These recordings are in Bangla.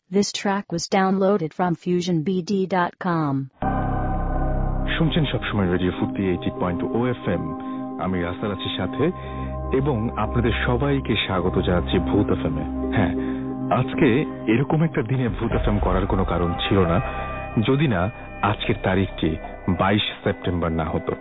This track was downloaded from FusionBD.com. শুনছেন সবসময় রেডিও ফুর্তি 80.0 FM। আমি রাস্তার আছি সাথে এবং আপনাদের সবাইকে স্বাগত জানাচ্ছি ভূত এফএম-এ। হ্যাঁ, আজকে এরকম একটা দিনে ভূত এফএম করার কোনো কারণ ছিল না যদি না আজকের তারিখটি 22 সেপ্টেম্বর না হতো।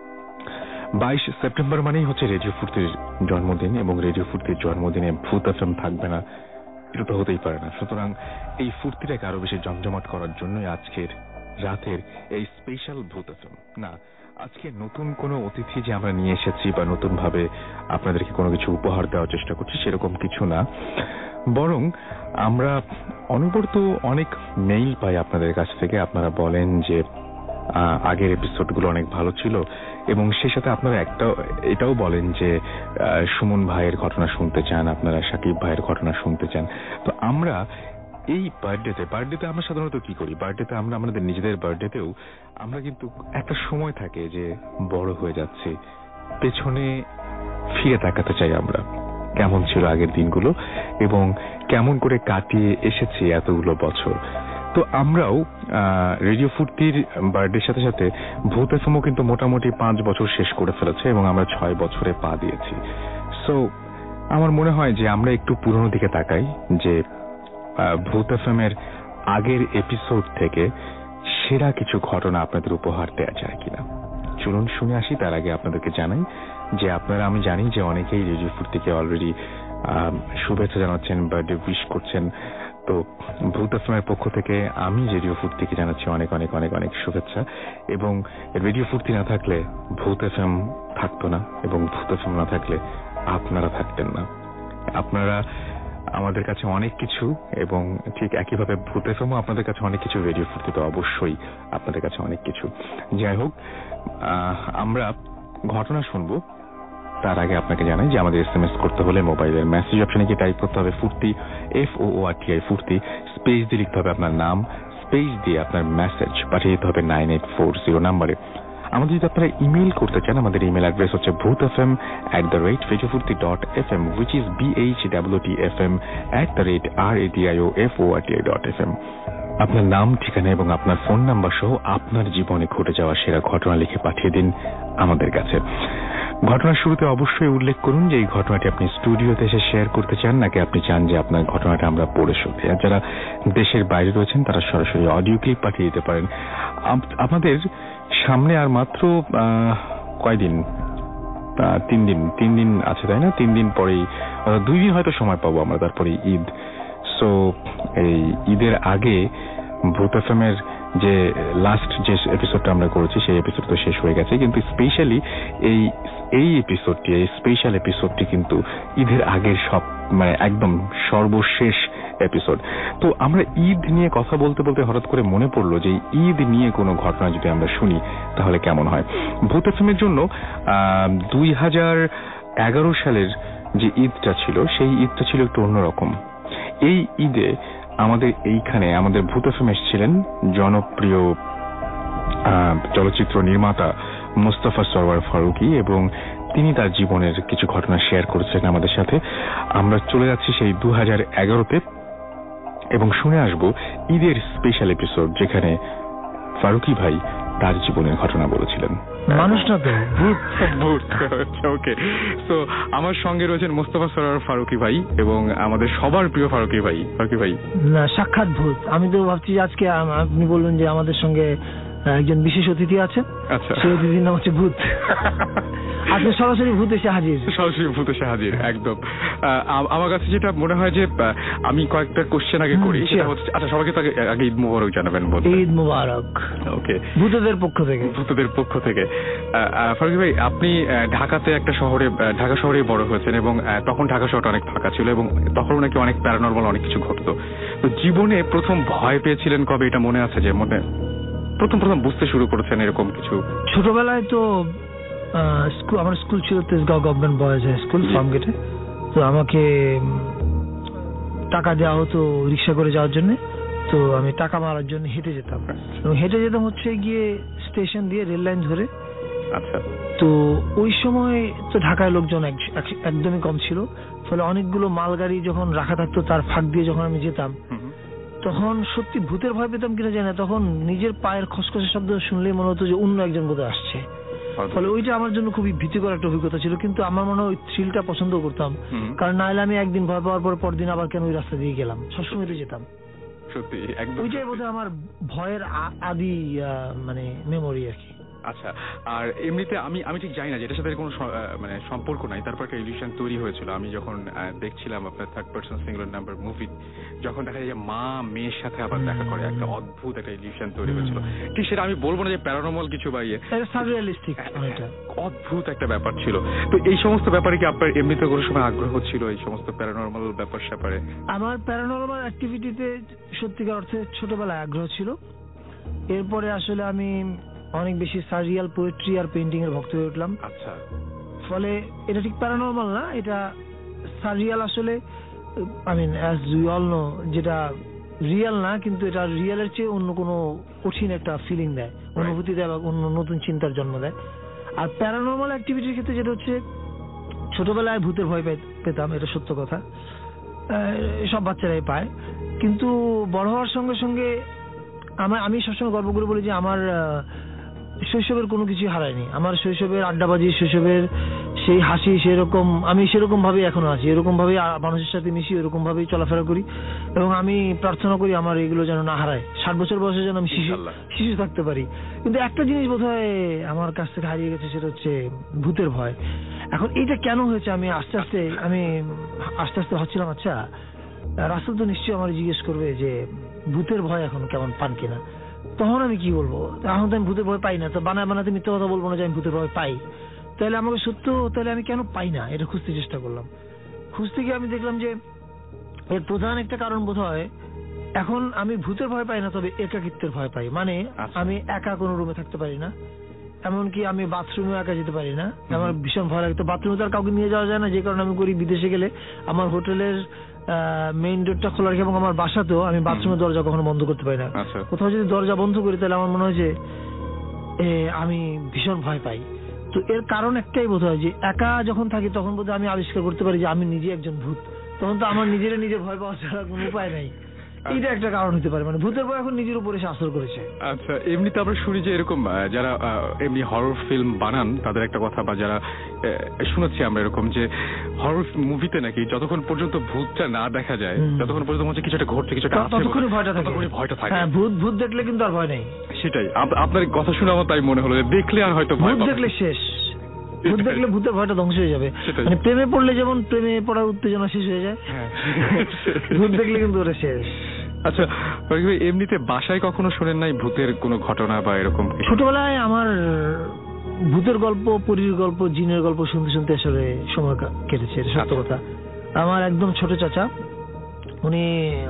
22 সেপ্টেম্বর মানেই হচ্ছে রেডিও ফুর্তির জন্মদিন এবং রেডিও ফুর্তির জন্মদিনে ভূত এফএম থাকবে না, এটা তো হতেই পারে না। সুতরাং এই ফুর্তিটাকে আরো বেশি জমজমাট করার জন্যই আজকের রাতের এই স্পেশাল ভূত এফএম। না, আজকে নতুন কোনো অতিথি যে আমরা নিয়ে এসেছি বা নতুন ভাবে আপনাদেরকে কোনো কিছু উপহার দেওয়ার চেষ্টা করছি সেরকম কিছু না, বরং আমরা অনবরত অনেক মেইল পাই আপনাদের কাছ থেকে। আপনারা বলেন যে আগের এপিসোডগুলো অনেক ভালো ছিল এবং সেই সাথে আপনারা এটাও বলেন যে সুমন ভাইয়ের ঘটনা শুনতে চান, আপনারা সাকিব ভাইয়ের ঘটনা শুনতে চান। তো আমরা এই বার্থডেতে আমরা সাধারণত কি করি, বার্থডেতে আমরা আমাদের নিজেদের বার্থডেতেও আমরা কিন্তু একটা সময় থাকে যে বড় হয়ে যাচ্ছে, পেছনে ফিরে তাকাতে চাই আমরা কেমন ছিল আগের দিনগুলো এবং কেমন করে কাটিয়ে এসেছি এতগুলো বছর। তো আমরাও রেডিও ফুর্তির বার্থডের সাথে সাথে ভূত এফএমও কিন্তু মোটামুটি 5 বছর শেষ করে ফেলেছে এবং আমরা 6 বছরে পা দিয়েছি। সো আমার মনে হয় যে আমরা একটু পুরনো দিকে তাকাই যে ভূত এফএম-এর আগের এপিসোড থেকে সেরা কিছু ঘটনা আপনাদের উপহার দেওয়া যায় কিনা। চলুন শুনে আসি। তার আগে আপনাদেরকে জানাই যে আপনারা, আমি জানি যে অনেকেই রেডিও ফুর্তিকে অলরেডি শুভেচ্ছা জানাচ্ছেন, বার্থডে উইশ করছেন। তো ভূত এফএম-এর পক্ষ থেকে আমি রেডিও ফুর্তিকে জানাচ্ছি অনেক অনেক অনেক অনেক শুভেচ্ছা। এবং রেডিও ফুর্তি না থাকলে ভূত এফএম থাকতো না এবং ভূত এফএম না থাকলে আপনারা থাকতেন না। আপনারা আমাদের কাছে অনেক কিছু এবং ঠিক একইভাবে ভূত এফএমও আপনাদের কাছে অনেক কিছু, রেডিও ফুর্তি তো অবশ্যই আপনাদের কাছে অনেক কিছু। যাই হোক, আমরা ঘটনা শুনবো। তার আগে আপনাকে জানাই যে আমাদের SMS করতে হলে মোবাইলের মেসেজ অপশনে গিয়ে টাইপ করতে হবে ফুর্তি, FOORTI ফুর্তি, স্পেস দিয়ে লিখতে হবে আপনার নাম, স্পেস দিয়ে আপনার মেসেজ পাঠিয়ে দিতে হবে 9840 নম্বরে। আমাদের যদি আপনারা ইমেল করতে চান, আমাদের ইমেল অ্যাড্রেস হচ্ছে bhutfm@radiofurti.fm, which is bhwtfm@radioforti.fm। আপনার নাম, ঠিকানা এবং আপনার ফোন নাম্বার সহ আপনার জীবনে ঘটে যাওয়া সেরা ঘটনা লিখে পাঠিয়ে দিন আমাদের কাছে। ঘটনার শুরুতে অবশ্যই উল্লেখ করুন যে এই ঘটনাটি আপনি স্টুডিওতে এসে শেয়ার করতে চান নাকি আপনি চান যে আপনার ঘটনাটা আমরা পড়ে শুনি। আর যারা দেশের বাইরে রয়েছেন তারা সরাসরি অডিও ক্লিপ পাঠিয়ে দিতে পারেন। আমাদের সামনে আর মাত্র কয়দিন, 3 দিন আছে, তাই না? 3 দিন পরেই, 2 দিন হয়তো সময় পাবো আমরা, তারপরে ঈদ। সো এই ঈদের আগে ভূত এফএম-এর যে লাস্ট যে এপিসোডটা আমরা করেছি সেই এপিসোড তো শেষ হয়ে গেছে, কিন্তু স্পেশালি এই এপিসোডটি, এই স্পেশাল এপিসোডটি কিন্তু ঈদের আগের মানে একদম সর্বশেষ এপিসোড। তো আমরা ঈদ নিয়ে কথা বলতে বলতে হঠাৎ করে মনে পড়লো যে ঈদ নিয়ে কোনো ঘটনা যদি আমরা শুনি তাহলে কেমন হয়। ভূত এফএম-এর জন্য 2011 সালের যে ঈদটা ছিল সেই ঈদটা ছিল একটু অন্যরকম। এই ঈদে আমাদের এইখানে আমাদের ভূত এফএম এসেছিলেন জনপ্রিয় চলচ্চিত্র নির্মাতা মোস্তফা সরওয়ার ফারুকী এবং তিনি তার জীবনের কিছু ঘটনা শেয়ার করেছেন আমাদের সাথে। আমরা চলে যাচ্ছি সেই 2011-তে এবং শুনে আসব ঈদের স্পেশাল এপিসোড যেখানে ফারুকী ভাই তার জীবনের ঘটনা বলেছিলেন। মানুষ না তো ভূত। ওকে, তো আমার সঙ্গে রয়েছেন মোস্তফা সরওয়ার ফারুকী ভাই এবং আমাদের সবার প্রিয় ফারুকী ভাই। না, সাক্ষাৎ ভূত। আমি তো ভাবছি আজকে আপনি বললেন যে আমাদের সঙ্গে একজন বিশেষ অতিথি আছেন। আচ্ছা, সেই অতিথির নাম হচ্ছে ভূত। আপনি সরাসরি ভূত এসে হাজির। একদম। আমার কাছে যেটা মনে হয় যে আমি কয়েকটা কোশ্চেন আগে করি, সেটা হচ্ছে, আচ্ছা সবাইকে তো আগে ঈদ মোবারক জানাবেন। ঈদ মোবারক। ওকে, ভূতদের পক্ষ থেকে। ফারুকী ভাই, আপনি ঢাকা শহরে বড় হয়েছেন এবং তখন ঢাকা শহরটা অনেক ফাঁকা ছিল এবং তখন নাকি অনেক প্যারানরমাল অনেক কিছু ঘটতো। তো জীবনে প্রথম ভয় পেয়েছিলেন কবে, এটা মনে আছে? যে মনে প্রথম বুঝতে শুরু করেছেন এরকম কিছু? ছোটবেলায় তো আমার স্কুল ছিল Tejgaon government boys high school, ফার্মগেটে। তো আমাকে টাকা দেওয়া হতো রিক্সা করে যাওয়ার জন্য। তো আমি টাকা মারার জন্য হেঁটে যেতাম এবং হেঁটে যেতাম হচ্ছে গিয়ে স্টেশন দিয়ে রেল লাইন ধরে। আচ্ছা। তো ওই সময় তো ঢাকায় লোকজন একদমই কম ছিল, ফলে অনেকগুলো মালগাড়ি যখন রাখা থাকতো তার ফাঁক দিয়ে যখন আমি যেতাম তখন সত্যি ভূতের ভয় পেতাম কিনা জানি না, তখন নিজের পায়ের খসখসে শব্দ শুনলেই মনে হতো যে অন্য একজন বোধহয় আসছে। ফলে ওইটা আমার জন্য খুবই ভীতিকর একটা অভিজ্ঞতা ছিল, কিন্তু আমার মনে হয় ওই থ্রিলটা পছন্দ করতাম, কারণ নাহলে আমি একদিন ভয় পাওয়ার পর পরদিন আবার কেন ওই রাস্তা দিয়ে গেলাম, সবসময় তো যেতাম। সত্যি একদম ওইটাই বোধহয় আমার ভয়ের আদি মানে মেমোরি আর কি। আচ্ছা, আর এমনিতে আমি আমি ঠিক জানি না যে এটার সাথে কোনো মানে সম্পর্ক নাই, তারপর একটা ইলিউশন তৈরি হয়েছিল। আমি যখন দেখছিলাম আপনার third person singular number movie, যখন দেখা যায় যে মা মেয়ের সাথে আবার দেখা করে, একটা অদ্ভুত একটা ইলিউশন তৈরি হয়েছিল। ঠিক সেটা আমি বলবো না যে প্যারানর্মাল কিছু বা সাররিয়ালিস্টিক, অদ্ভুত একটা ব্যাপার ছিল। তো এই সমস্ত ব্যাপারে কি আপনার এমনিতে কোনো সময় আগ্রহ ছিল, এই সমস্ত প্যারানর্মাল ব্যাপার স্যাপারে? আমার প্যারানর্মাল অ্যাক্টিভিটিতে সত্যিকার অর্থে ছোটবেলায় আগ্রহ ছিল। এরপরে আসলে আমি অনেক বেশি সাররিয়াল পোয়েট্রি আর পেইন্টিং এর ভক্ত হয়ে উঠলাম। আচ্ছা, ফলে এটা ঠিক প্যারানর্মাল না, এটা সাররিয়াল। আসলে I mean as you all know, যেটা রিয়েল না, কিন্তু এটা রিয়েলের চেয়ে অন্য কোনো কঠিন একটা ফিলিং দেয়, অনুভূতি দেয়, বা অন্য নতুন চিন্তার জন্ম দেয়। আর প্যারানর্মাল অ্যাক্টিভিটির ক্ষেত্রে যেটা হচ্ছে, ছোটবেলায় ভূতের ভয় পেতাম, এটা সত্য কথা, সব বাচ্চারাই পায়, কিন্তু বড় হওয়ার সঙ্গে সঙ্গে আমি সবসময় গর্ব করে বলি যে আমার শৈশবের কোনো কিছু হারায়নি। আমার শৈশবের আড্ডাবাজি, শৈশবের সেই হাসি, সেরকম আমি সেরকম ভাবেই এখনো আছি, এরকম ভাবেই মানুষের সাথে মিশি, এরকম ভাবেই চলাফেরা করি, এবং আমি প্রার্থনা করি আমার এগুলো যেন না হারায়, 60 বছর বয়সে যেন আমি শিশু থাকতে পারি। কিন্তু একটা জিনিস বোধহয় আমার কাছ থেকে হারিয়ে গেছে, সেটা হচ্ছে ভূতের ভয়। এখন এইটা কেন হয়েছে আমি আস্তে আস্তে ভাবছিলাম, আচ্ছা রাসেল তো নিশ্চয়ই আমার জিজ্ঞেস করবে যে ভূতের ভয় এখন কেমন পান কিনা। তখন আমি কি বলবো, এখন তো আমি ভূতের ভয় পাই না, তো বানাতে মিথ্যা কথা বলবো না যে আমি ভূতের ভয় পাই। তাহলে আমাকে সত্য, তাহলে আমি কেন পাই না, এটা খুঁজতে চেষ্টা করলাম। খুঁজতে গিয়ে আমি দেখলাম যে এর প্রধান একটা কারণ বোধ হয়, এখন আমি ভূতের ভয় পাই না, তবে একাকিত্বের ভয় পাই। মানে আমি একা কোনো রুমে থাকতে পারি না, এমনকি আমি বাথরুমে একা যেতে পারি না, আমার ভীষণ ভয় লাগে। তো বাথরুমে তো আর কাউকে নিয়ে যাওয়া যায় না, যে কারণে আমি করি, বিদেশে গেলে আমার হোটেলের মেইন ডোরটা খোলা রাখি, এবং আমার বাসাতেও আমি বাথরুমের দরজা কখনো বন্ধ করতে পারি না। কোথাও যদি দরজা বন্ধ করি, তাহলে আমার মনে হয় যে আমি ভীষণ ভয় পাই। তো এর কারণ একটাই বোধ হয়, যে একা যখন থাকি তখন বোধ হয় আমি আবিষ্কার করতে পারি যে আমি নিজে একজন ভূত, তখন তো আমার নিজে ভয় পাওয়া ছাড়া কোনো উপায় নাই। এইটা একটা কারণ হতে পারে, মানে ভূতের ভয় এখন নিজের উপরে এসে আসর করেছে। আচ্ছা, এমনিতে আমরা শুনি যে এরকম যারা এমনি হরর ফিল্ম বানান, তাদের একটা কথা, বা যারা শুনেছি আমরা এরকম, যে হরর মুভিতে নাকি যতক্ষণ পর্যন্ত ভূতটা না দেখা যায়, ততক্ষণ পর্যন্ত মনে হচ্ছে কিছু একটা ঘটছে, কিছু একটা আছে, ততক্ষণই ভয়টা থাকে। হ্যাঁ, ভূত দেখলে কিন্তু আর ভয় নেই। সেটাই, আপনার কথা শুনে আমার তাই মনে হলো, দেখলে আর হয়তো ভয়, ভূত দেখলে শেষ, ভূত দেখলে ভূতের ভয়টা ধ্বংস হয়ে যাবে। মানে প্রেমে পড়লে যেমন প্রেমে পড়ার উত্তেজনা শেষ হয়ে যায়, ভূত দেখলে কিন্তু ওটা শেষ। আচ্ছা, এমনিতে বাসায় কখনো শোনেন নাই ভূতের কোনো ঘটনা বা এরকম? ছোটবেলায় আমার ভূতের গল্প, পরীর গল্প, জিনের গল্প শুনতে শুনতে আসলে সময় কেটেছে, সত্য কথা। আমার একদম ছোট চাচা, উনি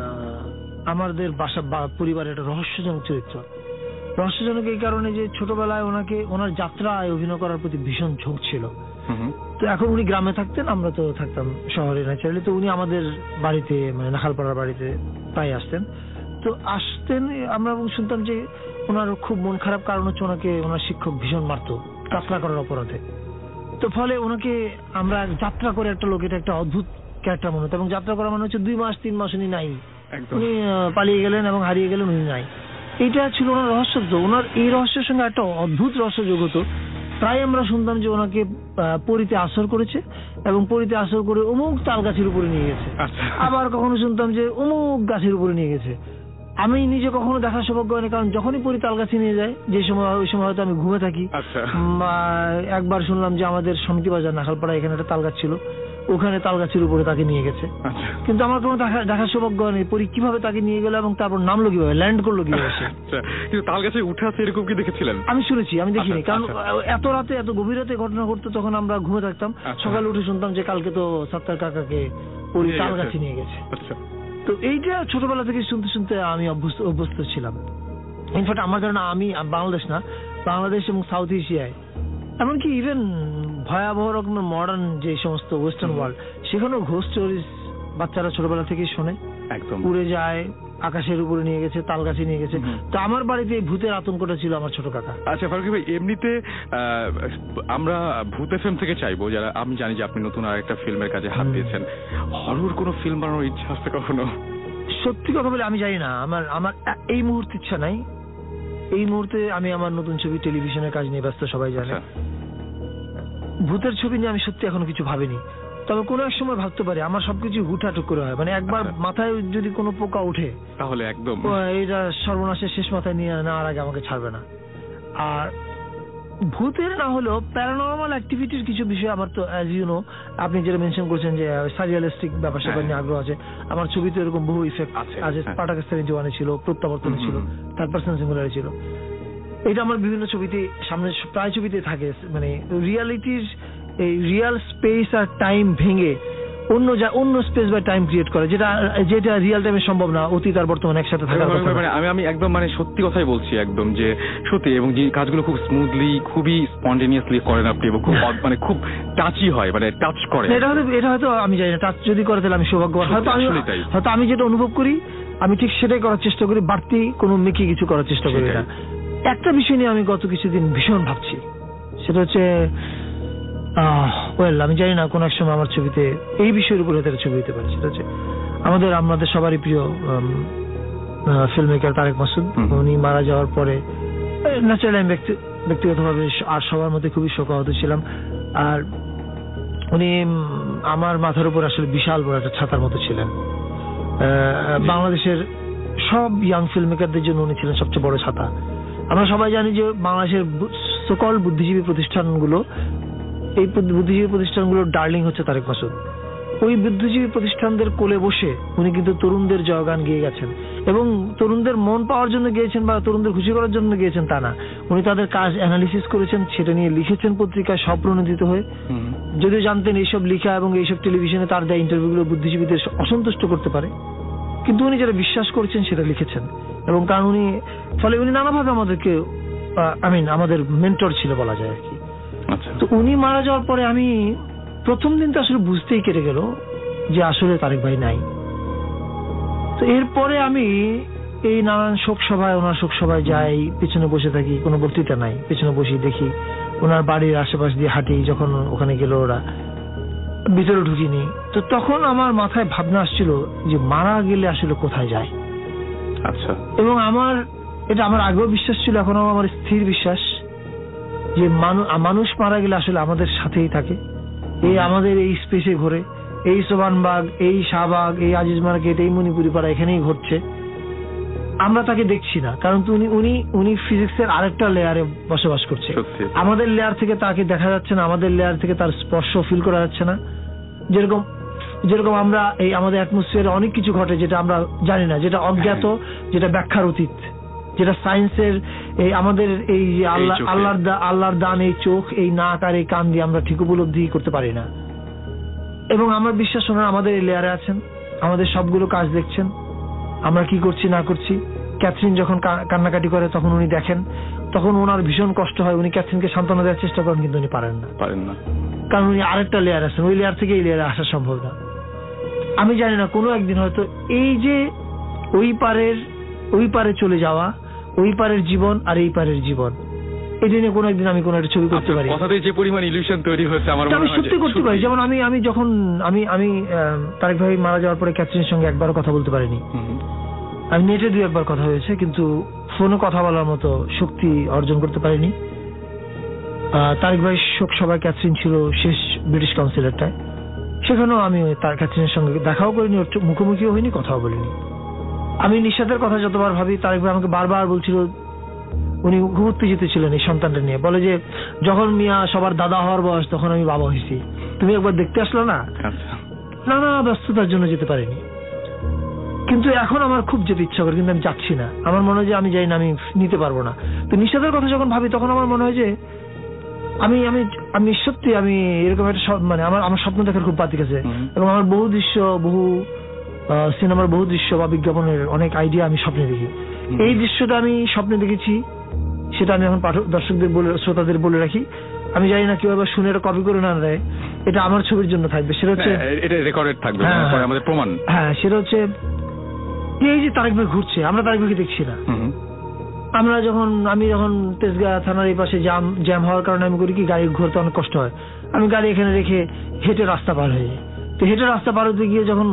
আমাদের বাসা পরিবারের একটা রহস্যজনক চরিত্র। রহস্যজনক এই কারণে যে ছোটবেলায় ওনার যাত্রায় অভিনয় করার প্রতি ভীষণ ঝোঁক ছিল। তো এখন উনি গ্রামে থাকতেন, আমরা তো থাকতাম শহরে ন্যাচারালি। তো উনি আমাদের বাড়িতে, মানে নাখালপাড়ার বাড়িতে প্রায় আসতেন। তো আসতেন, আমরা শুনতাম যে ওনার খুব মন খারাপ, কারণ হচ্ছে ওনাকে ওনার শিক্ষক ভীষণ মারতো যাত্রা করার অপরাধে। তো ফলে ওনাকে আমরা যাত্রা করে একটা লোক, এটা একটা অদ্ভুত ক্যারেক্টার মনে হতো। এবং যাত্রা করা মানে হচ্ছে 2 মাস 3 মাস উনি নাই, উনি পালিয়ে গেলেন এবং হারিয়ে গেলেন, উনি নাই। এইটা ছিল ওনার রহস্য। তো ওনার এই রহস্যের সঙ্গে একটা অদ্ভুত রহস্য যোগ হতো। প্রায় আমরা শুনতাম যে ওনাকে পরীতে আসর করেছে, এবং পরীতে আসর করে অমুক তাল গাছের উপরে নিয়ে গেছে। আবার কখনো শুনতাম যে অমুক গাছের উপরে নিয়ে গেছে। আমি নিজে কখনো দেখার সৌভাগ্য হয়নি, কারণ যখনই পরী তাল গাছে নিয়ে যায়, যে সময় ওই সময় হয়তো আমি ঘুমে থাকি। একবার শুনলাম যে আমাদের সমিতি বাজার নাখালপাড়া, এখানে একটা তাল গাছ ছিল, ওখানে তাল গাছের উপরে তাকে নিয়ে গেছে। কিন্তু আমার কোনো দেখার সৌভাগ্য হয়নি পরী কিভাবে তাকে নিয়ে গেল, এবং তারপর নামলো কিভাবে, ল্যান্ড করলো কিভাবে। কিন্তু তাল গাছে উঠে আছে এরকম কি দেখেছিলেন? আমি শুনেছি, আমি দেখিনি, কারণ এত রাতে, এত গভীর রাতে ঘটনা ঘটতো, তখন আমরা ঘুমে থাকতাম। সকালে উঠে শুনতাম যে কালকে তো সত্তার কাকাকে পরী তাল গাছে নিয়ে গেছে। তো এইটা ছোটবেলা থেকে শুনতে শুনতে আমি অভ্যস্ত ছিলাম। ইনফ্যাক্ট আমার ধারণা, আমি বাংলাদেশ না, বাংলাদেশ এবং সাউথ এশিয়ায়, এমনকি ইভেন ভয়াবহ রকমের মডার্ন যে সমস্ত ওয়েস্টার্ন ওয়ার্ল্ড, সেখানেও ঘোস্ট স্টোরিজ বাচ্চারা ছোটবেলা থেকেই শোনে। একদম উড়ে যায়, আকাশের উপরে নিয়ে গেছে, তাল গাছে নিয়ে গেছে। তো আমার বাড়িতে এই ভূতের আতঙ্কটা ছিল আমার ছোট কাকা। আচ্ছা ফারুকী ভাই, এমনিতে আমরা ভূত এফএম থেকে চাইবো, যারা, আমি জানি যে আপনি নতুন আরেকটা ফিল্মের কাজে হাত দিয়েছেন, হরর কোনো ফিল্ম বানানোর ইচ্ছা আছে কখনো? সত্যি কথা বলে আমি জানি না, আমার আমার এই মুহূর্তে ইচ্ছা নাই। এই মুহূর্তে আমি আমার নতুন ছবি টেলিভিশনের কাজ নিয়ে ব্যস্ত, সবাই জানে। ভূতের ছবি নিয়ে আমি সত্যি এখনো কিছু ভাবিনি, তবে কোনো এক সময় ভাবতে পারি। আমার সবকিছু হুটহাট করে হয়, মানে একবার মাথায় যদি কোনো পোকা উঠে তাহলে একদম এটা সর্বনাশের শেষ মাথায় নিয়ে নেওয়ার আগে আমাকে ছাড়বে না। আর ভূতের না হলেও প্যারানর্মাল অ্যাক্টিভিটির কিছু বিষয় আমার তো অ্যাজ ইউ নো, আপনি যেটা মেনশন করেছেন যে সারিয়ালিস্টিক ব্যাপার স্যাপার নিয়ে আগ্রহ আছে। আমার ছবিতে এরকম বহু ইফেক্ট আছে। পাটাকাস্তানি জওয়ানে ছিল, প্রত্যাবর্তনে ছিল, থার্ড পারসন সিঙ্গুলারে ছিল। এটা আমার বিভিন্ন ছবিতে সামনে প্রায় ছবিতে থাকে। মানে রিয়ালিটির এই রিয়াল স্পেস আর টাইম ভেঙে অন্য স্পেস বা টাইম ক্রিয়েট করে, যেটা রিয়েল টাইমে সম্ভব না, অতীত আর বর্তমান একসাথে থাকার কথা। আমি একদম মানে সত্যি কথাই বলছি, একদম যে সত্যি, এবং যে কাজগুলো খুব স্মুথলি, খুবই স্পন্টেনিয়াসলি করেন আপনি, এবং খুব মানে খুব টাচি হয়, মানে টাচ করে। এটা হয়তো আমি জানি না, টাচ যদি করে তাহলে আমি সৌভাগ্যবান। হয়তো আমি যেটা অনুভব করি আমি ঠিক সেটাই করার চেষ্টা করি, বাড়তি কোনো মেকি কিছু করার চেষ্টা করি না। একটা বিষয় নিয়ে আমি গত কিছুদিন ভীষণ ভাবছি, সেটা হচ্ছে আমি জানি না কোন এক সময় আমার ছবিতে এই বিষয়ের উপরে তার ছবি হতে পারে। সেটা হচ্ছে আমাদের সবারই প্রিয় ফিল্ম মেকার তারেক মাসুদ। উনি মারা যাওয়ার পরে ন্যাচারালি আমি ব্যক্তিগতভাবে আর সবার মধ্যে খুবই শোকাহত ছিলাম। আর উনি আমার মাথার উপর আসলে বিশাল বড় একটা ছাতার মতো ছিলেন। বাংলাদেশের সব ইয়াং ফিল্ম মেকারদের জন্য উনি ছিলেন সবচেয়ে বড় ছাতা। আমরা সবাই জানি যে বাংলাদেশের সকল বুদ্ধিজীবী প্রতিষ্ঠানগুলো, এই বুদ্ধিজীবী প্রতিষ্ঠানগুলোর ডার্লিং হচ্ছে তারেক মাসুদ। ওই বুদ্ধিজীবী প্রতিষ্ঠানদের কোলে বসে উনি কিন্তু তরুণদের জয়গান গেয়ে গেছেন, এবং তরুণদের মন পাওয়ার জন্য গিয়েছেন বা তরুণদের খুশি করার জন্য গিয়েছেন তা না। উনি তাদের কাজ অ্যানালিসিস করেছেন, সেটা নিয়ে লিখেছেন পত্রিকায় স্বপ্রণোদিত হয়ে। যদিও জানতেন এইসব লিখা এবং এইসব টেলিভিশনে তার দেওয়া ইন্টারভিউগুলো বুদ্ধিজীবীদের অসন্তুষ্ট করতে পারে, কিন্তু উনি যেটা বিশ্বাস করেছেন সেটা লিখেছেন। এবং কারণ উনি নানাভাবে আমাদেরকে আমাদের মেন্টর ছিল বলা যায় আর কি। তো উনি মারা যাওয়ার পরে আমি প্রথম দিন তো আসলে বুঝতেই কেটে গেল যে আসলে তারেক ভাই নাই। তো এরপরে আমি এই নানান ওনার শোক সভায় যাই, পেছনে বসে থাকি, কোনো বক্তৃতা নাই, পেছনে বসে দেখি ওনার বাড়ির আশেপাশ দিয়ে হাঁটি। যখন ওখানে গেল ওরা, ভিতরে ঢুকিনি, তো তখন আমার মাথায় ভাবনা আসছিল যে মারা গেলে আসলে কোথায় যায়। আচ্ছা। এবং এটা আমার আগেও বিশ্বাস ছিল, এখনো আমার স্থির বিশ্বাস যে মানুষ মারা গেলে আসলে আমাদের সাথেই থাকে, আমাদের এই স্পেসে ঘোরে, এই সোবানবাগ, এই শাহবাগ, এই আজিজ মার্কেট, এই মণিপুরি পাড়া এখানেই ঘটছে। আমরা তাকে দেখছি না, কারণ উনি ফিজিক্সের আরেকটা লেয়ারে বসবাস করছে। আমাদের লেয়ার থেকে তাকে দেখা যাচ্ছে না, আমাদের লেয়ার থেকে তার স্পর্শ ফিল করা যাচ্ছে না। যেরকম আমরা এই আমাদের অ্যাটমসফিয়ারে অনেক কিছু ঘটে যেটা আমরা জানি না, যেটা অজ্ঞাত, যেটা ব্যাখ্যার অতীত, যেটা সায়েন্সের এই আমাদের এই আল্লাহর দান, এই চোখ, এই নাক আর এই কান দিয়ে আমরা ঠিক উপলব্ধি করতে পারি না। এবং আমার বিশ্বাস ওনারা আমাদের এই লেয়ারে আছেন, আমাদের সবগুলো কাজ দেখছেন, আমরা কি করছি না করছি। ক্যাথরিন যখন কান্নাকাটি করে তখন উনি দেখেন, তখন ওনার ভীষণ কষ্ট হয়। উনি ক্যাথরিনকে সান্ত্বনা দেওয়ার চেষ্টা করেন, কিন্তু উনি পারেন না, কারণ উনি আরেকটা লেয়ার আছেন, ওই লেয়ার থেকে এই লেয়ারে আসা সম্ভব না। আমি জানি না কোনো একদিন হয়তো এই যে ওই পারে চলে যাওয়া, ওই পারের জীবন আর এই পারের জীবন, এটা নিয়ে কোনো একদিন আমি কোনো একটা ছবি করতে পারি। কথাতে যে পরিমাণ ইলিউশন তৈরি হয়েছে আমার মনে হয় সত্যি করতে পারি। যেমন আমি যখন আমি তারেক ভাই মারা যাওয়ার পরে ক্যাথরিনের সঙ্গে একবারও কথা বলতে পারিনি। আমি নেটে 2-1 বার কথা হয়েছে, কিন্তু ফোনে কথা বলার মতো শক্তি অর্জন করতে পারিনি। তারেক ভাই শোক সভায় ক্যাথরিন ছিল শেষ ব্রিটিশ কাউন্সিলরটায়, সেখানেও আমি তার ক্যাথরিনের সঙ্গে দেখাও করিনি, মুখোমুখিও হইনি, কথাও বলিনি। আমি নিশাতের কথা যতবার ভাবি, তারেক ভাই আমাকে বারবার বলছিল, উনি খুব উত্তেজিত ছিলেন এই সন্তানটা নিয়ে, বলে যে যখন মিয়া সবার দাদা হওয়ার বয়স তখন আমি বাবা হয়েছি, তুমি একবার দেখতে আসলো না। নানা ব্যস্ততার জন্য যেতে পারিনি, কিন্তু এখন আমার খুব যেতে ইচ্ছা করে, কিন্তু আমি যাচ্ছি না। আমার মনে হয় যে আমি যাই না, আমি নিতে পারবো না। তো নিশাতের কথা যখন ভাবি তখন আমার মনে হয় যে আমি সত্যি আমি এরকম একটা মানে আমার স্বপ্ন দেখার খুব বাতিক আছে, এবং আমার বহু সিনেমার বহু দৃশ্য বা বিজ্ঞাপনের অনেক আইডিয়া আমি স্বপ্নে দেখি। এই দৃশ্যটা আমি স্বপ্নে দেখেছি, সেটা আমি এখন দর্শকদের শ্রোতাদের বলে রাখি। আমি জানি না কেউ আবার শুনে এটা কপি করে না দেয়, এটা আমার ছবির জন্য থাকবে। সেটা হচ্ছে এটা রেকর্ডেড থাকবে, আমাদের প্রমাণ। হ্যাঁ, সেটা হচ্ছে এই যে তারেক ভাই ঘুরছে, আমরা তারেক ভাইকে দেখছি না। আমি যখন তেজগাঁ থানার এই পাশে জ্যাম হওয়ার কারণে আমি করি কি, গাড়ি ঘুরতে অনেক কষ্ট হয়, আমি গাড়ি এখানে রেখে হেঁটে রাস্তা পার হয়ে যাই। তো হেঁটে রাস্তা পার হতে গিয়ে যখন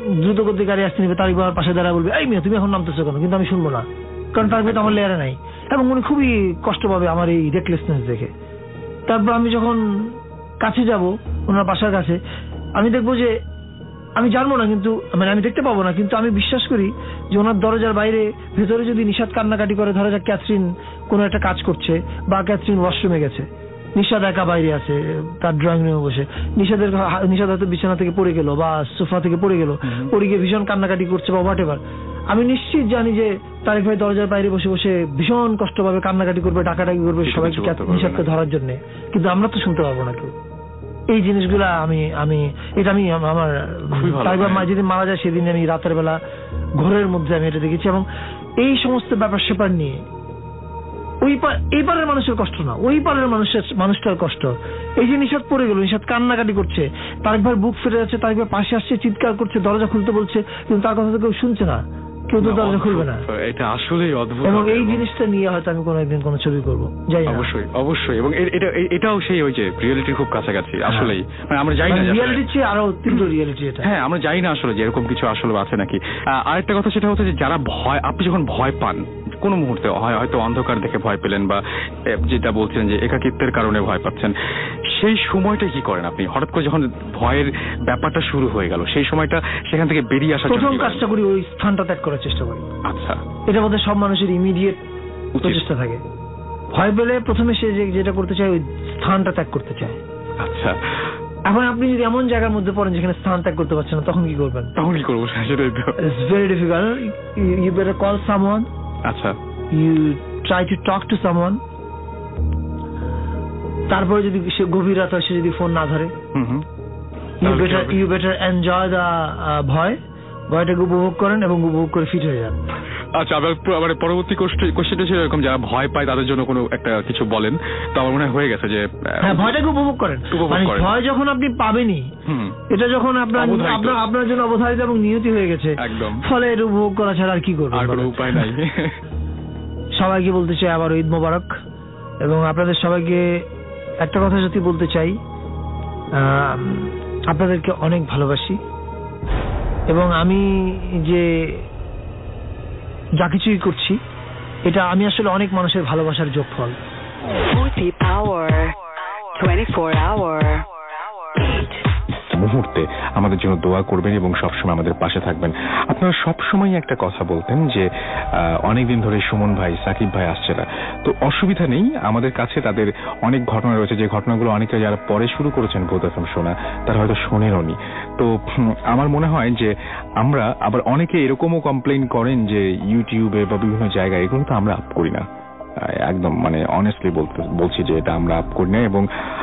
দ্রুত গতি গাড়ি আসতে নেবে, তারিক বাবার পাশে দাঁড়া বলবে, এই মেয়ে তুমি এখন নামতেছো কেন, কিন্তু আমি শুনবো না, কারণ তারিক ভাই তো আমার লেয়ারে নাই, এবং উনি খুবই কষ্ট পাবে আমার এই রেকলেসনেস দেখে। তারপর আমি যখন কাছে যাব ওনার বাসার কাছে, আমি দেখবো যে আমি জানবো না, কিন্তু মানে আমি দেখতে পাবো না, কিন্তু আমি বিশ্বাস করি যে ওনার দরজার বাইরে ভেতরে যদি নিশাদ কান্নাকাটি করে, ধরা যাক ক্যাথরিন কোনো একটা কাজ করছে বা ক্যাথরিন ওয়াশরুমে গেছে, নিশাদ একা বাইরে আছে তার ড্রয়িং রুমে বসে, নিশাদ হয়তো বিছানা থেকে পড়ে গেল বা সোফা থেকে পড়ে গেল, পড়ে গিয়ে ভীষণ কান্নাকাটি করছে বা হোয়াট এভার, আমি নিশ্চিত জানি যে তারিক ভাই দরজার বাইরে বসে বসে ভীষণ কষ্ট পাবে, কান্নাকাটি করবে, ডাকাডাকি করবে সবাইকে নিশাদকে ধরার জন্য, কিন্তু আমরা তো শুনতে পারবো না কেউ। এই জিনিসগুলা এটা আমি আমার তারিক ভাই যেদিন মারা যায় সেদিন আমি রাতের বেলা ঘরের মধ্যে আমি এটা দেখেছি, এবং এই সমস্ত ব্যাপার স্যাপার নিয়ে এই পারের মানুষের কষ্ট না, ওই পারের মানুষটার কষ্ট। এই যে নিশাদ পড়ে গেল, নিশাদ কান্নাকাটি করছে, তারিক ভাই বুক ফেটে যাচ্ছে, তারিক ভাই পাশে আসছে, চিৎকার করছে, দরজা খুলতে বলছে, কিন্তু তার কথা তো কেউ শুনছে না, কেউ তো দরজা খুলবে না। এটা আসলেই অদ্ভুত, এবং এই জিনিসটা নিয়ে হয়তো আমি কোনো একদিন কোনো ছবি করবো, যাই না। অবশ্যই এবং এটাও সেই ওই যে রিয়েলিটির খুব কাছাকাছি আসলেই, মানে আমরা জানি না রিয়েলিটির চেয়ে আরো তীব্র রিয়েলিটি এটা। হ্যাঁ, আমরা জানি না আসলে যে এরকম কিছু আসলে আছে নাকি। আরেকটা কথা সেটা হচ্ছে যে যারা ভয়, আপনি যখন ভয় পান কোনো মুহূর্তে, হয়তো অন্ধকার দেখে ভয় পেলেন বা যেটা বলছেন যে একাকিত্বের কারণে ভয় পাচ্ছেন, সেই সময়টা কি করেন আপনি? হঠাৎ করে যখন ভয়ের ব্যাপারটা শুরু হয়ে গেল, সেই সময়টা সেখান থেকে বেরিয়ে আসার প্রথম কাজটা করি ওই স্থানটা ত্যাগ করার চেষ্টা করি। আচ্ছা, এটা বোধহয় সব মানুষের ইমিডিয়েট প্রচেষ্টা থাকে। ভয় পেলে প্রথমে সে যেটা করতে চায় ওই স্থানটা ত্যাগ করতে চায়। আচ্ছা, এখন আপনি যদি এমন জায়গার মধ্যে পড়েন যেখানে স্থান ত্যাগ করতে পারছেন না, তখন কি করবেন? তখন কি করবো সেটাই তো। It's very difficult. You better call someone. আচ্ছা, you try to talk to someone. তারপরে যদি সে গভীর রাত হয়, সে যদি ফোন না ধরে, you better enjoy the ভয়টাকে উপভোগ করেন এবং উপভোগ করে ফিট হয়ে যান। আচ্ছা, আমার পরবর্তী কোশ্চেনটা ছিল এরকম, যারা ভয় পায় তাদের জন্য কোনো একটা কিছু বলেন, তো আমার মনে হয়ে গেছে যে হ্যাঁ, ভয়টাকে উপভোগ করেন। মানে ভয় যখন আপনি পাবেনই, এটা যখন আপনার জন্য অবধারিত এবং নিয়তি হয়ে গেছে, একদম, ফলে এটা উপভোগ করা ছাড়া আর কি করবেন? আর কোনো উপায় নাই। সবাইকে বলতে চাই আবার ঈদ মোবারক, এবং আপনাদের সবাইকে একটা কথা সত্যি বলতে চাই, আপনাদেরকে অনেক ভালোবাসি, এবং আমি যে যা কিছুই করছি এটা আমি আসলে অনেক মানুষের ভালোবাসার যোগফল। মুহূর্তে আমাদের জন্য দোয়া করবেন এবং সবসময় আমাদের পাশে থাকবেন। আপনারা সবসময় একটা কথা বলতেন যে অনেকদিন ধরে সুমন ভাই, সাকিব ভাই আসছে না, তো অসুবিধা নেই, আমাদের কাছে তাদের অনেক ঘটনা রয়েছে, যে ঘটনাগুলো অনেকে যারা পরে শুরু করেছেন ভূত এফএম শোনা তারা হয়তো শোনেনওনি। তো আমার মনে হয় যে আমরা আবার অনেকে এরকমও কমপ্লেইন করেন যে ইউটিউবে বা বিভিন্ন জায়গায় এগুলো তো আমরা আপ করি না, একদম মানে অনেস্টলি বলছি যে এটা আমরা আপ করি না, এবং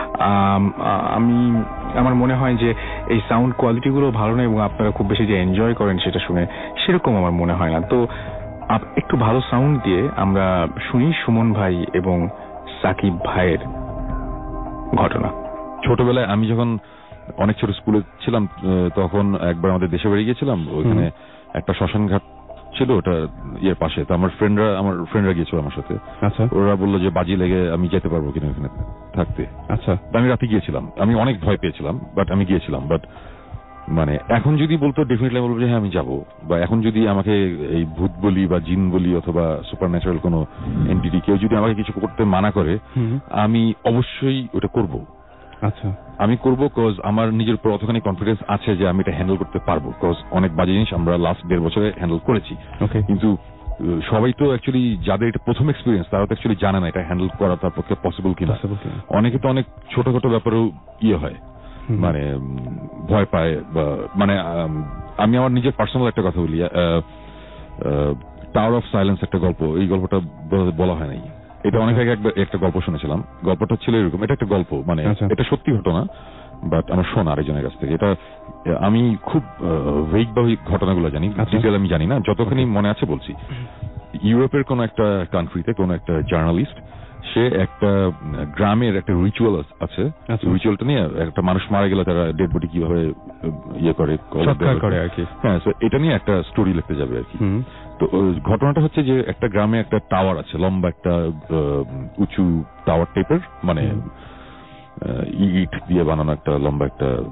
আমার মনে হয় যে এই সাউন্ড কোয়ালিটি গুলো ভালো না, এবং আপনারা খুব বেশি যে এনজয় করেন সেটা শুনে সেরকম আমার মনে হয় না। তো একটু ভালো সাউন্ড দিয়ে আমরা শুনি সুমন ভাই এবং সাকিব ভাইয়ের ঘটনা। ছোটবেলায় আমি যখন অনেক ছোট স্কুলে ছিলাম, তখন একবার আমাদের দেশে বেরিয়ে গেছিলাম, ওইখানে একটা শ্মশান ঘাট ছিল, ওটা ইয়ের পাশে, তো আমার ফ্রেন্ডরা গিয়েছিল আমার সাথে। আচ্ছা, ওরা বললো যে বাজি লেগে আমি যেতে পারবো কিনা ওখানে থাকতে। আচ্ছা, আমি রাতে গিয়েছিলাম, আমি অনেক ভয় পেয়েছিলাম, বাট আমি গিয়েছিলাম। বাট মানে এখন যদি বলতো ডেফিনেটলি বলবো যে হ্যাঁ আমি যাবো, বা এখন যদি আমাকে এই ভূত বলি বা জিন বলি অথবা সুপার ন্যাচারাল কোনো এন্টিটি কেউ যদি আমাকে কিছু করতে মানা করে, আমি অবশ্যই ওটা করবো। আচ্ছা, আমি করবো, কজ আমার নিজের উপর অতখানি কনফিডেন্স আছে যে আমি এটা হ্যান্ডেল করতে পারবো, কজ অনেক বাজে জিনিস আমরা লাস্ট 1.5 বছরে হ্যান্ডেল করেছি। কিন্তু সবাই তো অ্যাকচুয়ালি যাদের এটা প্রথম এক্সপিরিয়েন্স তারা তো অ্যাকচুয়ালি জানে না এটা হ্যান্ডেল করা তার পক্ষে পসিবল কিনা। অনেকে তো অনেক ছোটখাটো ব্যাপারেও হয়, মানে ভয় পায়, বা মানে আমি আমার নিজের পার্সোনাল একটা কথা বলি, টাওয়ার অফ সাইলেন্স একটা গল্প, এই গল্পটা বলা হয় নাই, এটা অনেক আগে একটা গল্প শুনেছিলাম। গল্পটা ছিল এরকম, এটা একটা গল্প, মানে এটা সত্যি ঘটনা, বাট আমার শোনা আরেকজনের কাছ থেকে। এটা আমি খুব ভেগ ভাবে ঘটনাগুলো জানি, ডিটেল আমি জানি না, যতখানি মনে আছে বলছি। ইউরোপের কোন একটা কান্ট্রিতে কোন একটা জার্নালিস্ট, সে একটা গ্রামের একটা রিচুয়াল আছে, রিচুয়ালটা নিয়ে একটা মানুষ মারা গেলে তারা ডেড বডি কিভাবে করে আর কি, হ্যাঁ, এটা নিয়ে একটা স্টোরি লিখতে যাবে আর কি। তো ঘটনাটা হচ্ছে যে একটা গ্রামে একটা টাওয়ার আছে, লম্বা একটা উঁচু টাওয়ার টাইপের, মানে ইট দিয়ে বানানো একটা লম্বা একটা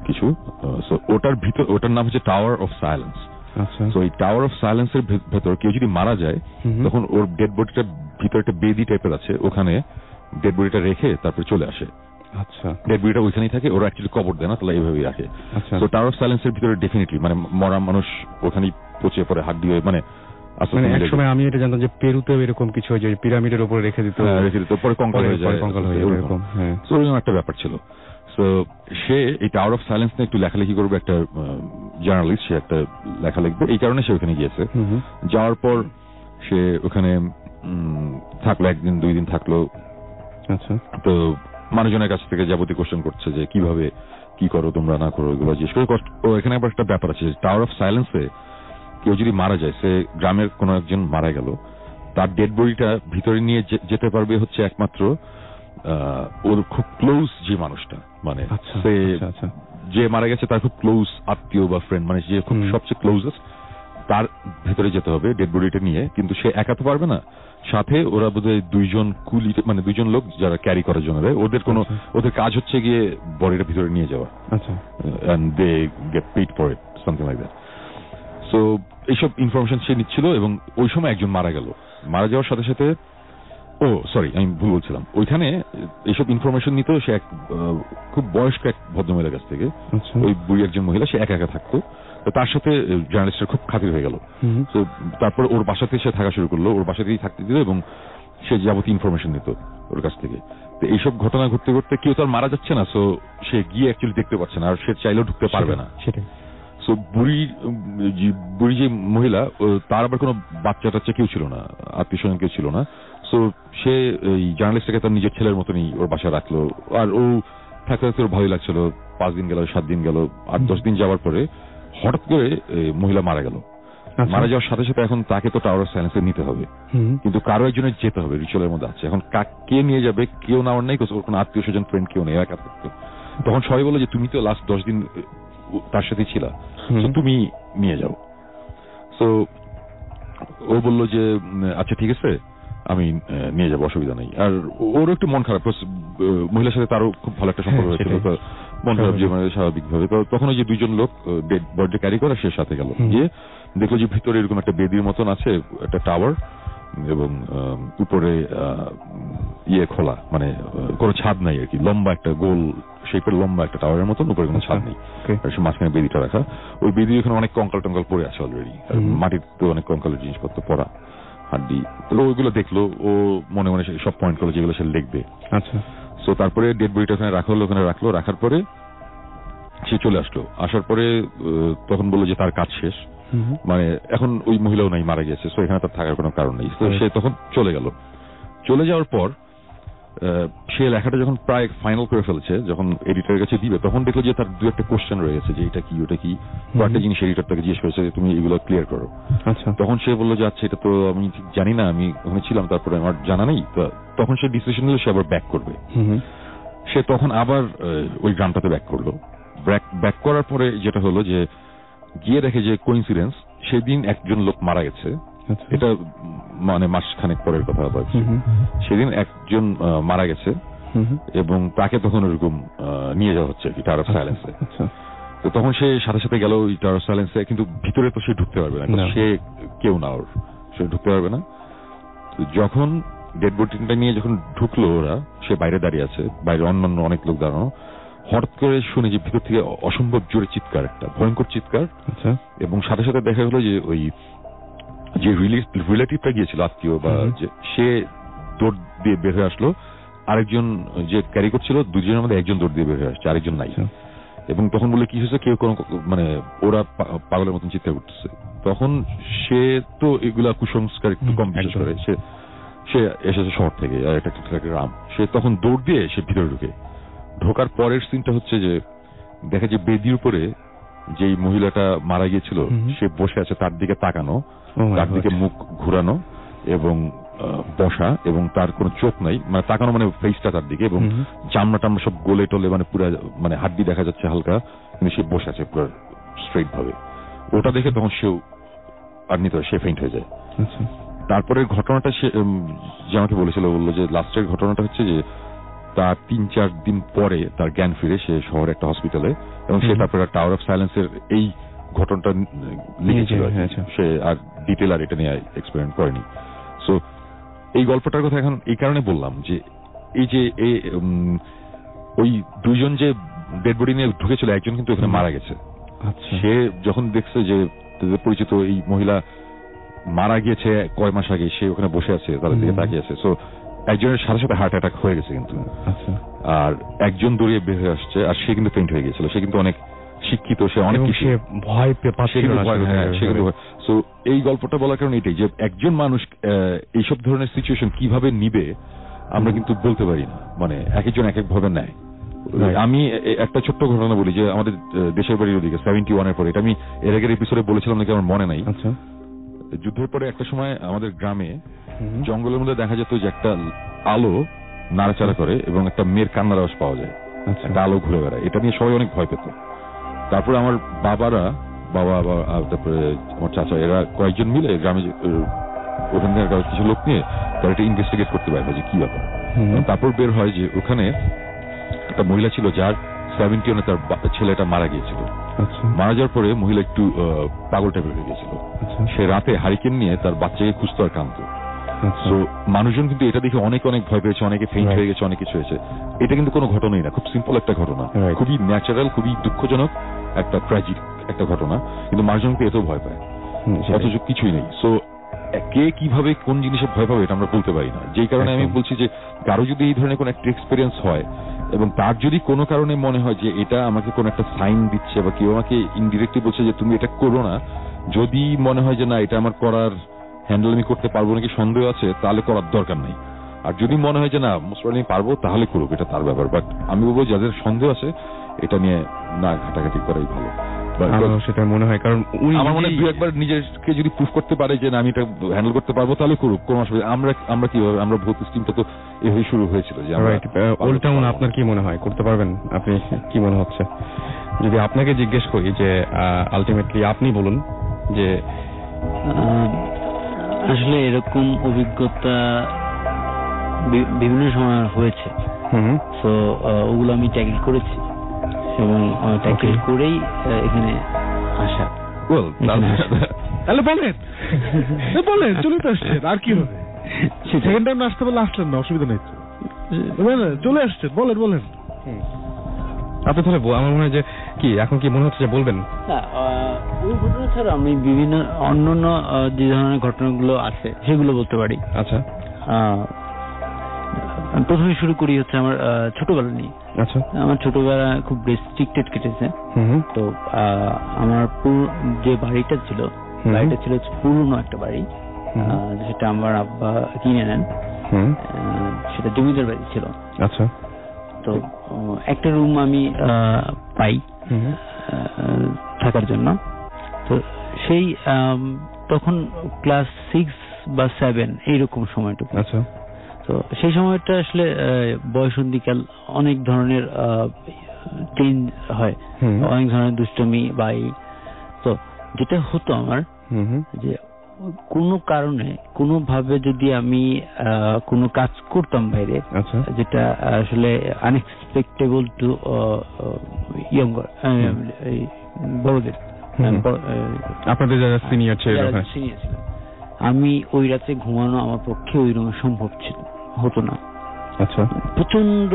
কিছু। সো ওটার নাম হচ্ছে টাওয়ার অফ সাইলেন্স। আচ্ছা, তো এই টাওয়ার অফ সাইলেন্সের ভেতর কেউ যদি মারা যায় তখন ওর ডেড বডিটার ভিতরে একটা বেদি টাইপের আছে, ওখানে ডেড বডিটা রেখে তারপর চলে আসে। আচ্ছা, ডেড বডিটা ওইখানেই থাকে, ওরা অ্যাকচুয়ালি কবর দেয় না, তাহলে এইভাবেই রাখে। আচ্ছা, তো টাওয়ার অফ সাইলেন্সের ভিতরে ডেফিনেটলি মানে মরা মানুষ ওখানেই পচে পড়ে হাড্ডি হয়ে মানে একসময় আমি এটা জানতাম যে পেরুতেও এরকম কিছু হয় যে পিরামিডের উপরে রেখে দিত, পরে কঙ্কাল হয়ে যায়, এরকম একটা ব্যাপার ছিল। তো সে এই টাওয়ার অফ সাইলেন্স নিয়ে একটু লেখালেখি করবে, একটা জার্নালিস্ট, সে একটা লেখা লিখবে, এই কারণে সে ওখানে গিয়েছে। যাওয়ার পর সে ওখানে থাকলো, একদিন 2 দিন থাকলো। আচ্ছা, তো মানুষজনের কাছ থেকে যাবতীয় কোশ্চেন করছে যে কিভাবে কি করো তোমরা, না করো, এগুলো জিজ্ঞেস করে। এখানে আবার একটা ব্যাপার আছে, টাওয়ার অফ সাইলেন্সে কেউ যদি মারা যায়, সে গ্রামের কোনো একজন মারা গেল, তার ডেড বডিটা ভিতরে নিয়ে যেতে পারবে হচ্ছে একমাত্র ওর খুব ক্লোজ যে মানুষটা, মানে সে যে মারা গেছে তার খুব ক্লোজ আত্মীয় বা ফ্রেন্ড, মানে যে খুব সবচেয়ে ক্লোজেস্ট, তার ভেতরে যেতে হবে ডেড বডিটা নিয়ে। কিন্তু সে একা তো পারবে না, সাথে ওরা বোধহয় 2 জন কুলি, মানে 2 জন লোক যারা ক্যারি করার জন্য, ওদের কাজ হচ্ছে গিয়ে বডিটা ভিতরে নিয়ে যাওয়া। আচ্ছা, and they get paid for it, something like that. So এইসব ইনফরমেশন সে নিচ্ছিল, এবং ওই সময় একজন মারা গেল। মারা যাওয়ার সাথে সাথে আমি ভুল বলছিলাম, ওইখানে এইসব ইনফরমেশন নিত সে এক খুব বয়স্ক এক ভদ্রমহিলার কাছ থেকে। ওই বুড়ি একজন মহিলা, সে একা একা থাকতো, তার সাথে জার্নালিস্টের খুব খাতির হয়ে গেল। তো তারপর ওর বাসাতে সে থাকা শুরু করলো, ওর বাসাতেই থাকতে দিল, এবং সে যাবতীয় ইনফরমেশন নিত ওর কাছ থেকে। তো এইসব ঘটনা ঘটতে ঘটতে কেউ তো আর মারা যাচ্ছে না, সো সে গিয়ে অ্যাকচুয়ালি দেখতে পাচ্ছে না, আর সে চাইলেও ঢুকতে পারবে না। সেটাই। সো বুড়ি যে মহিলা, তার আবার কোনো বাচ্চা টাচ্চা কেউ ছিল না, আত্মীয় স্বজন কেউ ছিল না। সো সে এই জার্নালিস্টকে তার নিজের ছেলের মতনই ওর বাসায় রাখলো, আর ও থাকতে থাকতে ওর ভালোই লাগছিল। 5 দিন গেল, 7 দিন গেল, 8-10 দিন যাওয়ার পরে হঠাৎ করে মহিলা মারা গেল। মারা যাওয়ার সাথে সাথে এখন তাকে তো টাওয়ার অফ সাইলেন্সে নিতে হবে, কিন্তু কারো একজনের যেতে হবে, রিচুয়ালের মধ্যে আছে। এখন কে নিয়ে যাবে, কেউ নেওয়ার নেই, কোনো আত্মীয় স্বজন ফ্রেন্ড কেউ নেই, একা থাকতো। তখন সবাই বললো যে তুমি তো লাস্ট 10 দিন তার সাথে ছিলা, তুমি নিয়ে যাও। সো ও বললো যে আচ্ছা ঠিক আছে, আমি নিয়ে যাবো, অসুবিধা নেই। আর ওরও একটু মন খারাপ, মহিলার সাথে তারও খুব ভালো একটা সম্পর্ক হয়েছিল, মন খারাপ যে মানে স্বাভাবিকভাবে। তো তখন ওই যে 2 জন লোক ডেড বডি ক্যারি করে সে সাথে গেল, গিয়ে দেখলো যে ভিতরে এরকম একটা বেদির মতন আছে, একটা টাওয়ার, এবং উপরে খোলা, মানে কোনো ছাদ নাই আর কি, লম্বা একটা গোল শেপের লম্বা একটা টাওয়ারের মতন, উপরে কোনো ছাদ নেই, আর সে মাঝখানে বেদিটা রাখা। ওই বেদি এখানে অনেক কঙ্কাল টঙ্কাল পড়ে আছে অলরেডি, মাটির তো অনেক কঙ্কালের জিনিসপত্র পড়া, হাড্ডি। তো ওইগুলো দেখলো, ও মনে মনে সব পয়েন্ট করলো যেগুলো সে লিখবে। আচ্ছা, সো তারপরে ডেড বডিটা ওখানে রাখা হলো, ওখানে রাখলো, রাখার পরে সে চলে আসলো। আসার পরে তখন বললো যে তার কাজ শেষ, মানে এখন ওই মহিলাও নাই, মারা গেছে, সো এখানে তার থাকার কোনো কারণ নেই। তো সে তখন চলে গেল। চলে যাওয়ার পর সে লেখাটা যখন প্রায় ফাইনাল করে ফেলছে, যখন এডিটরের কাছে দিবে, তখন দেখলো যে তার 2-একটা কোশ্চেন রয়ে গেছে, যে এটা কি ওটা কি, কয়েকটা জিনিস এডিটর তাকে জিজ্ঞেস করেছে, তুমি এগুলো ক্লিয়ার করো। আচ্ছা, তখন সে বললো যে আচ্ছা এটা তো আমি ঠিক জানি না, আমি ওখানে ছিলাম, তারপরে আমার জানা নেই। তখন সে ডিসিশন নিল সে আবার ব্যাক করবে। সে তখন আবার ওই গ্রামটাতে ব্যাক করলো। ব্যাক করার পরে যেটা হলো যে গিয়ে দেখে যে কোইন্সিডেন্স, সেদিন একজন লোক মারা গেছে। এটা মানে মাসখানেক পরের কথা বলছি। সেদিন একজন মারা গেছে, এবং তাকে তখন ওরকম নিয়ে যাওয়া হচ্ছে টাওয়ার অফ সাইলেন্সে। তো তখন সে সাথে সাথে গেল ওই টাওয়ার অফ সাইলেন্সে, কিন্তু ভিতরে তো সে ঢুকতে পারবে না, সে কেউ না, ওর সে ঢুকতে পারবে না। যখন ডেড বডিটা নিয়ে যখন ঢুকলো ওরা, সে বাইরে দাঁড়িয়ে আছে, বাইরে অন্যান্য অনেক লোক দাঁড়ানো। হঠাৎ করে শুনে যে ভিতর থেকে অসম্ভব জোরে চিৎকার, একটা ভয়ঙ্কর চিৎকার। এবং সাথে সাথে দেখা গেল যে ওই যে রিলেটিভটা গিয়েছিল, আত্মীয় বা যে, সে দৌড় দিয়ে বের হয়ে আসলো। আরেকজন যে ক্যারি করছিল, 2 জনের মধ্যে একজন দৌড় দিয়ে বের হয়ে আসছে, আরেকজন নাই। এবং তখন বলে কি হয়েছে, কেউ কোনো মানে ওরা পাগলের মতন চিৎকার করতেছে। তখন সে তো এগুলা কুসংস্কার একটু কম বিশ্বাস করে, সে এসেছে শহর থেকে, আর একটা গ্রাম। সে তখন দৌড় দিয়ে সে ভিতরে ঢোকার পরের সিনটা হচ্ছে যে দেখে যে বেদির উপরে যেই মহিলাটা মারা গিয়েছিল সে বসে আছে, তার দিকে তাকানো, তার দিকে মুখ ঘুরানো এবং বসা, এবং তার কোনো চোখ নাই, মানে তাকানো মানে ফেসটা তার দিকে, এবং চামড়া টামড়া সব গোলে টোলে, মানে পুরো মানে হাড্ডি দেখা যাচ্ছে হালকা, কিন্তু সে বসে আছে পুরো স্ট্রেট ভাবে। ওটা দেখে তখন সেও আর নিতে সে ফেইন্ট হয়ে যায়। তারপরে ঘটনাটা সে যে আমাকে বললো যে লাস্টের ঘটনাটা হচ্ছে যে তার 3-4 দিন পরে তার জ্ঞান ফিরে, সে শহরে একটা হসপিটালে, এবং সে তারপরে টাওয়ার অফ সাইলেন্সের এই ঘটনাটা লিখেছিল। সে আর ডিটেল আর এটা নিয়ে এক্সপেরিমেন্ট করেনি। সো এই গল্পটার কথা এখন এই কারণে বললাম যে এই যে ওই দুইজন যে ডেড বডি নিয়ে ঢুকেছিল, একজন কিন্তু এখানে মারা গেছে। সে যখন দেখছে যে পরিচিত এই মহিলা মারা গিয়েছে কয় মাস আগে, সে ওখানে বসে আছে, তাদের দিকে তাকিয়ে আছে। সো একজনের সাথে সাথে হার্ট অ্যাটাক হয়ে গেছে কিন্তু, আর একজন দৌড়িয়ে বের হয়ে আসছে, আর সে কিন্তু ফেইন্ট হয়ে গেছিল। সে কিন্তু অনেক শিক্ষিত, সে অনেক কিছু ভয় পেয়ে। সো এই গল্পটা বলার কারণ এটাই যে একজন মানুষ এইসব ধরনের সিচুয়েশন কিভাবে নিবে আমরা কিন্তু বলতে পারি না, মানে এক একজন এক এক ভাবে নেয়। আমি একটা ছোট্ট ঘটনা বলি যে আমাদের দেশের বাড়ির ওদিকে 71 এর পরে, এটা আমি এর আগের এপিসোডে বলেছিলাম নাকি আমার মনে নাই। যুদ্ধের পরে একটা সময় আমাদের গ্রামে জঙ্গলের মধ্যে দেখা যেত যে একটা আলো নাড়াচাড়া করে এবং একটা মেয়ের কান্নার আওয়াজ পাওয়া যায়, একটা আলো ঘুরে বেড়ায়। এটা নিয়ে সবাই অনেক ভয় পেত। তারপরে আমার বাবা, তারপরে আমার চাচা, এরা কয়েকজন মিলে গ্রামে ওখানকার কিছু লোক নিয়ে তারা এটা ইনভেস্টিগেট করতে পারে যে কি ব্যাপার। তারপর বের হয় যে ওখানে একটা মহিলা ছিল যার 71 তার ছেলেটা মারা গিয়েছিল। মারা যাওয়ার পরে মহিলা একটু পাগল টাইপের হয়ে গিয়েছিল। সে রাতে হারিকেন নিয়ে তার বাচ্চাকে খুঁজতো আর কাঁদতো। তো মানুষজন কিন্তু এটা দেখে অনেক অনেক ভয় পেয়েছে, অনেকে ফেইন্ট হয়ে গেছে, অনেক কিছু হয়েছে। এটা কিন্তু কোনো ঘটনাই না, খুব সিম্পল একটা ঘটনা, খুবই ন্যাচারাল, খুবই দুঃখজনক একটা ট্র্যাজিক একটা ঘটনা, কিন্তু মানুষজন কিন্তু এতেও ভয় পায়, অথচ কিছুই নেই। সো কে কিভাবে কোন জিনিসে ভয় পাবে এটা আমরা বলতে পারি না। যেই কারণে আমি বলছি যে কারো যদি এই ধরনের কোন একটা এক্সপিরিয়েন্স হয় এবং তার যদি কোনো কারণে মনে হয় যে এটা আমাকে কোন একটা সাইন দিচ্ছে বা কেউ আমাকে ইনডিরেক্টলি বলছে যে তুমি এটা করো না, যদি মনে হয় যে না এটা আমার করার হ্যান্ডেল আমি করতে পারবো নাকি সন্দেহ আছে, তাহলে করার দরকার নেই। আর যদি মনে হয় যে না মোস্ট প্রবাবলি আমি পারবো, তাহলে করুক, এটা তার ব্যাপার। বাট আমি বলবো যাদের সন্দেহ আছে এটা নিয়ে না ঘাটাঘাটি করাই ভালো। সেটা মনে হয়, কারণ আমার মনে হয় একবার নিজেকে যদি প্রুফ করতে পারে যে না আমি এটা হ্যান্ডেল করতে পারবো, তাহলে করুক, কোনো অসুবিধা। আমরা কিভাবে, আমরা ভূত স্টিমটা তো এভাবে শুরু হয়েছিল যে ওল্ড টাউন। আপনার কি মনে হয় করতে পারবেন? আপনি কি মনে হচ্ছে যদি আপনাকে জিজ্ঞেস করি যে আলটিমেটলি আপনি বলুন যে আসলে এরকম অভিজ্ঞতা বিভিন্ন সময় হয়েছে, তো ওগুলো আমি ট্যাকেল করেছি এবং ট্যাকেল করেই এখানে আসা। তাহলে বলেন চলে তো আসছেন, আর কি হবে? সেকেন্ড টাইম আসতে বলে আসলেন না, অসুবিধা নেই, চলে আসছেন, বলেন। আপনি তাহলে আমার মনে হয় যে কি এখন কি মনে হচ্ছে যে বলবেন? ওই ঘটনা ছাড়া আমি বিভিন্ন অন্যান্য যে ধরনের ঘটনাগুলো আছে সেগুলো বলতে পারি। আচ্ছা, প্রথমে শুরু করি হচ্ছে আমার ছোটবেলা নিয়ে। আচ্ছা, আমার ছোটবেলা খুব রেস্ট্রিক্টেড কেটেছে। তো আমার যে বাড়িটা ছিল পুরনো একটা বাড়ি, যেটা আমার আব্বা কিনে নেন, সেটা জমিদার বাড়ি ছিল। আচ্ছা, তো একটা রুম আমি পাই থাকার জন্য। তো সেই তখন ক্লাস 6 বা 7 এইরকম সময়টুকু। আচ্ছা, তো সেই সময়টা আসলে বয়সন্ধিকাল, অনেক ধরনের চেঞ্জ হয়, অনেক ধরনের দুষ্টমি বা তো যেটা হতো আমার যে কোনো কারণে কোনোভাবে যদি আমি কোনো কাজ করতাম বাইরে, যেটা আসলে আনএক্সপেক্টেবল টু ইয়ঙ্গার বড়দের, আপনাদের যারা সিনিয়র ছিল, আমি ওই রাতে ঘুমানো আমার পক্ষে ওই রকম সম্ভব হতো না। আচ্ছা, প্রচন্ড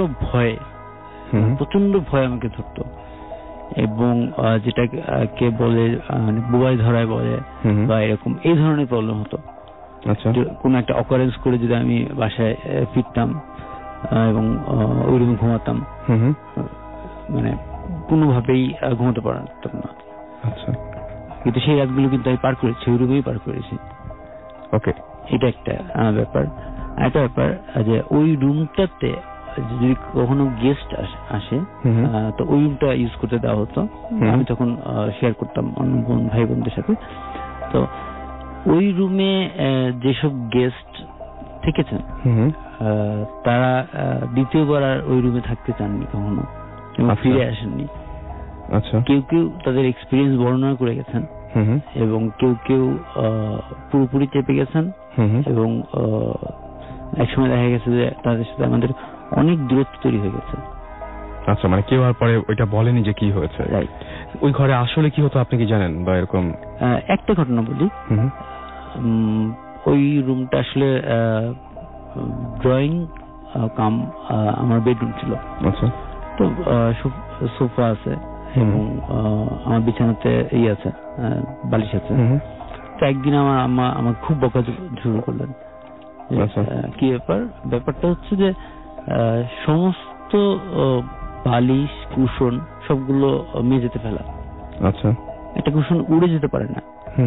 ভয় আমাকে ধরতো, এবং যেটাকে বলে বুবাই ধরায় বলে বা এরকম এই ধরনের প্রবলেম হতো। আচ্ছা, কোন একটা অকারেন্স করে যদি আমি বাসায় ফিরতাম এবং ওইরকম ঘুমাতাম, মানে কোনোভাবেই ঘুমাতে পারতাম না। আচ্ছা, কিন্তু সেই রাতগুলো কিন্তু আমি পার করেছি, ওই রুমেই পার করেছি। ওকে, এটা একটা ব্যাপার। একটা ব্যাপার যে ওই রুমটাতে যদি কখনো গেস্ট আসে তো ওই রুমটা ইউজ করতে দেওয়া হতো। আমি তখন শেয়ার করতাম অন্য ভাই বোনদের সাথে। তো ওই রুমে যেসব গেস্ট থেকেছেন তারা দ্বিতীয়বার আর ওই রুমে থাকতে চাননি কখনো, ফিরে আসেননি। আচ্ছা, কেউ কেউ তাদের এক্সপিরিয়েন্স বর্ণনা করে গেছেন এবং কেউ কেউ পুরোপুরি চেপে গেছেন, এবং একসময় দেখা গেছে যে তাদের সাথে আমাদের অনেক দূরত্ব তৈরি হয়ে গেছে। আচ্ছা, মানে কেউ আর পরে ওইটা বলেনি যে কি হয়েছে? রাইট। ওই ঘরে আসলে কি হতো আপনি কি জানেন বা এরকম? একটা ঘটনা বলি। ওই রুমটা আসলে ড্রয়িং কাম আমার বেডরুম ছিল। আচ্ছা। তো সোফা আছে এবং আমার বিছানাতে আছে, বালিশ আছে। তো একদিন আমার আম্মা আমাকে খুব বকা শুরু করলেন। কি ব্যাপারটা হচ্ছে যে সমস্ত বালিশ কুশন সবগুলো মেঝেতে ফেলা। আচ্ছা। একটা কুশন উড়ে যেতে পারে না,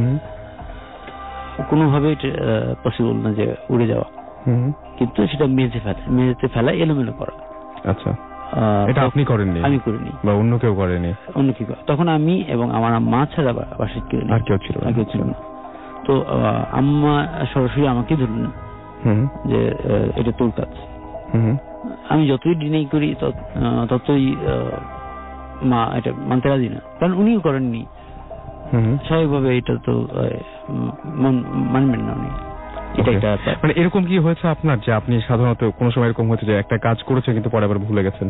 কোনোভাবে পসিবল না যে উড়ে যাওয়া, কিন্তু সেটা মেঝেতে ফেলা, এলোমেলো করা। আচ্ছা, এটা আপনি করেননি? আমি করিনি, বা অন্য কেউ করেনি? অন্য কেউ। তখন আমি এবং আমার মা ছাড়া বাসায় আর কেউ ছিল না। তো আম্মা সরাসরি আমাকে ধরলেন যে এটা তোর কাজ। আমি যতই ডিনাই করি ততই মা এটা মানতে রাজি না, কারণ উনিও করেননি। স্বাভাবিকভাবে এটা তো মানবেন না উনি। মানে এরকম কি হয়েছে আপনার যে আপনি সাধারণত কোনো সময় এরকম হয়েছে যে একটা কাজ করেছে কিন্তু পরে আবার ভুলে গেছেন?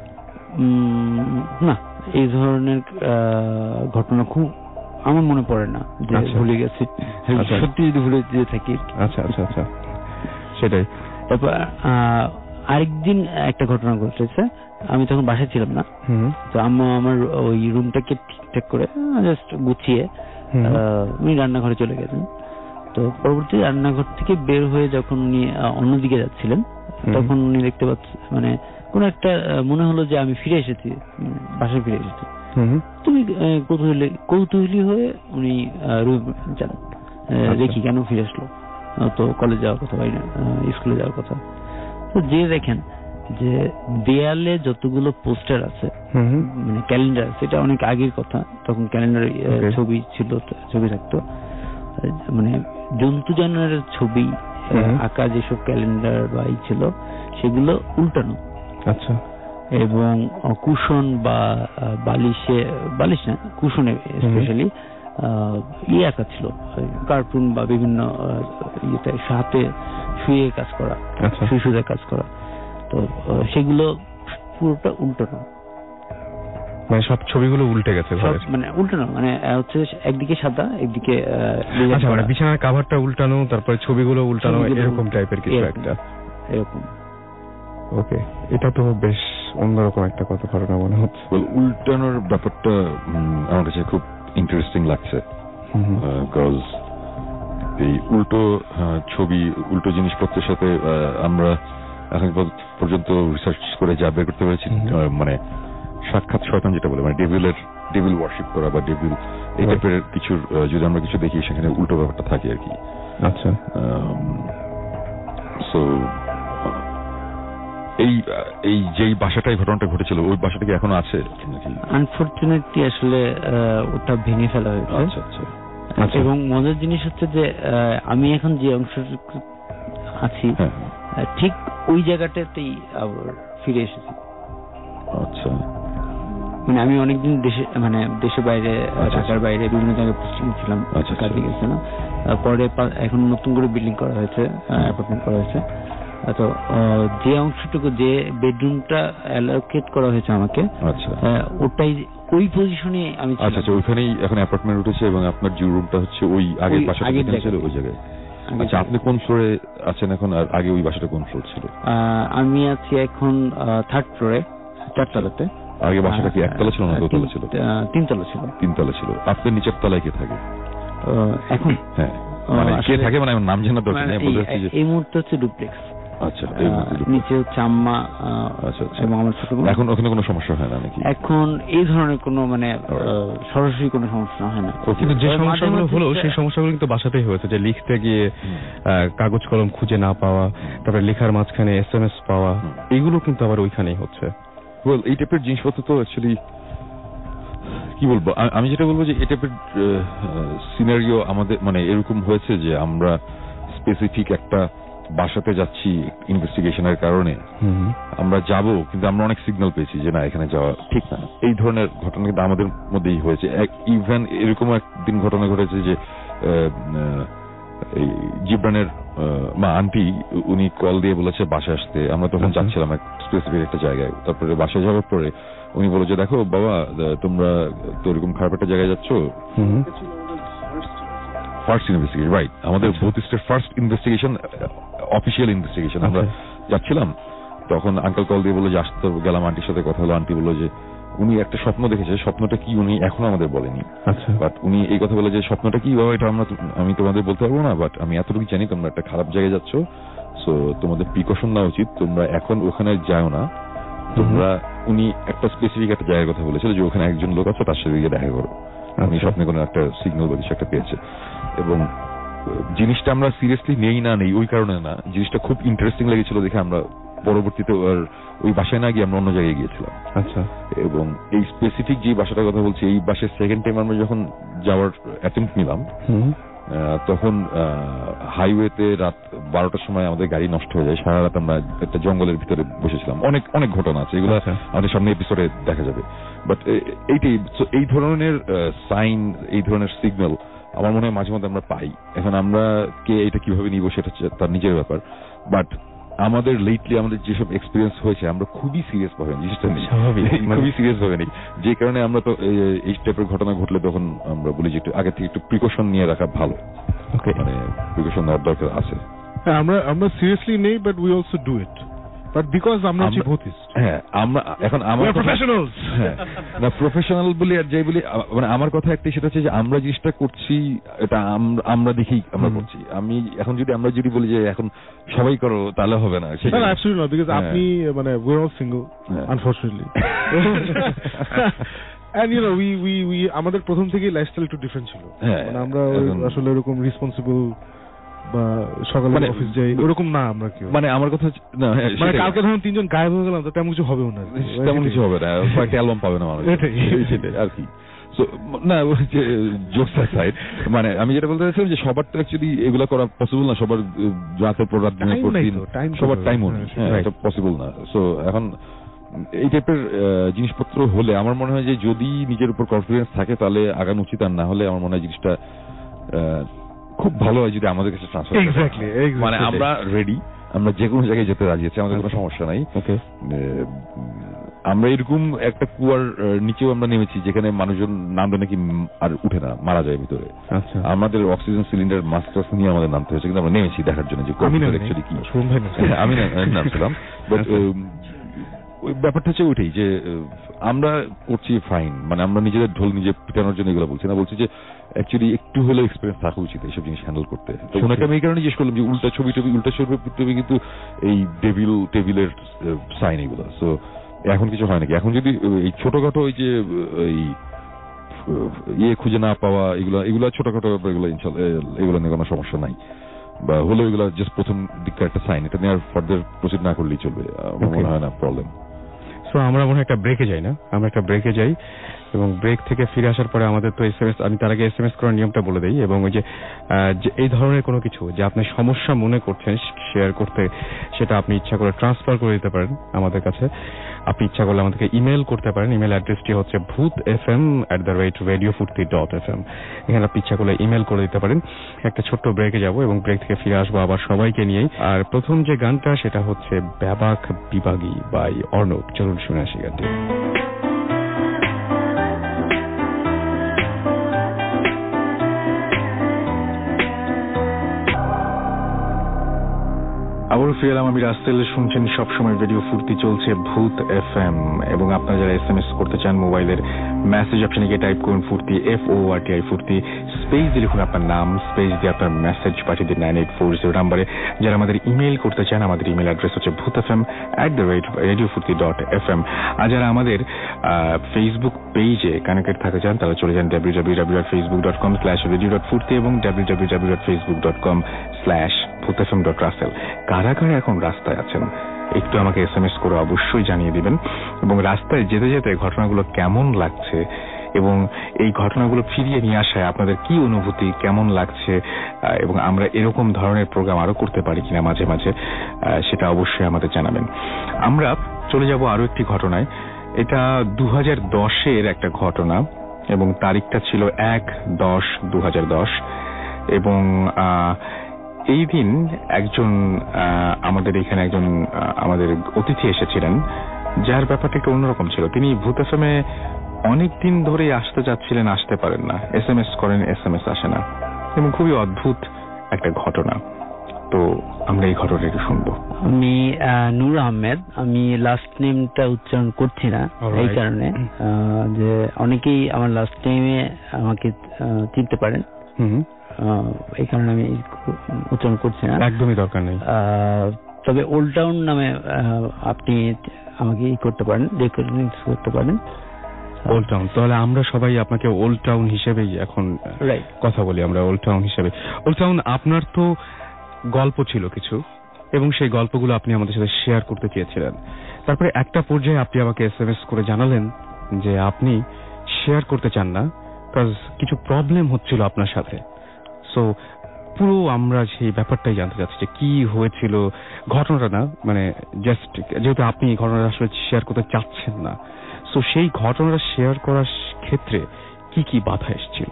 না, এই ধরনের ঘটনা খুব আমার মনে পড়ে না যে ভুলে গেছি। সত্যি যদি ভুলে যেতে থাকি। আচ্ছা আচ্ছা আচ্ছা, সেটাই। তারপর আরেকদিন একটা ঘটনা ঘটেছে, আমি তখন বাসায় ছিলাম না। তো আম্মা আমার ওই রুমটাকে ঠিকঠাক করে জাস্ট গুছিয়ে উনি রান্নাঘরে চলে গেছেন। তো পরবর্তী রান্নাঘর থেকে বের হয়ে যখন উনি অন্যদিকে যাচ্ছিলেন, তখন উনি দেখতে পাচ্ছেন, মানে কোন একটা মনে হলো যে আমি ফিরে এসেছি, বাসায় ফিরে এসেছি। তুমি কৌতূহলী হয়ে উনি রুমে যান, দেখি কেন ফিরে আসলো, তো কলেজ যাওয়ার কথা, স্কুলে যাওয়ার কথা। তো যে দেখেন যে দেয়ালে যতগুলো পোস্টার আছে, মানে ক্যালেন্ডার, সেটা অনেক আগের কথা, তখন ক্যালেন্ডার ছবি ছিল, ছবি থাকতো, মানে জন্তু জানোয়ারের ছবি আঁকা যেসব ক্যালেন্ডার বা ছিল সেগুলো উল্টানো। আচ্ছা। এবং কুশন বা বালিশ না, কুশনে স্পেশালি আঁকা ছিল, কার্টুন বা বিভিন্ন হাতে শুয়ে কাজ করা, শুয়ে কাজ করা। তো সেগুলো পুরোটা উল্টানো, মানে সব ছবিগুলো উল্টে গেছে, মানে উল্টানো, মানে হচ্ছে একদিকে সাদা, একদিকে বিছানার কাভারটা উল্টানো, তারপরে ছবিগুলো উল্টানো, এরকম টাইপের কিছু একটা এরকম। ওকে, এটা তো বেশ অন্যরকম একটা কথা ঘটনা মনে হচ্ছে। উল্টানোর ব্যাপারটা আমার কাছে খুব ইন্টারেস্টিং লাগছে, বিকজ এই উল্টো ছবি, উল্টো জিনিসপত্রের সাথে আমরা এখন পর্যন্ত রিসার্চ করে যা বের করতে পেরেছি, মানে সাক্ষাৎ শয়তান যেটা বলে, মানে ডেভিল ওয়ার্শিপ করা বা ডেভিল এই টাইপের কিছু, যদি আমরা কিছু দেখি সেখানে উল্টো ব্যাপারটা থাকে আর কি। আচ্ছা। সো এই যেই বাসাটাই ঘটনাটা ঘটেছিল, ওই বাসাটা কি এখনো আছে নাকি? আনফরচুনেটলি আসলে ওটা ভেঙে ফেলা হয়েছে। আচ্ছা আচ্ছা। এবং মজার জিনিস হচ্ছে যে আমি এখন যে অংশ আছি ঠিক ওই জায়গাটাতেই আবার ফিরে এসেছি। আচ্ছা। মানে আমি অনেকদিন দেশের বাইরে, ঢাকার বাইরে বিভিন্ন জায়গায় পোস্টিং ছিলাম, কাজে গেছিলাম। পরে এখন নতুন করে বিল্ডিং করা হয়েছে, অ্যাপার্টমেন্ট করা হয়েছে। তো যে অংশটুকু, যে বেডরুমটা অ্যালোকেট করা হয়েছে আমাকে, ওটাই ওই পজিশনে আমি ছিলাম। আচ্ছা, ওইখানেই এখন অ্যাপার্টমেন্ট উঠেছে এবং আপনার যে রুমটা হচ্ছে ওই আগের বাসাটা ছিল ওই জায়গায়। আচ্ছা, আপনি কোন ফ্লোরে আছেন এখন, আর আগে ওই বাসাটা কোন ফ্লোর ছিল? আমি আছি এখন 3rd ফ্লোরে, 4 তলাতে। আগে বাসাটা কি একতলা ছিল না দোতলা ছিল? 3 তলা ছিল। 3 তলা ছিল। আপনার নিচের তলায় কে থাকে এখন? হ্যাঁ, মানে কে থাকে, মানে আমার নাম জানার দরকার নেই, এই মুহূর্তে হচ্ছে ডুপ্লেক্স। আচ্ছা, নিচে হচ্ছে আম্মা এবং আমার ছোট বোন। এখন ওখানে কোনো সমস্যা হয় না নাকি? এখন এই ধরনের কোনো মানে সরাসরি কোনো সমস্যা হয় না। কিন্তু যে সমস্যাগুলো হলো সেই সমস্যাগুলো কিন্তু বাসাতেই হয়েছে, যে লিখতে গিয়ে কাগজ কলম খুঁজে না পাওয়া, তারপরে লেখার মাঝখানে SMS পাওয়া, এইগুলো কিন্তু আবার ওইখানেই হচ্ছে। এই টাইপের জিনিসপত্র তো অ্যাকচুয়ালি কি বলবো, আমি যেটা বলবো যে এই টাইপের সিনারিও আমাদের মানে এরকম হয়েছে যে আমরা স্পেসিফিক একটা বাসাতে যাচ্ছি ইনভেস্টিগেশনের কারণে, আমরা যাব, কিন্তু আমরা অনেক সিগন্যাল পেয়েছি যে না, এখানে যাওয়া ঠিক না। এই ধরনের ঘটনা কিন্তু আমাদের মধ্যেই হয়েছে। ইভেন এরকম একদিন ঘটনা ঘটেছে যে এই জিবরানের মা আন্টি উনি কল দিয়ে বলেছে বাসায় আসতে। আমরা তখন যাচ্ছিলাম এক স্পেসিফিক একটা জায়গায়। তারপরে বাসায় যাওয়ার পরে উনি বলে যে দেখো বাবা তোমরা তো এরকম খারাপ একটা জায়গায় যাচ্ছ, ফার্স্ট ইনভেস্টিগেশন, রাইট, আমাদের বুদ্ধিস্টের ফার্স্ট ইনভেস্টিগেশন, অফিসিয়াল ইনভেস্টিগেশন। আমরা যাচ্ছিলাম, তখন আঙ্কেল কল দিয়ে বলে যে আসতে গেলাম, আন্টির সাথে কথা হলো। আন্টি বললো যে উনি একটা স্বপ্ন দেখেছে, স্বপ্নটা কি উনি এখনো আমাদের বলেনি। বাট উনি এই কথা বলে যে স্বপ্নটা কি বাবা এটা আমি তোমাদের বলতে পারবো না, বাট আমি এতটুকু জানি তোমরা একটা খারাপ জায়গায় যাচ্ছ, সো তোমাদের প্রিকশন নেওয়া উচিত, তোমরা এখন ওখানে যাও না, তোমরা উনি একটা স্পেসিফিক একটা জায়গার কথা বলেছিল যে ওখানে একজন লোক আছে, তার সাথে গিয়ে দেখা করো। উনি স্বপ্নে কোনো একটা সিগন্যাল বা কিছু একটা পেয়েছে। এবং জিনিসটা আমরা সিরিয়াসলি নেই ওই কারণে না, জিনিসটা খুব ইন্টারেস্টিং লেগেছিল দেখে আমরা পরবর্তীতে ওই বাসায় না গিয়ে আমরা অন্য জায়গায় গিয়েছিলাম। আচ্ছা। এবং এই স্পেসিফিক যে বাসাটার কথা বলছি, এই বাসায় সেকেন্ড টাইম আমরা যখন যাওয়ার অ্যাটেম্প্ট নিলাম, তখন হাইওয়েতে রাত 12টার সময় আমাদের গাড়ি নষ্ট হয়ে যায়। সারা রাত আমরা একটা জঙ্গলের ভিতরে বসেছিলাম। অনেক অনেক ঘটনা আছে, এগুলো আমাদের সামনে এপিসোডে দেখা যাবে। বাট এই ধরনের সাইন, এই ধরনের সিগন্যাল আমার মনে হয় মাঝে মধ্যে আমরা পাই। এখন আমরা কে এটা কিভাবে নিব সেটা তার নিজের ব্যাপার। বাট আমাদের লেটলি আমাদের যেসব এক্সপিরিয়েন্স হয়েছে আমরা খুবই সিরিয়াস ভাবে জিনিসটা নিই, খুবই সিরিয়াস ভাবে নিই, যে কারণে আমরা তো এই টাইপের ঘটনা ঘটলে তখন আমরা বলি যে একটু আগে থেকে একটু প্রিকশন নিয়ে রাখা ভালো, মানে প্রিকশন নেওয়ার দরকার আছে। আমরা সিরিয়াসলি নেই, but we also do it, but because আমরা হচ্ছে ভূতিস্ট। হ্যাঁ, আমরা এখন আমরা প্রফেশনালস। হ্যাঁ, না প্রফেশনাল বলি আর যাই বলি, মানে আমার কথা একটাই, সেটা হচ্ছে যে আমরা জিনিসটা করছি, এটা আমরা দেখেই আমরা করছি। আমি এখন আমরা যদি বলি যে এখন সবাই করো তাহলে হবে না, সেটা অ্যাবসলিউটলি নট, বিকজ আপনি মানে we are all single unfortunately, and you know we আমাদের প্রথম থেকেই লাইফস্টাইল একটু ডিফারেন্ট ছিল। মানে আমরা আসলে এরকম রেসপন্সিবল বা সকালে অফিস যাই ওরকম না আমরা কেউ। মানে আমার কথা না, মানে কালকে ধরুন 3 জন গায়েব হয়ে গেলাম তো তেমন কিছু হবেও না, তেমন কিছু হবে না, কয়েকটা অ্যালবাম পাবে না মানুষ, সেটাই আর কি। না জোকস অ্যাসাইড, মানে আমি যেটা বলতে চাইছিলাম যে সবার তো অ্যাকচুয়ালি এগুলো করা পসিবল না, সবার রাতের পর রাত দিনের পর দিন সবার টাইম নেই, এটা পসিবল না। সো এখন এই টাইপের জিনিসপত্র হলে আমার মনে হয় যে যদি নিজের উপর কনফিডেন্স থাকে তাহলে আগানো উচিত, আর না হলে আমার মনে হয় জিনিসটা খুব ভালো হয় যদি আমাদের কাছে ট্রান্সফার। মানে আমরা রেডি, আমরা যে কোনো জায়গায় যেতে রাজি আছি, আমাদের কোনো সমস্যা নাই। আমরা এরকম একটা কুয়ার নিচেও আমরা নেমেছি যেখানে মানুষজন নামবে নাকি আর উঠে না, মারা যায় ভিতরে। আমাদের অক্সিজেন সিলিন্ডার মাস্ক নিয়ে আমাদের নামতে হয়েছে, কিন্তু আমরা নেমেছি দেখার জন্য যে অ্যাকচুয়ালি কি। আমি নামছিলাম, বাট ওই ব্যাপারটা হচ্ছে ওইটাই যে আমরা করছি ফাইন, মানে আমরা নিজেদের ঢোল নিজে পিটানোর জন্য এগুলো বলছি না, বলছি যে অ্যাকচুয়ালি একটু হলেও এক্সপিরিয়েন্স থাকা উচিত এইসব জিনিস হ্যান্ডেল করতে। তো ওনাকে আমি এই কারণে জিজ্ঞেস করলাম যে উল্টা ছবি কিন্তু এই টেবিলের সাইন এগুলো। সো এখন কিছু হয় নাকি? এখন যদি এই ছোটখাটো ওই যে এই খুঁজে না পাওয়া এগুলো ছোটখাটো ব্যাপারগুলো এগুলো নিয়ে কোনো সমস্যা নাই, বা হলো এগুলো জাস্ট প্রথম দিককার একটা সাইন, এটা নিয়ে আর ফার্দার প্রসিড না করলেই চলবে, আমার মনে হয় না প্রবলেম। সো আমরা মনে হয় একটা ব্রেকে যাই না, আমরা একটা ব্রেকে যাই এবং ব্রেক থেকে ফিরে আসার পরে আমাদের তো এসএমএস, আমি তার আগে এসএমএস করার নিয়মটা বলে দেই। এবং ওই যে এই ধরনের কোনো কিছু যে আপনি সমস্যা মনে করছেন শেয়ার করতে, সেটা আপনি ইচ্ছা করে ট্রান্সফার করে দিতে পারেন আমাদের কাছে। আপনি ইচ্ছা করলে আমাদেরকে ইমেল করতে পারেন, ইমেল অ্যাড্রেসটি হচ্ছে bhutfm@radiofurti.fm। এখানে আপনি ইচ্ছা করলে ইমেল করে দিতে পারেন। একটা ছোট্ট ব্রেকে যাব এবং ব্রেক থেকে ফিরে আসবো আবার সবাইকে নিয়েই। আর প্রথম যে গানটা সেটা হচ্ছে ব্যাবাক বিভাগী বাই অর্ণব। চলুন শুনে আসি গানটি। আবারও ফিরে এলাম, আমি রাসেল, শুনছেন সবসময় রেডিও ফুর্তি, চলছে ভূত এফএম। এবং আপনারা যারা এসএমএস করতে চান মোবাইলের মেসেজ অপশনে গিয়ে টাইপ করুন ফুর্তি, FORTI ফুর্তি, স্পেস দিয়ে লিখুন আপনার নাম, স্পেস দিয়ে আপনার মেসেজ পাঠিয়ে দিন 9840 নাম্বারে। যারা আমাদের ইমেল করতে চান, আমাদের ইমেল অ্যাড্রেস হচ্ছে bhutfm@radiofurti.fm। আর যারা আমাদের ফেসবুক পেজে কানেক্টেড থাকতে চান তারা চলে যান www.facebook.com/radio.furti এবং www.facebook.com/bhutfm.russell। কারা কারা এখন রাস্তায় আছেন একটু আমাকে এসএমএস করে অবশ্যই জানিয়ে দিবেন। এবং রাস্তায় যেতে যেতে ঘটনাগুলো কেমন লাগছে এবং এই ঘটনাগুলো ফিরিয়ে নিয়ে আসায় আপনাদের কি অনুভূতি, কেমন লাগছে, এবং আমরা এরকম ধরনের প্রোগ্রাম আরো করতে পারি কিনা মাঝে মাঝে, সেটা অবশ্যই আমাদের জানাবেন। আমরা চলে যাব আরো একটি ঘটনায়। এটা 2010-এর একটা ঘটনা এবং তারিখটা ছিল 1-10-2010। এবং এই দিন একজন আমাদের এখানে একজন আমাদের অতিথি এসেছিলেন, যার ব্যাপারটা একটু অন্যরকম ছিল। তিনি ভূত এফএমে অনেকদিন ধরে আসতে যাচ্ছিলেন, আসতে পারেন না, SMS করেন, SMS আসে না, এবং খুবই অদ্ভুত একটা ঘটনা। তো আমরা এই ঘটনাটা একটু শুনবো। আমি নূর আহমেদ, আমি লাস্ট নেমটা উচ্চারণ করছি না এই কারণে যে অনেকেই আমার লাস্ট নেমে আমাকে চিনতে পারেন, এই কারণে আমি উচ্চারণ করছি না, একদমই দরকার নেই। তবে ওল্ড টাউন নামে আপনি আমাকে করতে পারেন, রেকগনাইজ করতে পারেন। ওল্ড টাউন, তাহলে আমরা সবাই আপনাকে ওল্ড টাউন হিসেবেই এখন কথা বলি। আমরা ওল্ড টাউন হিসেবে। ওল্ড টাউন, আপনার তো গল্প ছিল কিছু, এবং সেই গল্পগুলো আপনি আমাদের সাথে শেয়ার করতে চেয়েছিলেন। তারপরে একটা পর্যায়ে আপনি আমাকে SMS করে জানালেন যে আপনি শেয়ার করতে চান না, কারণ কিছু প্রবলেম হচ্ছিল আপনার সাথে। সো পুরো আমরা সেই ব্যাপারটাই জানতে চাচ্ছি যে কি হয়েছিল, ঘটনাটা না, মানে জাস্ট যেহেতু আপনি ঘটনাটা আসলে শেয়ার করতে চাচ্ছেন না, সো সেই ঘটনাটা শেয়ার করার ক্ষেত্রে কি কি বাধা এসেছিল?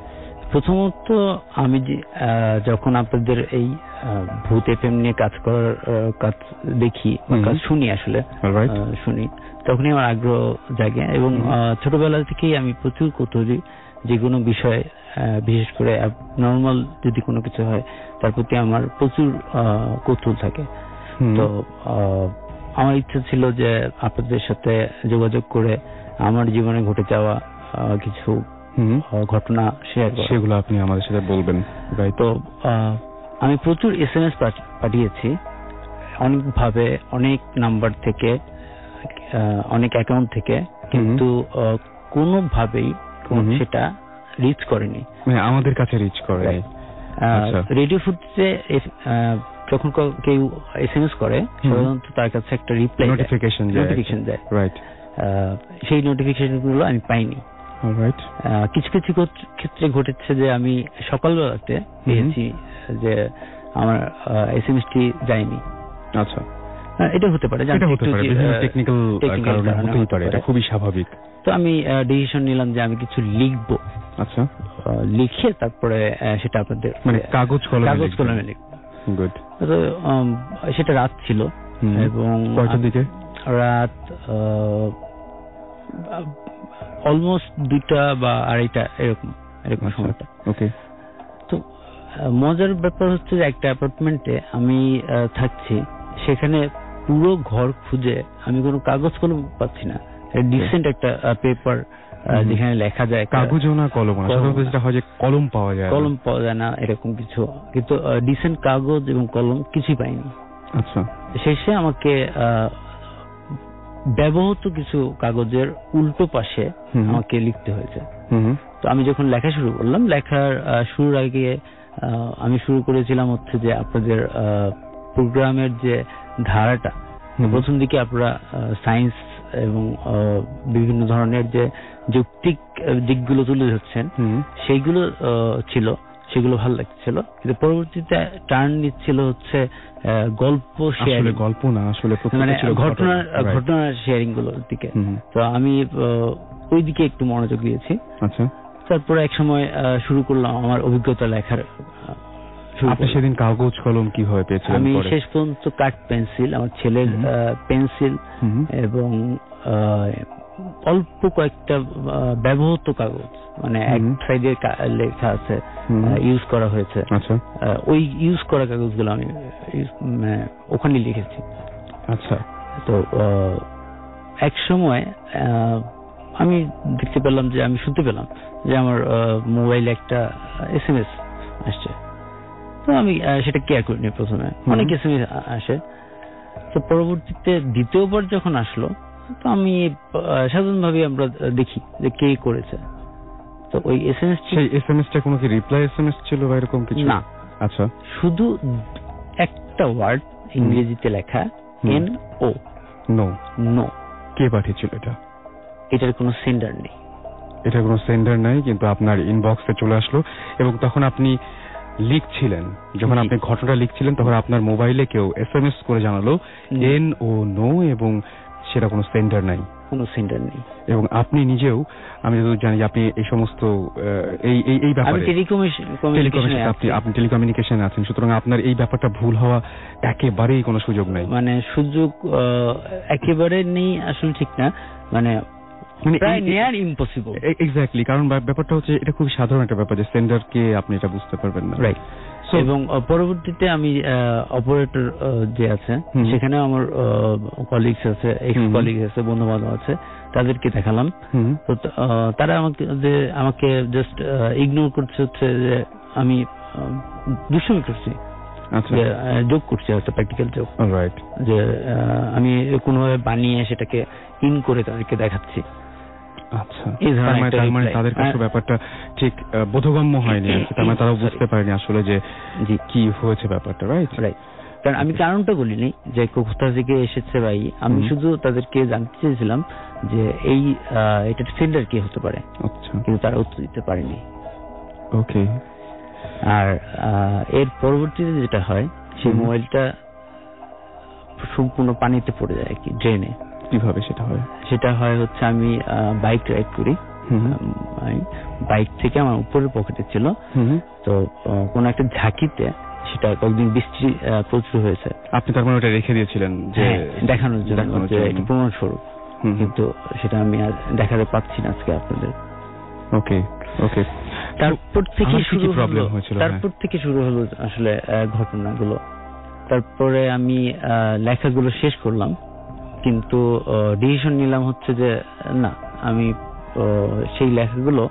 প্রথমত আমি যখন আপনাদের এই ভূত এফএম নিয়ে কাজ করার কাজ দেখি, কাজ শুনি, আসলে শুনি, তখনই আমার আগ্রহ জাগে, এবং ছোটবেলা থেকেই আমি প্রচুর কৌতূহলী, যে কোনো বিষয়ে, বিশেষ করে নর্মাল যদি কোনো কিছু হয় তার প্রতি আমার প্রচুর কৌতূহল থাকে। তো আমার ইচ্ছা ছিল যে আপনাদের সাথে যোগাযোগ করে আমার জীবনে ঘটে যাওয়া কিছু ঘটনা শেয়ার করা, সেগুলো আপনি আমাদের সাথে বলবেন। তো আমি প্রচুর SMS পাঠিয়েছি, অনেকভাবে, অনেক নাম্বার থেকে, অনেক অ্যাকাউন্ট থেকে, কিন্তু কোনোভাবেই সেটা রিচ করেনি, আমাদের কাছে রিচ করেনি। রেডিও ফুটে যখন কেউ SMS করে, সাধারণত তার কাছে একটা রিপ্লাই, নোটিফিকেশন যায়, রাইট? সেই নোটিফিকেশন গুলো আমি পাইনি। কিছু কিছু ক্ষেত্রে ঘটেছে যে আমি সকালবেলাতে পেয়েছি যে আমার SMS-টি যায়নি। আচ্ছা, এটা হতে পারে, টেকনিক্যাল কারণে হতেই পারে, এটা খুবই স্বাভাবিক। তো আমি ডিসিশন নিলাম যে আমি কিছু লিখবো। আচ্ছা, লিখে তারপরে সেটা আপনাদের, মানে কাগজ কলমে লিখবো। গুড। তো সেটা রাত ছিল, এবং কয়টার দিকে? রাত অলমোস্ট 2টা বা 2:30 এরকম সময়টা। ওকে। তো মজার ব্যাপার হচ্ছে যে একটা অ্যাপার্টমেন্টে আমি থাকছি, সেখানে পুরো ঘর খুঁজে আমি কোনো কাগজ কলম পাচ্ছি না, ডিসেন্ট একটা পেপার যেখানে লেখা যায়, কাগজও না কলম, যেটা হয় যে কলম পাওয়া যায় না এরকম কিছু, কিন্তু ডিসেন্ট কাগজ এবং কলম কিছুই পাইনি। আচ্ছা, শেষে আমাকে ব্যবহৃত কিছু কাগজের উল্টো পাশে আমাকে লিখতে হয়েছে। তো আমি যখন লেখা শুরু করলাম, লেখার শুরুর আগে আমি শুরু করেছিলাম হচ্ছে যে আপনাদের প্রোগ্রামের যে ধারাটা, প্রথম দিকে আপনারা সায়েন্স এবং বিভিন্ন ধরনের যে যৌক্তিক দিকগুলো তুলে ধরছেন, সেইগুলো ছিল, সেগুলো ভালো লাগছিল, কিন্তু পরবর্তীতে টার্ন নিচ্ছিল হচ্ছে গল্প শেয়ার, গল্প না আসলে মানে ঘটনার শেয়ারিং গুলোর দিকে। তো আমি ওই দিকে একটু মনোযোগ দিয়েছি। আচ্ছা, তারপরে এক সময় শুরু করলাম আমার অভিজ্ঞতা লেখার। আপনি সেদিন কাগজ কলম কিভাবে পেয়েছিলেন? আমি শেষ পর্যন্ত কাঠ পেন্সিল, আমার ছেলের পেন্সিল, এবং অল্প কয়েকটা ব্যবহৃত কাগজ, মানে এক সাইডে লেখা আছে, ইউজ করা হয়েছে, ওই ইউজ করা কাগজগুলো আমি ওখানে লিখেছি। আচ্ছা, তো এক সময় আমি দেখতে পেলাম যে, আমি শুনতে পেলাম যে আমার মোবাইলে একটা SMS আসছে। তো আমি সেটা কেয়ার করিনি, প্রথমে অনেক SMS আসে। তো পরবর্তীতে দ্বিতীয়বার যখন আসলো, তো আমি সাধারণভাবে আমরা দেখি যে কে করেছে। তো ওই এসএমএসটা কোনো কি রিপ্লাই এসএমএস ছিল বা এরকম কিছু? না। আচ্ছা, শুধু একটা ওয়ার্ড ইংরেজিতে লেখা, NO, নো। কে পাঠিয়েছিল এটা? এটার কোনো সেন্ডার নেই। এটা কোনো সেন্ডার নাই, কিন্তু আপনার ইনবক্সে চলে আসলো, এবং তখন আপনি লিখছিলেন, যখন আপনি ঘটনাটা লিখছিলেন, তখন আপনার মোবাইলে কেউ SMS করে জানালো NO, নো, এবং সেটা কোনো সেন্ডার নাই। কোনো সেন্টার নেই। এবং আপনি নিজেও, আমি যতদূর জানি আপনি এই সমস্ত এই ব্যাপারে আপনি টেলিকমিউনিকেশনে আছেন, সুতরাং আপনার এই ব্যাপারটা ভুল হওয়া একেবারেই কোনো সুযোগ নাই। মানে সুযোগ একেবারে নেই আসলে ঠিক না, মানে প্রায় নিয়ার ইম্পসিবল। এক্স্যাক্টলি, কারণ ব্যাপারটা হচ্ছে এটা খুব সাধারণ একটা ব্যাপার যে সেন্ডারকে আপনি এটা বুঝতে পারবেন না, রাইট? এবং পরবর্তীতে আমি অপারেটর যে আছে সেখানে আমার কলিগস আছে, এক্স কলিগ আছে, বন্ধু বান্ধব আছে, তাদেরকে দেখালাম। তো তারা আমাকে জাস্ট ইগনোর করছে, হচ্ছে যে আমি দুষ্টুমি করছি, যোগ করছি, হয়তো প্র্যাকটিক্যাল যোগ, রাইট, যে আমি কোনোভাবে বানিয়ে সেটাকে ইন করে তাদেরকে দেখাচ্ছি। আচ্ছা, তাদের কাছে ব্যাপারটা ঠিক বোধগম্য হয়নি, তার মানে তারাও বুঝতে পারেনি আসলে যে কি হয়েছে ব্যাপারটা, রাইট? রাইট। কারণ আমি কারণটা বলিনি যে কোথা থেকে এসেছে ভাই, আমি শুধু তাদেরকে জানতে চেয়েছিলাম যে এটা সেন্ডার কি হতে পারে, আচ্ছা, কিন্তু তারা উত্তর দিতে পারেনি। ওকে। আর এর পরবর্তীতে যেটা হয়, সেই মোবাইলটা সম্পূর্ণ পানিতে পড়ে যায়, কি ড্রেনে। কিভাবে সেটা হয়? সেটা হয় হচ্ছে আমি বাইক রাইড করি, বাইক থেকে আমার উপরের পকেটে ছিল, তো কোন একটা ঝাঁকিতে সেটা কয়েকদিন বৃষ্টি প্রচুর হয়েছে। আপনি তার মানে ওটা রেখে দিয়েছিলেন যে দেখানোর জন্য, যে এটা প্রমাণ স্বরূপ, কিন্তু সেটা আমি আর দেখাতে পাচ্ছি না আজকে আপনাদের। ওকে ওকে। তারপর থেকে শুরু হলো আসলে ঘটনাগুলো। তারপরে আমি লেখাগুলো শেষ করলাম, কিন্তু ডিসিশন নিলাম হচ্ছে যে না, আমি সেই লেখাগুলো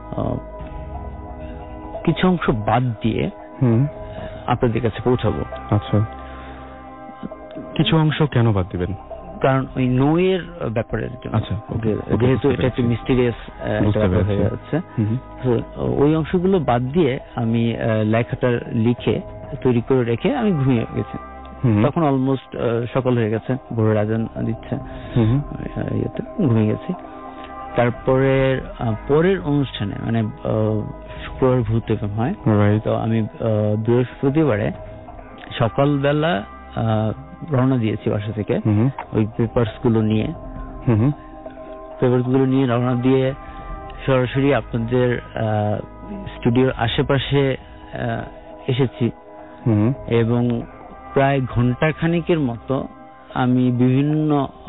কিছু অংশ বাদ দিয়ে আপনাদের কাছে পৌঁছাবো। আচ্ছা, কিছু অংশ কেন বাদ দিবেন? কারণ ওই নো এর ব্যাপারের জন্য। আচ্ছা, যেহেতু এটা একটু মিস্টিরিয়াস হয়ে যাচ্ছে, ওই অংশগুলো বাদ দিয়ে আমি লেখাটা লিখে তৈরি করে রেখে আমি ঘুমিয়ে গেছি। তখন অলমোস্ট সকাল হয়ে গেছে, ভোরের আজান দিচ্ছে, ঘুমিয়ে গেছি। তারপরে পরের অনুষ্ঠানে, মানে শুক্রবার ভূত এফএম হয়, তো আমি বৃহস্পতিবারে সকালবেলা রওনা দিয়েছি বাসা থেকে, ওই পেপারস গুলো নিয়ে রওনা দিয়ে সরাসরি আপনাদের স্টুডিওর আশেপাশে এসেছি, এবং প্রায় ঘন্টা খানিকের মতো আমি বিভিন্ন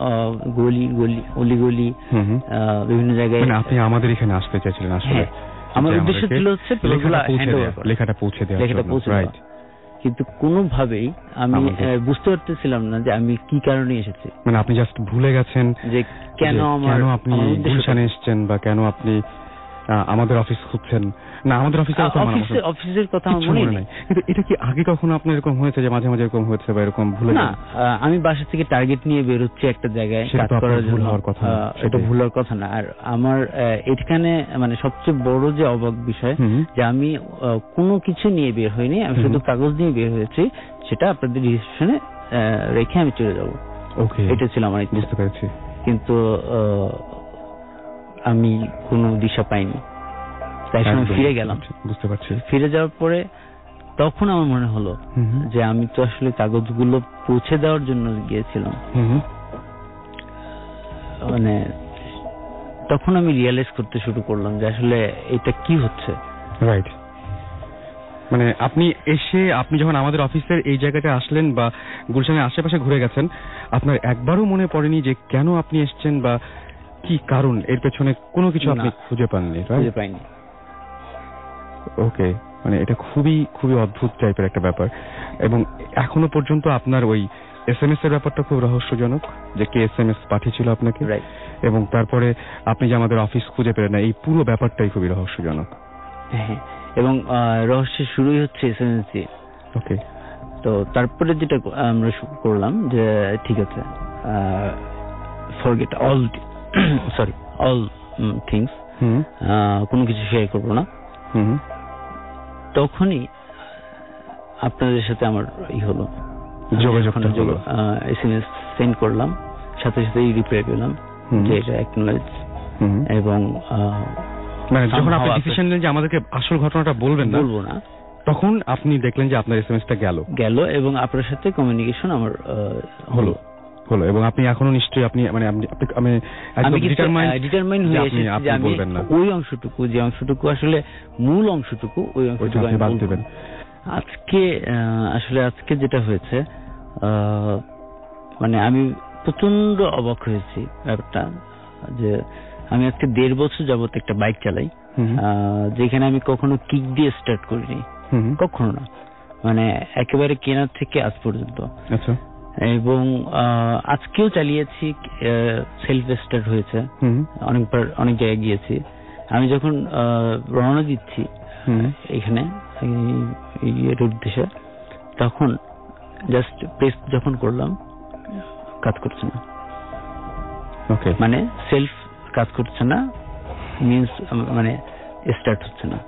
অলিগলি বিভিন্ন জায়গায়। আপনি আমাদের এখানে আসতে চাইছিলেন আসলে? আমার উদ্দেশ্য ছিল হচ্ছে লেখাটা পৌঁছে দেওয়া, কিন্তু কোনোভাবেই আমি বুঝতে পারতেছিলাম না যে আমি কি কারণে এসেছি। মানে আপনি জাস্ট ভুলে গেছেন যে কেন আপনি গুলশানে এসেছেন, বা কেন আপনি আমাদের অফিস খুঁজছেন। না, আমাদের অফিসের কথা মনে নাই, কিন্তু এটা কি আগে কখনো আপনার এরকম হয়েছে যে মাঝে মাঝে এরকম হয়েছে বা এরকম ভুলে? না, আমি বাসা থেকে টার্গেট নিয়ে বেরোচ্ছি একটা জায়গায় কাজ করার জন্য, এটা ভুল হওয়ার কথা না। আর আমার এখানে মানে সবচেয়ে বড় যে অবাক বিষয়, যে আমি কোনো কিছু নিয়ে বের হইনি, আমি শুধু কাগজ নিয়ে বের হয়েছি, সেটা আপনাদের রিসেপশনে রেখে আমি চলে যাবো। ওকে, এটা ছিল আমার ইচ্ছা। বুঝতে পেরেছি। কিন্তু আমি কোনো দিশা পাইনি, তাই সময় ফিরে গেলাম। বুঝতে পারছি। ফিরে যাওয়ার পরে তখন আমার মনে হলো যে আমি তো আসলে কাগজগুলো পৌঁছে দেওয়ার জন্য গিয়েছিলাম। মানে তখন আমি রিয়েলাইজ করতে শুরু করলাম যে আসলে এটা কি হচ্ছে। রাইট। মানে আপনি যখন আমাদের অফিসের এই জায়গাটা আসলেন বা গুলশানের আশেপাশে ঘুরে গেছেন, আপনার একবারও মনে পড়েনি যে কেন আপনি এসেছেন বা কি কারণ, এর পেছনে কোনো কিছু আপনি খুঁজে পাননি? খুঁজে পাইনি। ওকে, মানে এটা খুবই খুবই অদ্ভুত টাইপের একটা ব্যাপার। এবং এখনো পর্যন্ত আপনার ওই এসএমএস এর ব্যাপারটা খুব রহস্যজনক, যে কে এসএমএস পাঠিয়েছিল আপনাকে, এবং তারপরে আপনি যে আমাদের অফিস খুঁজে পেলেন না, এই পুরো ব্যাপারটাই খুবই রহস্যজনক। হ্যাঁ, এবং রহস্যের শুরুই হচ্ছে এসএমএস দিয়ে। ওকে, তো তারপরে যেটা আমরা করলাম যে ঠিক আছে, ফরগেট অল থিংস, কোনো কিছু শেয়ার করবো না। তখনই আপনাদের সাথে আমার হলো যোগাযোগ, এসএমএস সেন্ড করলাম, সাথে সাথে রিপ্লাই পেলাম যে এটা অ্যাকনোলেজ। এবং মানে যখন আপনি ডিসিশন নিলেন যে আমাদেরকে আসল ঘটনাটা বলবো না, তখন আপনি দেখলেন যে আপনার এসএমএসটা গেল, এবং আপনার সাথে কমিউনিকেশন আমার হলো। হলো, এবং আপনি এখনো নিশ্চয়ই আপনি ডিটারমাইন হয়ে এসেছি যে আমি ওই অংশটুকু, যে অংশটুকু আসলে মূল অংশটুকু, ওই অংশটুকু আমি বাদ দেবেন। আজকে যেটা হয়েছে, মানে আমি প্রচন্ড অবাক হয়েছি ব্যাপারটা, যে আমি আজকে 1.5 বছর যাবত একটা বাইক চালাই, যেখানে আমি কখনো কিক দিয়ে স্টার্ট করিনি, কখনো না, মানে একেবারে কেনার থেকে আজ পর্যন্ত। আচ্ছা। এবং আজকেও চালিয়েছি, সেলফ স্টার্ট হয়েছে, অনেকবার অনেক জায়গায় গিয়েছি। আমি যখন রওনা দিচ্ছি এখানে এর উদ্দেশ্যে, তখন জাস্ট প্রেস যখন করলাম, কাজ করছে না। ওকে, মানে সেলফ কাজ করছে না, মিন্স মানে স্টার্ট হচ্ছে না।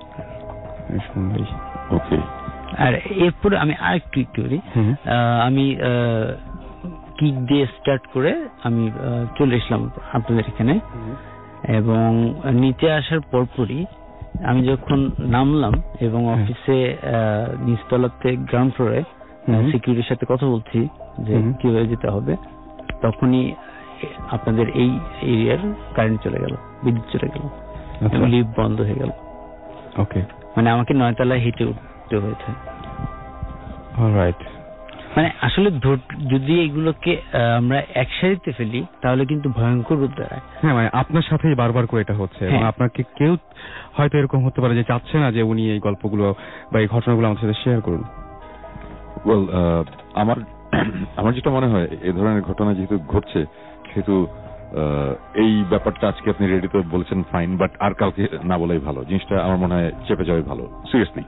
ওকে। আর এরপরে আমি আরেকটু করি, আমি কিক দিয়ে স্টার্ট করে আমি চলে এসলাম আপনাদের এখানে, এবং নিচে আসার পরপরই আমি যখন নামলাম এবং অফিসে নিচতলাতে গ্রাউন্ড ফ্লোরে সিকিউরিটির সাথে কথা বলছি যে কিভাবে যেতে হবে, তখনই আপনাদের এই এরিয়ার কারেন্ট চলে গেল, বিদ্যুৎ চলে গেল, লিফট বন্ধ হয়ে গেল। ওকে, মানে আমাকে 9 তলায় হেঁটে উঠতে হয়েছে। অলরাইট। মানে আসলে যদি এগুলোকে আমরা একসাথে ফেলি তাহলে কিন্তু ভয়ঙ্কর রূপ দাঁড়ায়। হ্যাঁ, মানে আপনার সাথেই বারবার করে এটা হচ্ছে, এবং আপনাকে কেউ হয়তো এরকম হতে পারে যে চাচ্ছে না যে উনি এই গল্পগুলো বা এই ঘটনাগুলো আমাদের সাথে শেয়ার করুন। ওয়েল, আমার যেটা মনে হয়, এই ধরনের ঘটনা যেহেতু ঘটছে, সেহেতু এই ব্যাপারটা আজকে আপনি রেডিতে বলছেন ফাইন, বাট আর কাউকে না বলাই ভালো। জিনিসটা আমার মনে হয় চেপে যাওয়াই ভালো, সিরিয়াসলি।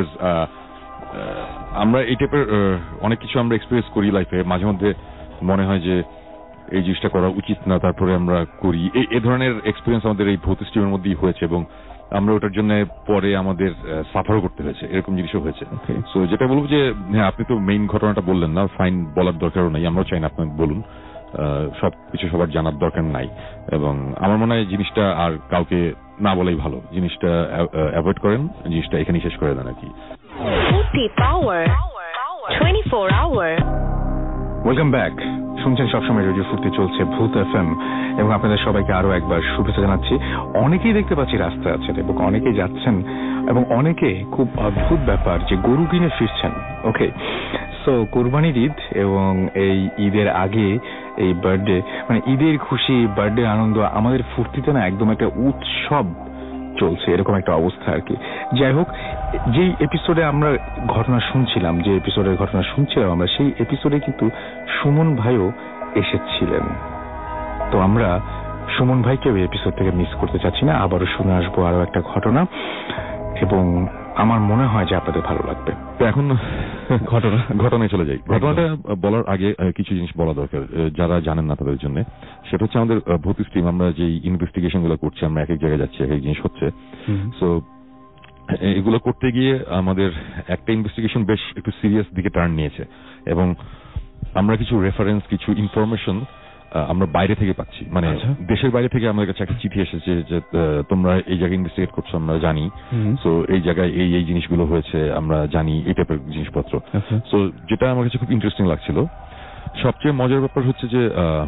আমরা এই টাইপের অনেক কিছু আমরা এক্সপেরিয়েন্স করি লাইফে, মাঝে মধ্যে মনে হয় যে এই জিনিসটা করা উচিত না, তারপরে আমরা করি। এই ধরনের এক্সপেরিয়েন্স আমাদের এই ভৌত স্ট্রিমের মধ্যেই হয়েছে, এবং আমরা ওটার জন্য পরে আমাদের সাফারও করতে হয়েছে, এরকম জিনিসও হয়েছে। সো যেটা বলবো যে, হ্যাঁ, আপনি তো মেইন ঘটনাটা বললেন না, ফাইন বলার দরকারও নাই, আমরাও চাই না আপনি বলুন, সবকিছু সবার জানার দরকার নাই, এবং আমার মনে হয় জিনিসটা আর কাউকে না বলাই ভালো। জিনিসটা অ্যাভয়েড করেন, জিনিসটা এখানেই শেষ করে দেন আর কি। Welcome back. শুনছেন সবসময় রেডিও ফুর্তি, চলছে ভূত এফএম, এবং আপনাদের সবাইকে আরো একবার শুভেচ্ছা জানাচ্ছি। অনেকেই দেখতে পাচ্ছি রাস্তায় আছেন, এবং অনেকেই যাচ্ছেন, এবং অনেকে খুব অদ্ভুত ব্যাপার যে গরু কিনে ফিরছেন। ওকে, সো কোরবানির ঈদ, এবং এই ঈদের আগে এই বার্থডে, মানে ঈদের খুশি, বার্থডে আনন্দ, আমাদের ফুর্তিতে না একদম একটা উৎসব চলছে, এরকম একটা অবস্থা আর কি। যাই হোক, যেই এপিসোডে আমরা ঘটনা শুনছিলাম, আমরা সেই এপিসোডে কিন্তু সুমন ভাইও এসেছিলেন। তো আমরা সুমন ভাইকে ওই এপিসোড থেকে মিস করতে চাচ্ছি না, আবারও শুনে আসবো আরো একটা ঘটনা, এবং আমার মনে হয় যে আপনাদের ভালো লাগবে। এখন ঘটনায় চলে যাই। ঘটনাটা বলার আগে কিছু জিনিস বলা দরকার যারা জানেন না তাদের জন্য। সেটা হচ্ছে আমাদের ভৌত স্ট্রিম, আমরা যে ইনভেস্টিগেশন গুলো করছি, আমরা এক এক জায়গায় যাচ্ছি, এক এক জিনিস হচ্ছে। সো এগুলো করতে গিয়ে আমাদের একটা ইনভেস্টিগেশন বেশ একটু সিরিয়াস দিকে টার্ন নিয়েছে, এবং আমরা কিছু রেফারেন্স, কিছু ইনফরমেশন আমরা বাইরে থেকে পাচ্ছি, মানে দেশের বাইরে থেকে আমাদের কাছে একটা চিঠি এসেছে যে তোমরা এই জায়গায় ইনভেস্টিগেট করছো, আমরা জানি, সো এই জায়গায় এই জিনিসগুলো হয়েছে, আমরা জানি, এই টাইপের জিনিসপত্র। সো যেটা আমার কাছে খুব ইন্টারেস্টিং লাগছিল। সবচেয়ে মজার ব্যাপার হচ্ছে যে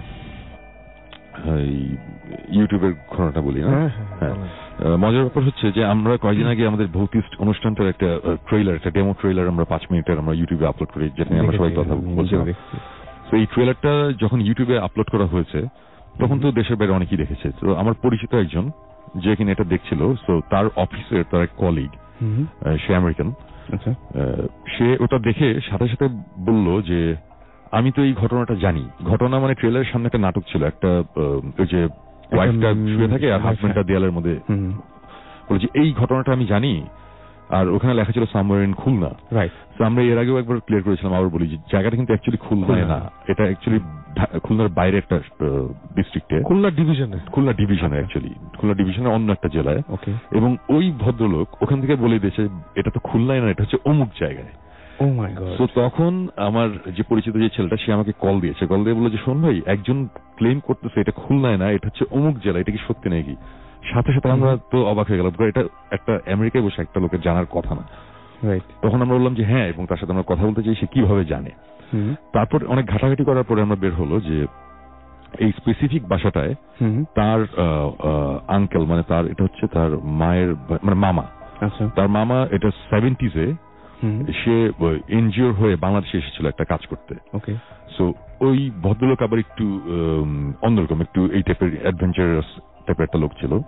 ইউটিউবের ঘটনাটা বলি না, মজার ব্যাপার হচ্ছে যে আমরা কয়েকদিন আগে আমাদের ভৌতিস্ট অনুষ্ঠানটার একটা ট্রেলার, একটা ডেমো ট্রেলার আমরা 5 মিনিটের আমরা ইউটিউবে আপলোড করি, যেটা নিয়ে আমরা সবাই কথা বলছিলাম। তো এই ট্রেলারটা যখন ইউটিউবে আপলোড করা হয়েছে, তখন তো দেশের বাইরে অনেকেই দেখেছে। তো আমার পরিচিত একজন যে কিনা এটা দেখছিল, তো তার অফিসের তার এক কলিগ, সে আমেরিকান, সে ওটা দেখে সাথে সাথে বলল যে আমি তো এই ঘটনাটা জানি। ঘটনা মানে ট্রেলারের সামনে একটা নাটক ছিল, একটা ওই যে ওয়াইফটা শুয়ে থাকে আর হাজবেন্ডটা দেয়ালের মধ্যে, বলে যে এই ঘটনাটা আমি জানি, আর ওখানে লেখা ছিল সামওয়্যার ইন খুলনা। রাইট। তো আমরা এর আগেও একবার ক্লিয়ার করেছিলাম, আবার বলি যে জায়গাটা কিন্তু অ্যাকচুয়ালি খুলনায় না, এটা অ্যাকচুয়ালি খুলনার বাইরে একটা ডিস্ট্রিক্টে, খুলনা ডিভিশনে অ্যাকচুয়ালি খুলনা ডিভিশনে অন্য একটা জেলায়। ওকে। এবং ওই ভদ্রলোক ওখান থেকে বলে দিয়েছে এটা তো খুলনায় না, এটা হচ্ছে অমুক জায়গায়। Oh my God. তো তখন আমার যে পরিচিত যে ছেলেটা, সে আমাকে কল দিয়ে বললো যে শোন ভাই, একজন ক্লেম করতেছে এটা খুলনায় না, এটা হচ্ছে অমুক জেলা, এটা কি সত্যি নাকি? সাথে সাথে আমরা তো অবাক হয়ে গেলাম, এটা একটা আমেরিকায় বসে একটা লোকের জানার কথা না। তখন আমরা বললাম যে হ্যাঁ, এবং তার সাথে আমরা কথা বলতে চাই সে কিভাবে জানে। তারপর অনেক ঘাটাঘাটি করার পরে আমরা বের হলো যে এই স্পেসিফিক বাসাটায় তার আঙ্কেল, মানে তার এটা হচ্ছে তার মায়ের মানে মামা, তার মামা এটা 70s সে এনজিওর হয়ে বাংলাদেশে এসেছিল একটা কাজ করতে। সো ওই ভদ্রলোক আবার একটু অন্যরকম, একটু এই টাইপের অ্যাডভেঞ্চারাস টাইপের একটা লোক ছিল।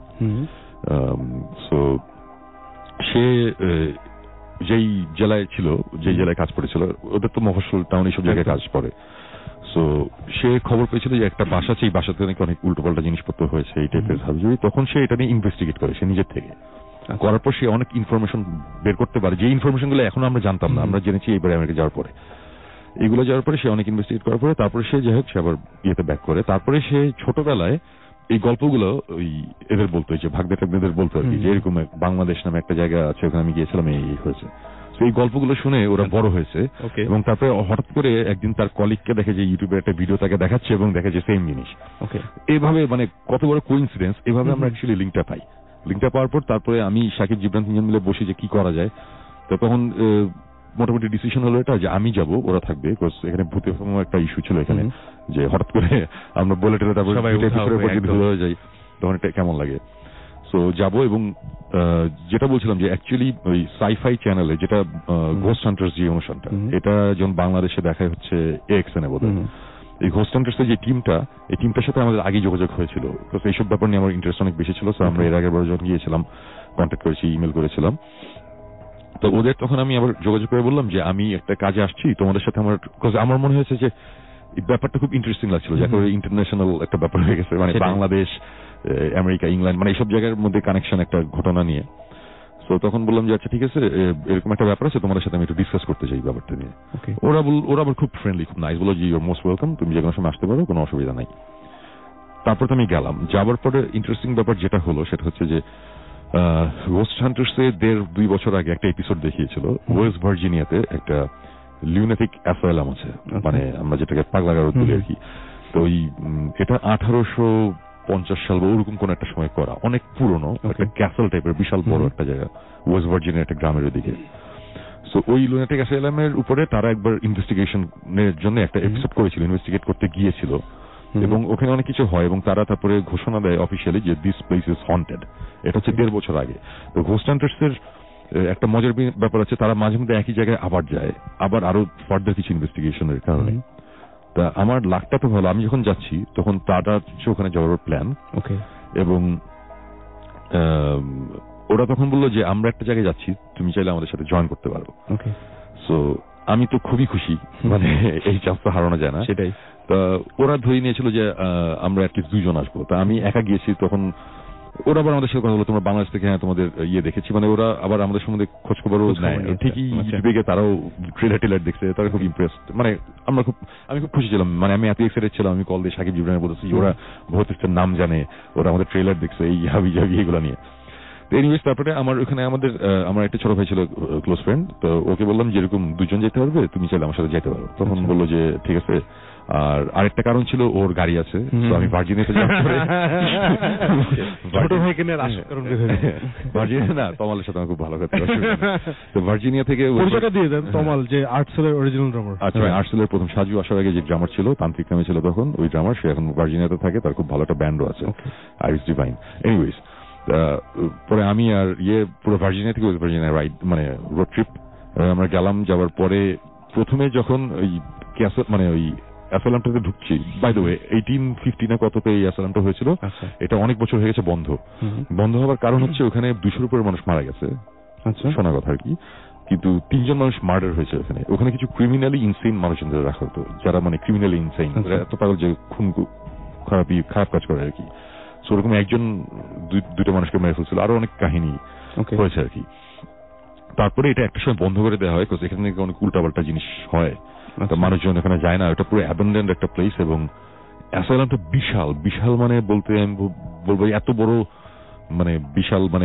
সো সে যেই জেলায় ছিল, যেই জেলায় কাজ করেছিল, ওদের তো মফস্বল টাউন এইসব জায়গায় কাজ করে। সো সে খবর পেয়েছিল যে একটা বাসা আছে, এই বাসাতে নাকি অনেক উল্টোপাল্টা জিনিসপত্র হয়েছে এই টাইপের হাবিজাবি। তখন সে এটা নিয়ে ইনভেস্টিগেট করে, সে নিজের থেকে করার পর সে অনেক ইনফরমেশন বের করতে পারে, যে ইনফরমেশন গুলো এখনো আমরা জানতাম না, আমরা জেনেছি এইবারে আমেরিকা যাওয়ার পরে। এগুলো যাওয়ার পরে সে অনেক ইনভেস্টিগেট করার পরে তারপরে সে যাই হোক সে আবার ইয়েতে ব্যাক করে। তারপরে সে ছোটবেলায় এই গল্পগুলো ওই এদের বলতো, যে ভাগ্নে টাগ্নেদের বলতো আর কি, যে এরকম বাংলাদেশ নামে একটা জায়গা আছে, ওখানে আমি গিয়েছিলাম, এই হয়েছে। এই গল্পগুলো শুনে ওরা বড় হয়েছে, এবং তারপরে হঠাৎ করে একদিন তার কলিগকে দেখে যে ইউটিউবে একটা ভিডিও তাকে দেখাচ্ছে এবং দেখে যে সেম জিনিস। এইভাবে মানে কত বড় কোইন্সিডেন্স, এভাবে আমরা অ্যাকচুয়ালি লিঙ্কটা পাই। লিঙ্কটা পাওয়ার পর তারপরে আমি সাকিব জিবরান তিনজন মিলে বসি যে কি করা যায়। তো তখন মোটামুটি ডিসিশন হলো এটা যে আমি যাব, ওরা থাকবে, বিকজ এখানে ভূতের একটা ইস্যু ছিল এখানে, যে হঠাৎ করে আমরা বলে টেলে তারপর যাই, তখন এটা কেমন লাগে। সো যাবো, এবং যেটা বলছিলাম যে অ্যাকচুয়ালি ওই সাইফাই চ্যানেলে যেটা ঘোস্ট হান্টার্স যে অনুষ্ঠানটা, এটা যখন বাংলাদেশে দেখায় হচ্ছে AXN বোধ হয়, এই ঘোস্ট হান্টার্স এর যে টিমটা, এই টিমটার সাথে আমাদের আগে যোগাযোগ হয়েছিল, বিকজ এইসব ব্যাপার নিয়ে আমার ইন্টারেস্ট অনেক বেশি ছিল। সো আমরা এর আগের বার যখন গিয়েছিলাম কন্ট্যাক্ট করেছি, ইমেল করেছিলাম। তো ওদের তখন আমি আবার যোগাযোগ করে বললাম যে আমি একটা কাজে আসছি তোমাদের সাথে, আমার মনে হয়েছে যে এই ব্যাপারটা খুব ইন্টারেস্টিং লাগছিল, যাকে ইন্টারন্যাশনাল একটা ব্যাপার হয়ে গেছে, মানে বাংলাদেশ, আমেরিকা, ইংল্যান্ড, মানে এইসব জায়গার মধ্যে কানেকশন একটা ঘটনা নিয়ে। তো তখন বললাম যে আচ্ছা ঠিক আছে, এরকম একটা ব্যাপার আছে, তোমাদের সাথে আমি একটু ডিসকাস করতে চাই ব্যাপারটা নিয়ে। ওরা আবার খুব ফ্রেন্ডলি, খুব নাইস, বলো যে ইউ আর মোস্ট ওয়েলকাম, তুমি যে কোনো সময় আসতে পারো, কোনো অসুবিধা নাই। তারপর তো আমি গেলাম। যাবার পরে ইন্টারেস্টিং ব্যাপার যেটা হলো সেটা হচ্ছে যে ঘোস্ট হান্টার্স এ 1.5-2 বছর আগে একটা এপিসোড দেখিয়েছিল ওয়েস্ট ভার্জিনিয়াতে একটা লিউনেটিক অ্যাসাইলাম আছে, মানে আমরা যেটাকে পাগলাগারদ বলি আর কি। তো এটা 1850 সাল বা ওরকম কোন একটা সময় করা, অনেক পুরনো একটা ক্যাসেল টাইপের বিশাল বড় একটা জায়গা ওয়েস্ট ভার্জিনিয়ার একটা গ্রামের দিকে। সো ওই লুনাটিক অ্যাসাইলামের উপরে তারা একবার ইনভেস্টিগেশনের জন্য একটা এপিসোড করেছিল, ইনভেস্টিগেট করতে গিয়েছিল, এবং ওখানে অনেক কিছু হয়, এবং তারা তারপরে ঘোষণা দেয় অফিসিয়ালি যে দিস প্লেস ইজ হন্টেড। এটা হচ্ছে 1.5 বছর আগে। তো ঘোস্ট হান্টার্স এর একটা মজার ব্যাপার আছে, তারা মাঝে মধ্যে একই জায়গায় আবার যায়, আবার আরো ফার্দার কিছু ইনভেস্টিগেশনের কারণে। তা আমার লাকটা তো ভালো, আমি যখন যাচ্ছি তখন তারা ওখানে যাওয়ার প্ল্যান, এবং ওরা তখন বললো যে আমরা একটা জায়গায় যাচ্ছি, তুমি চাইলে আমাদের সাথে জয়েন করতে পারো। সো আমি তো খুবই খুশি, মানে এই চান্সটা হারানো যায় না। সেটাই। তা ওরা ধরে নিয়েছিল যে আমরা অ্যাটলিস্ট 2 জন আসবো। তা আমি একা গিয়েছি, তখন ওরা আবার আমাদের সাথে কথা বলো, তোমরা বাংলাদেশ থেকে, হ্যাঁ তোমাদের দেখেছি, মানে ওরা আবার আমাদের সম্বন্ধে খোঁজখবরও নেয় ঠিকই। ইউটিউবে গিয়ে তারাও ট্রেলার দেখছে, তারা খুব ইমপ্রেসড, মানে আমি খুব খুশি ছিলাম, মানে আমি এত এক্সাইটেড ছিলাম। আমি কল দিয়ে সাকিব জিবরানের বলতেছি ওরা ভৌতিকটার নাম জানে, ওরা আমাদের ট্রেলার দেখছে এই হাবি জাবি এগুলো নিয়ে। এনিওয়েজ তারপরে আমার একটা ছোট ভাই ছিল ক্লোজ ফ্রেন্ড, তো ওকে বললাম যে এরকম 2 জন যেতে পারবে, তুমি চাইলে আমার সাথে যেতে পারো। তখন বললো যে ঠিক আছে। আর আরেকটা কারণ ছিল ওর গাড়ি আছে, তো আমি ভার্জিনিয়াতে যাওয়ার পরে ছোট ভাইকে নিয়ে ভার্জিনিয়া না, তমালের সাথে আমার খুব ভালো কথা। তো ভার্জিনিয়া থেকে পরিচয়টা দিয়ে দেন, তমাল যে আর্টসেলের অরিজিনাল ড্রামার। আচ্ছা, আর্টসেলের প্রথম সাজু আসার আগে যে ড্রামার ছিল, তান্ত্রিক নামে ছিল তখন, ওই ড্রামার, সে এখন ভার্জিনিয়াতে থাকে, তার খুব ভালো একটা ব্যান্ডও আছে, আইরিস ডিভাইন। এনিওয়েজ পরে আমি আর পুরো ভার্জিনিয়া থেকে ভার্জিনিয়া রাইড, মানে রোড ট্রিপ আমরা গেলাম। যাওয়ার পরে প্রথমে যখন ওই ক্যাসেল, মানে ওই অ্যাসাইলামটাতে ঢুকছি, বাই দ্য ওয়ে 1850 না কততে এই অ্যাসাইলামটা হয়েছিল, এটা অনেক বছর হয়ে গেছে বন্ধ হওয়ার কারণ হচ্ছে ওখানে 200-র উপরে মানুষ মারা গেছে, শোনা কথা আর কি। কিন্তু 3 জন মানুষ মার্ডার হয়েছে ওখানে কিছু ক্রিমিনালি ইনসেইন মানুষদের রাখা হতো, যারা মানে ক্রিমিনালি ইনসেইন, এত পাগল যে খুন খারাপ কাজ করে আর কি। ওরকম একজন 2টা মানুষকে মেরে ফেলছিল, আরো অনেক কাহিনী হয়েছে আর কি। তারপরে এটা একটা সময় বন্ধ করে দেওয়া হয়, কারণ এখান থেকে অনেক উল্টাপাল্টা জিনিস হয়, মানুষজন এখানে যায় না, ওটা পুরো অ্যাবান্ডেন্ড একটা প্লেস। এবং অ্যাসাইলামটা বিশাল মানে বলতে আমি বলবো এত বড়, মানে বিশাল, মানে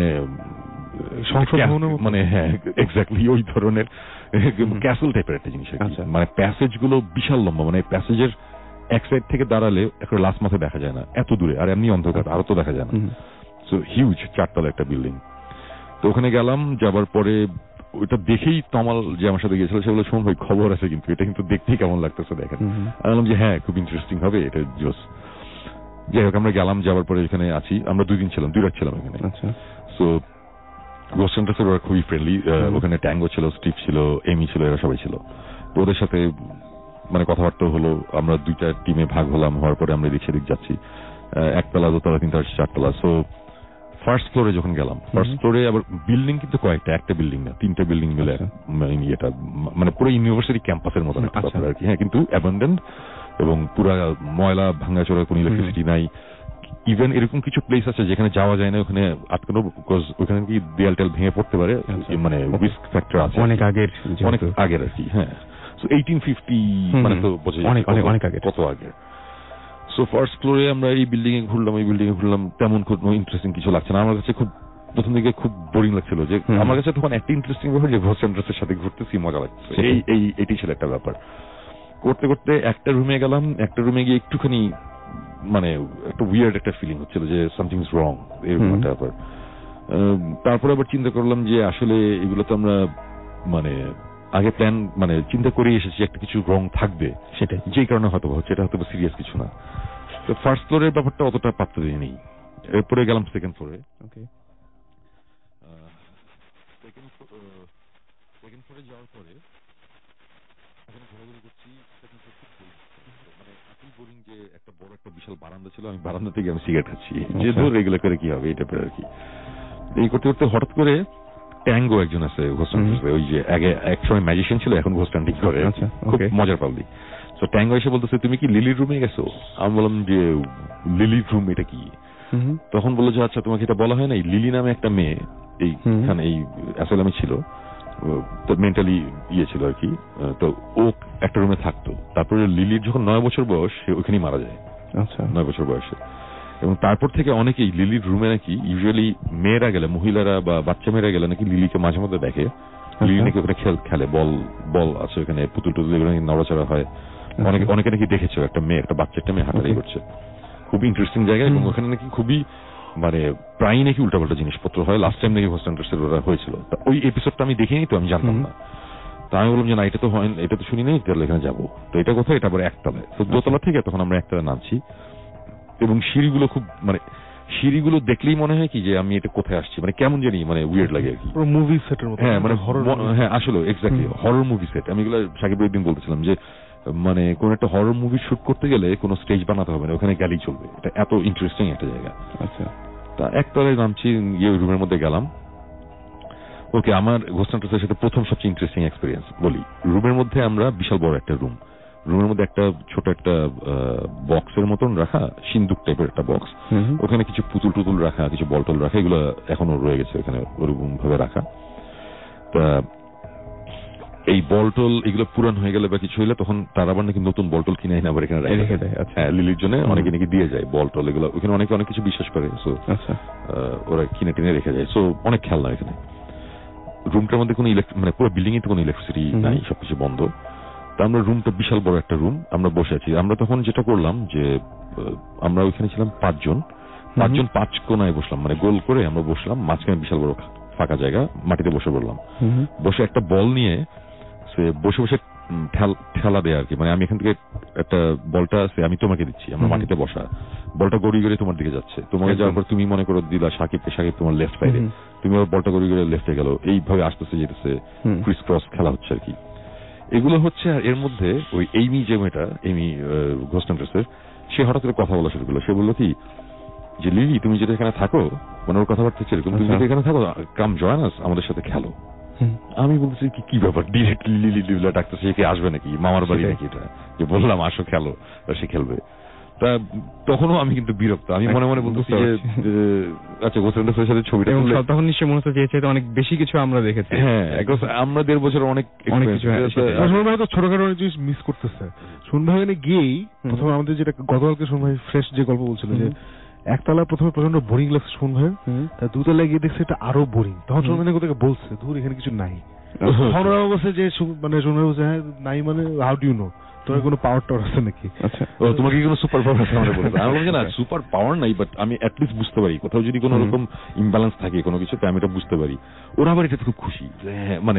মানে হ্যাঁ এক্স্যাক্টলি ওই ধরনের ক্যাসেল টাইপের একটা জিনিস। মানে প্যাসেজ গুলো বিশাল লম্বা, মানে প্যাসেজের এক সাইড থেকে দাঁড়ালে একটা লাস্ট মাথা দেখা যায় না, এত দূরে, আর এমনি অন্ধকার আরো তো দেখা যায় না। সো হিউজ 4 তলা একটা বিল্ডিং। তো ওখানে গেলাম, যাবার পরে ওইটা দেখেই তমাল যে আমার সাথে গিয়েছিল সেগুলো সুমন ভাই খবর আছে কিন্তু এটা কিন্তু দেখতেই কেমন লাগতেছে দেখেন। আমি বললাম যে হ্যাঁ খুব ইন্টারেস্টিং হবে এটা জোস। যাই হোক আমরা গেলাম, যাওয়ার পরে এখানে আছি আমরা 2 দিন ছিলাম, 2 রাত ছিলাম এখানে। আচ্ছা। সো গোস্ট হান্টার্সের ওরা খুবই ফ্রেন্ডলি, ওখানে ট্যাঙ্গো ছিল, স্টিভ ছিল, এমি ছিল, এরা সবাই ছিল। তো ওদের সাথে মানে কথাবার্তা হলো, আমরা 2টা টিমে ভাগ হলাম, হওয়ার পরে আমরা এদিক সেদিক যাচ্ছি, 1 তলা 2 তলা 3 তলা 4 তলা। সো ফার্স্ট ফ্লোরে যখন গেলাম, ফার্স্ট ফ্লোরে আবার বিল্ডিং কিন্তু কয়েকটা, একটা বিল্ডিং না, 3টা বিল্ডিং মিলে এটা মানে পুরো ইউনিভার্সিটি ক্যাম্পাসের মতন একটা ব্যাপার আর কি। হ্যাঁ, কিন্তু অ্যাবান্ডেন্ট এবং পুরা ময়লা ভাঙাচোরা, কোনো ইলেকট্রিসিটি নাই। ইভেন এরকম কিছু প্লেস আছে যেখানে যাওয়া যায় না, ওখানে আটকানো, বিকজ ওখানে কি দেয়াল টেল ভেঙে পড়তে পারে, মানে রিস্ক ফ্যাক্টর আছে অনেক আগের আর কি। হ্যাঁ, সো 1850 মানে তো বোঝা যায় অনেক আগে, কত আগে। সো ফার্স্ট ফ্লোরে আমরা এই বিল্ডিং এ ঘুরলাম, তেমন কোনো ইন্টারেস্টিং কিছু লাগছে না আমার কাছে। খুব প্রথম দিকে খুব বোরিং লাগছিল, যে আমার কাছে তখন একটা ইন্টারেস্টিং ব্যাপার যে ঘোস্ট হান্টার্সের সাথে ঘুরতেছি, মজা লাগছে, এটি ছিল একটা ব্যাপার। করতে করতে একটা রুমে গেলাম, একটা রুমে গিয়ে একটুখানি মানে একটা উইয়ার্ড একটা ফিলিং হচ্ছিল যে সামথিং ইজ রং, এরকম একটা ব্যাপার। তারপরে আবার চিন্তা করলাম যে আসলে এগুলো তো আমরা মানে আগে প্ল্যান মানে চিন্তা করে এসেছি একটা কিছু রং থাকবে, সেটাই যেই কারণে হয়তো হচ্ছে, এটা হয়তো সিরিয়াস কিছু না। তো ফার্স্ট ফ্লোরের ব্যাপারটা অতটা পাত্তা দিইনি। এরপরে গেলাম সেকেন্ড ফ্লোরে। ওকে, সেকেন্ড ফ্লোরে যাওয়ার পরে এখানে ঘোরাঘুরি করছি। সেকেন্ড ফ্লোর খুব মানে এত বোরিং যে একটা বড় একটা বিশাল বারান্দা ছিল, আমি বারান্দা থেকে আমি সিগারেট খাচ্ছি, যে ধর এগুলো করে কি হবে, এটা আর কি। এই করতে করতে হঠাৎ করে ট্যাঙ্গো একজন আছে ঘোস্ট হান্টার্সে, ওই যে আগে একসময় ম্যাজিশিয়ান ছিল, এখন ঘোস্ট হান্টিং করে, খুব মজার পাবলিক। তো ট্যাঙ্গো এসে বলতেছে তুমি কি লিলির রুমে গেছো? আমি বললাম যে লিলির রুম এটা কি? তখন বললো যে আচ্ছা তোমাকে এটা বলা হয় নাই, লিলি নামে একটা মেয়ে এইখানে এই অ্যাসাইলামে ছিল, তো মেন্টালি ইয়ে ছিল আর কি। তো ও একটা রুমে থাকতো, তারপরে লিলির যখন 9 বছর বয়স সে ওখানেই মারা যায়। আচ্ছা, 9 বছর বয়সে। এবং তারপর থেকে অনেকেই লিলির রুমে নাকি ইউজুয়ালি মেয়েরা গেলে, মহিলারা বা বাচ্চা মেয়েরা গেলে নাকি লিলিকে মাঝে মধ্যে দেখে, লিলি নাকি ওখানে খেলে, বল আছে ওখানে, পুতুল টুতুল এগুলো নাকি নড়াচড়া হয়, অনেকে নাকি দেখেছে একটা মেয়ে, একটা বাচ্চা একটা মেয়ে হাঁটাহাঁটি করছে। খুব ইন্টারেস্টিং জায়গা, এবং ওখানে নাকি খুবই মানে প্রায় নাকি উল্টাপাল্টা জিনিসপত্র হয়। লাস্ট টাইম নাকি ঘোস্ট হান্টার্সের ওরা হয়েছিল, ওই এপিসোডটা আমি দেখিনি, তো আমি জানতাম না। তো আমি বললাম যে না এটা তো হয়, এটা তো শুনি নাই, তাহলে এখানে যাবো। তো এটা কোথায়? এটা আবার 1 তলায়। তো 2 তলা থেকে তখন আমরা 1 তলায় নামছি, এবং সিঁড়িগুলো খুব মানে সিঁড়িগুলো দেখলেই মনে হয় কি যে আমি এটা কোথায় আসছি, মানে কেমন জানি মানে উইয়ার্ড লাগে আর কি, মুভি সেটের মতো। হ্যাঁ, মানে হরর, হ্যাঁ আসলে এক্স্যাক্টলি হরর মুভি সেট। আমি এগুলো সাকিব একদিন বলতেছিলাম যে মানে কোন একটা হরর মুভি শুট করতে গেলে কোনো স্টেজ বানাতে হবে না, ওখানে গেলেই চলবে, এটা এত ইন্টারেস্টিং একটা জায়গা। আচ্ছা, তা 1 তলায় নামছি, গিয়ে রুমের মধ্যে গেলাম। ওকে, আমার ঘোস্ট হান্টার্সের সাথে প্রথম সবচেয়ে ইন্টারেস্টিং এক্সপিরিয়েন্স বলি। রুমের মধ্যে আমরা বিশাল বড় একটা রুম, রুমের মধ্যে একটা ছোট একটা বক্সের মতন রাখা, সিন্দুক টাইপের একটা বক্স, ওখানে কিছু পুতুল টুতুল রাখা, কিছু বলটল রাখা, এগুলো এখনো রয়ে গেছে ওখানে ওরকম ভাবে রাখা। তা এই বলটল এগুলো পুরান হয়ে গেলে বা কিছু হইলে তখন তারা আবার নাকি নতুন বলটল কিনে এনে আবার এখানে রেখে দেয়। হ্যাঁ, লিলির জন্য অনেকে নাকি দিয়ে যায় বলটল, এগুলো ওখানে অনেকে অনেক কিছু বিশ্বাস করে, সো ওরা কিনে টিনে রেখে যায়। সো অনেক খেলনা এখানে। রুমটার মধ্যে কোনো মানে পুরো বিল্ডিং এ তো কোনো ইলেকট্রিসিটি নাই, সবকিছু বন্ধ। তা আমরা রুমটা বিশাল বড় একটা রুম, আমরা বসে আছি। আমরা তখন যেটা করলাম যে আমরা ওইখানে ছিলাম 5 জন, 5 কোনায় বসলাম, মানে গোল করে আমরা বসলাম, মাঝখানে বিশাল বড় ফাঁকা জায়গা, মাটিতে বসে পড়লাম। বসে একটা বল নিয়ে সে বসে বসে ঠেলা দেয় আর কি, মানে আমি এখান থেকে একটা বলটা আছে আমি তোমাকে দিচ্ছি, আমরা মাটিতে বসা, বলটা গড়ি গড়ে তোমার দিকে যাচ্ছে, তোমাকে যাওয়ার পর তুমি মনে করো দিলা সাকিবকে, সাকিব তোমার লেফট সাইডে, তুমি আবার বলটা গড়ি গড়ে লেফটে গেল, এইভাবে আসতেছে যেতেছে, ক্রিস ক্রস খেলা হচ্ছে আর কি। এগুলো হচ্ছে। আর এর মধ্যে ওই এমি যে মেয়েটা, এমি ঘোস্ট হান্টার্সের, সে হঠাৎ করে কথা বলা শুরু করলো। সে বললো কি যে লিলি তুমি যেটা এখানে থাকো, মানে ওর কথাবার্তা হচ্ছে এরকম, তুমি যেটা এখানে থাকো, কাম জয়েন আস, আমাদের সাথে খেলো। আমি বলতেছি কি ব্যাপার, ডিরেক্টলি লিলি লিলা ডাকতেছে, সে কি আসবে নাকি, মামার বাড়ি নাকি এটা, যে বললাম আসো খেলো, সে খেলবে। তা তখনও আমি কিন্তু বিরক্ত, আমি মনে মনে বলতেছি যে আচ্ছা ঘোস্ট হান্টার্সের সাথে ছবিটা তখন নিশ্চয়ই মনে হচ্ছে যে অনেক বেশি কিছু আমরা দেখেছি। হ্যাঁ, আমরা 1.5 বছর অনেক কিছু হয়তো ছোটখাটো অনেক জিনিস মিস করতেছে। সন্ধ্যাবেলা গিয়েই প্রথমে আমাদের যেটা গতকালকে সন্ধ্যায় ফ্রেশ যে গল্প বলছিল যে 1 তলা প্রথমে প্রচন্ড বোরিং লাগছে সন্ধ্যায়, 2 তলায় গিয়ে দেখছে এটা আরো বোরিং, তখন সন্ধ্যায় কোথাও বলছে ধুর এখানে কিছু নাই, হনরা বলছে যে মানে শুনে বলছে হ্যাঁ নাই মানে হাউ ডু ইউ নো তোমার কোনো পাওয়ার টাওয়ার আছে নাকি? আচ্ছা তোমার কি কোনো সুপার পাওয়ার আছে? আমরা বলছি আমি বলছি না সুপার পাওয়ার নাই, বাট আমি অ্যাটলিস্ট বুঝতে পারি কোথাও যদি কোনো রকম ইমব্যালেন্স থাকে কোনো কিছুতে আমি এটা বুঝতে পারি। ওরা আবার এটা খুব খুশি, মানে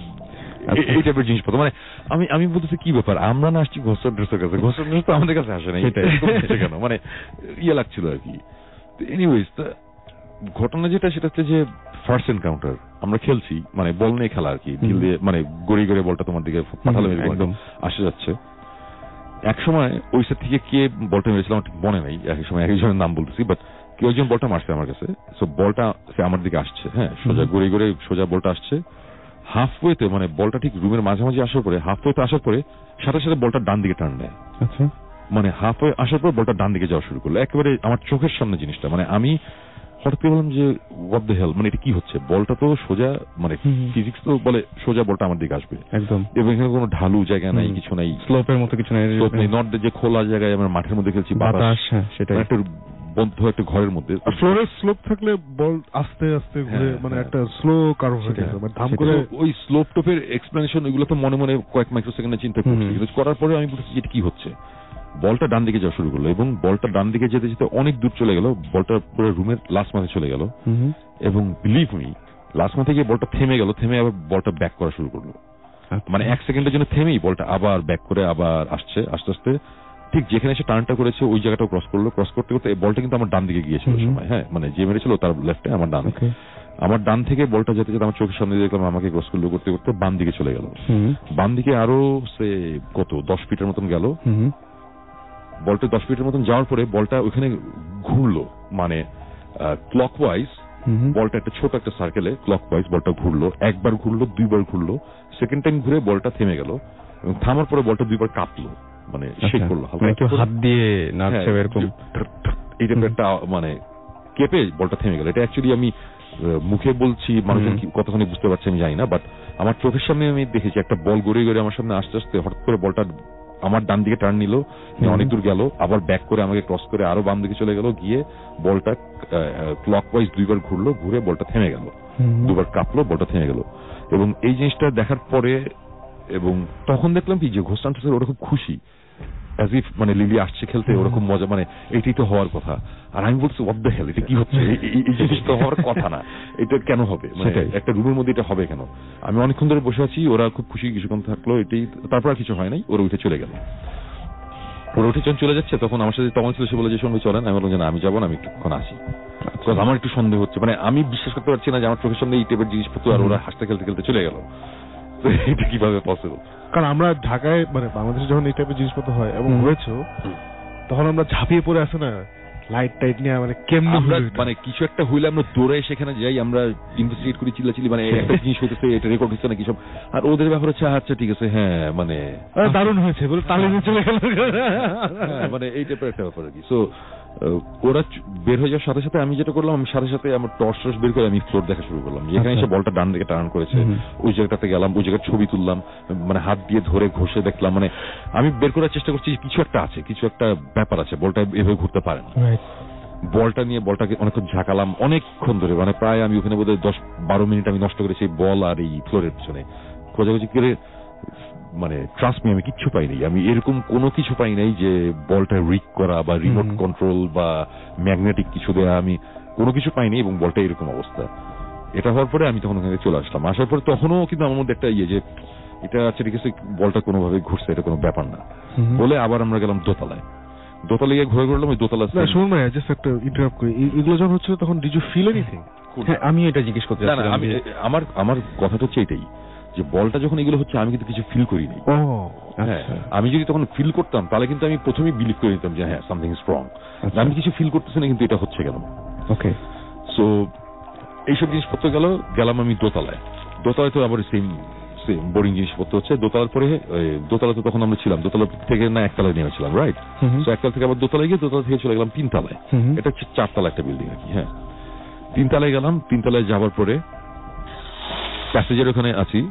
এই টাইপের জিনিসপত্র। মানে আমি বলতেছি কি ব্যাপার, আমরা না আসছি ঘোষর ড্রেসের কাছে, ঘোষর ড্রেস তো আমাদের কাছে আসে না কেন, মানে ইয়ে লাগছিল আর কি। এনিওয়েজ ঘটনা যেটা সেটা হচ্ছে যে ফার্স্ট এনকাউন্টার আমরা খেলছি, মানে বল নিয়ে খেলা আর কি, মানে গড়ি গড়ে বলটা তোমার দিকে পাঠালে একদম আসে যাচ্ছে। এক সময় ওই সাইড থেকে কে বলটা মেরেছিল আমার ঠিক মনে নেই, এক সময় একজনের নাম বলতেছি, বাট কেউ একজন বলটা মারছে আমার কাছে। সো বলটা সে আমার দিকে আসছে, হ্যাঁ সোজা গড়ি গড়ে সোজা বলটা আসছে। হাফওয়েতে মানে বলটা ঠিক রুমের মাঝামাঝি আসার পরে, হাফওয়েতে আসার পরে সাথে সাথে বলটা ডান দিকে টার্ন নেয়। আচ্ছা, মানে হাফওয়ে আসার পর বলটা ডান দিকে যাওয়া শুরু করলো, একেবারে আমার চোখের সামনে জিনিসটা। মানে আমি হঠাৎ করে বললাম যে হোয়াট দ্য হেল, মানে এটা কি হচ্ছে? বলটা তো সোজা, মানে ফিজিক্স তো বলে সোজা বলটা আমার দিকে আসবে একদম, এবং এখানে কোনো ঢালু জায়গা নাই, কিছু নাই, স্লোপের মতো কিছু নাই, স্লোপ নেই, নট যে খোলা জায়গায় আমরা মাঠের মধ্যে খেলছি, বাতাস, সেটা একটা বন্ধ একটা ঘরের মধ্যে। ফ্লোরের স্লোপ থাকলে বল আস্তে আস্তে ঘুরে মানে একটা স্লো কার্ভ হয়ে যায়, মানে ধাম করে ওই স্লোপ টোপের এক্সপ্লেনেশন ওইগুলো তো মনে মনে কয়েক মাইক্রোসেকেন্ডে চিন্তা করছি, কিন্তু করার পরে আমি বলছি এটা কি হচ্ছে। বলটা ডান দিকে যাওয়া শুরু করলো এবং বলটা ডান দিকে যেতে যেতে অনেক দূর চলে গেল, বলটা পুরো রুমের লাস্ট মাথায় চলে গেল, এবং বিলিভ মি লাস্ট মাথায় গিয়ে বলটা থেমে গেল, থেমে আবার বলটা ব্যাক করা শুরু করলো। মানে এক সেকেন্ডের জন্য থেমেই বলটা আবার ব্যাক করে আবার আসছে, আস্তে আস্তে ঠিক যেখানে এসে টার্নটা করেছে ওই জায়গাটাও ক্রস করলো। ক্রস করতে করতে বলটা কিন্তু আমার ডান দিকে গিয়েছিল সময়, হ্যাঁ মানে যে মেরেছিল তার লেফটে, আমার ডান। আমার ডান থেকে বলটা যেতে যেতে আমার চোখের সামনে দেখলাম আমাকে ক্রস করলো করতে করতে বাম দিকে চলে গেল। বাম দিকে আরো সে কত 10 ফিটের মতন গেল। বলটা 10 ফিটের মতন যাওয়ার পরে বলটা ওখানে ঘুরলো, মানে ক্লকওয়াইজ বলটা একটা ছোট একটা সার্কেলে ক্লকওয়াইজ বলটা ঘুরলো, একবার ঘুরলো, দুইবার ঘুরলো, সেকেন্ড টাইম ঘুরে বলটা থেমে গেল এবং থামার পরে বলটা দুইবার কাঁপলো, মানে শেক করলো হাত দিয়ে নাড়ছে এরকম, এইটা একটা মানে কেঁপে বলটা থেমে গেল। এটা অ্যাকচুয়ালি আমি মুখে বলছি, মানুষজন কতখানি বুঝতে পারছে আমি জানি না, বাট আমার চোখের সামনে আমি দেখেছি একটা বল গড়ে গড়ে আমার সামনে আস্তে আস্তে হঠাৎ করে বলটা আমার ডান দিকে টার্ন নিল, অনেক দূর গেল, আবার ব্যাক করে আমাকে ক্রস করে আরো বাম দিকে চলে গেল, গিয়ে বলটা ক্লকওয়াইজ দুইবার ঘুরলো, ঘুরে বলটা থেমে গেল, দুবার কাঁপলো, বলটা থেমে গেল। এবং এই জিনিসটা দেখার পরে এবং তখন দেখলাম কি যে ঘোষান ওরা খুব খুশি, অ্যাজ ইফ মানে লিলি আসছে খেলতে, ওরকম মজা, মানে এইটাই তো হওয়ার কথা। আর আমি বলছি হোয়াট দ্য হেল, এটা কি হচ্ছে, এই জিনিস তো হওয়ার কথা না, এটা কেন হবে, মানে একটা রুমের মধ্যে এটা হবে কেন? আমি অনেকক্ষণ ধরে বসে আছি, ওরা খুব খুশি, কিছুক্ষণ থাকলো, এটাই, তারপর আর কিছু হয় নাই, ওরা উঠে চলে গেল। ওরা উঠে যখন চলে যাচ্ছে তখন আমার সাথে তখন ছিল, সে বলে যে সঙ্গে চলেন, আমি বললাম যে না আমি যাবো না, আমি একটুক্ষণ আসি, আমার একটু সন্দেহ হচ্ছে, মানে আমি বিশ্বাস করতে পারছি না যে আমার চোখের সামনে এই টাইপের জিনিসপত্র, আর ওরা হাসতে খেলতে খেলতে চলে গেল, এটা কিভাবে পসিবল? কারণ আমরা ঢাকায় মানে বাংলাদেশে যখন এই টাইপের জিনিসপত্র হয় এবং হয়েছে, তখন আমরা ঝাঁপিয়ে পড়ে আসে না লাইট টাইট নিয়ে, মানে কেমন আমরা মানে কিছু একটা হইলে আমরা দৌড়ে সেখানে যাই, আমরা ইনভেস্টিগেট করি, চিল্লাচিল্লি, মানে একটা জিনিস হইতেছে, এটা রেকর্ড হচ্ছে নাকি সব, আর ওদের ব্যাপার হচ্ছে আচ্ছা ঠিক আছে, হ্যাঁ মানে দারুণ হয়েছে বলে তালে চলে গেল, মানে এই টাইপের একটা ব্যাপার আর কি। সো ওরা বের হয়ে যাওয়ার সাথে সাথে আমি যেটা করলাম, আমি সাথে সাথে আমার টর্চ বের করে আমি ফ্লোর দেখা শুরু করলাম, যেখানে এসে বলটা ডান দিকে টার্ন করেছে ওই জায়গাটাতে গেলাম, ওই জায়গায় ছবি তুললাম, মানে হাত দিয়ে ধরে ঘষে দেখলাম, মানে আমি বের করার চেষ্টা করছি কিছু একটা আছে, কিছু একটা ব্যাপার আছে, বলটা এভাবে ঘুরতে পারে না। বলটা নিয়ে বলটাকে অনেকক্ষণ ঝাঁকালাম, অনেকক্ষণ ধরে, মানে প্রায় আমি ওখানে বোধহয় 10-12 মিনিট আমি নষ্ট করেছি বল আর এই ফ্লোরের পিছনে খোঁজাখুঁজি করে, মানে ট্রাস্ট মি আমি কিচ্ছু পাই নাই, আমি এরকম কোনো কিছু পাই নাই যে বলটা রিক করা বা রিমোট কন্ট্রোল বা ম্যাগনেটিক কিছু দেয়া, আমি কোনো কিছু পাইনি, এবং বলটা এরকম অবস্থা। এটা হওয়ার পরে আমি তখন ওখানে চলে আসলাম, আসার পরে তখনও কিন্তু আমার মধ্যে একটা ইয়ে যে এটা আচ্ছা ঠিক আছে, বলটা কোনোভাবে ঘুরছে, এটা কোনো ব্যাপার না বলে আবার আমরা গেলাম দোতলায়, দোতলা গিয়ে ঘুরে ঘুরলাম, ওই দোতলা শুনুন না, জাস্ট একটা ইন্টারাপ্ট করি, এগুলো যখন হচ্ছিল তখন ডিড ইউ ফিল এনিথিং? আমি এটা জিজ্ঞেস করতে চাচ্ছিলাম, আমার কথাটা হচ্ছে এটাই যে বলটা যখন এগুলো হচ্ছে আমি কিন্তু কিছু ফিল করিনি। আমি যদি তখন ফিল করতাম তাহলে কিন্তু আমি প্রথমেই বিলিভ করে নিতাম যে হ্যাঁ সামথিং ইজ রং, আমি কিছু ফিল করতেছি না, কিন্তু এটা হচ্ছে কেন? ওকে, সো এইসব জিনিসপত্র গেলাম আমি দোতলায়, দোতলায় তো আবার সেম বোরিং জিনিসপত্র হচ্ছে। দোতলার পরে দোতলাতে তখন আমরা ছিলাম, দোতলা থেকে না একতলায় নেমেছিলাম, রাইট? সো একতলা থেকে আবার দোতলায় গিয়ে দোতলা থেকে চলে গেলাম 3তলায়, এটা হচ্ছে 4তলা একটা বিল্ডিং আর কি। হ্যাঁ, 3তলায় গেলাম, 3তলায় যাওয়ার পরে প্যাসেজের ওখানে আছি,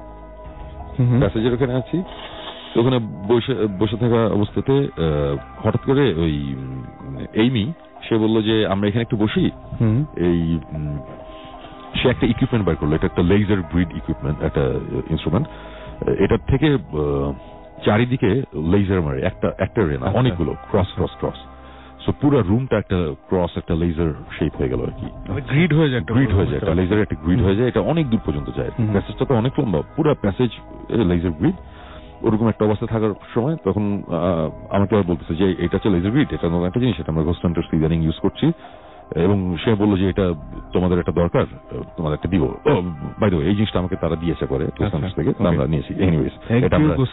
ওখানে বসে থাকা অবস্থাতে হঠাৎ করে ওই এইমি সে বললো যে আমরা এখানে একটু বসি, এই সে একটা ইকুইপমেন্ট বার করলো, এটা একটা লেজার গ্রিড ইকুইপমেন্ট, একটা ইনস্ট্রুমেন্ট। এটার থেকে চারিদিকে লেজার মারে, একটা রে না, অনেকগুলো ক্রস ক্রস ক্রস। সো পুরো রুমটা একটা ক্রস, একটা লেজার শেপ হয়ে গেল আর কি, গ্রিড হয়ে যায়, একটা লেজার একটা গ্রিড হয়ে যায়। এটা অনেক দূর পর্যন্ত যায়, প্যাসেজটা তো অনেক লম্বা, পুরো প্যাসেজ লেজার গ্রিড। ওরকম একটা অবস্থা থাকার সময় তখন আমাকে আর বলতেছে যে এটা হচ্ছে লেজার গ্রিড, এটা নতুন একটা জিনিস, এটা আমরা ঘোস্ট হান্টার ইদানিং ইউজ করছি। এবং সে বললো যে এটা তোমাদের একটা দরকার, তোমাদের একটা দিব। বাই দ্য ওয়ে এই জিনিসটা আমাকে তারা দিয়েছে পরে ঘোস্ট হান্টার থেকে, আমরা নিয়েছি। এনিওয়েজ এটা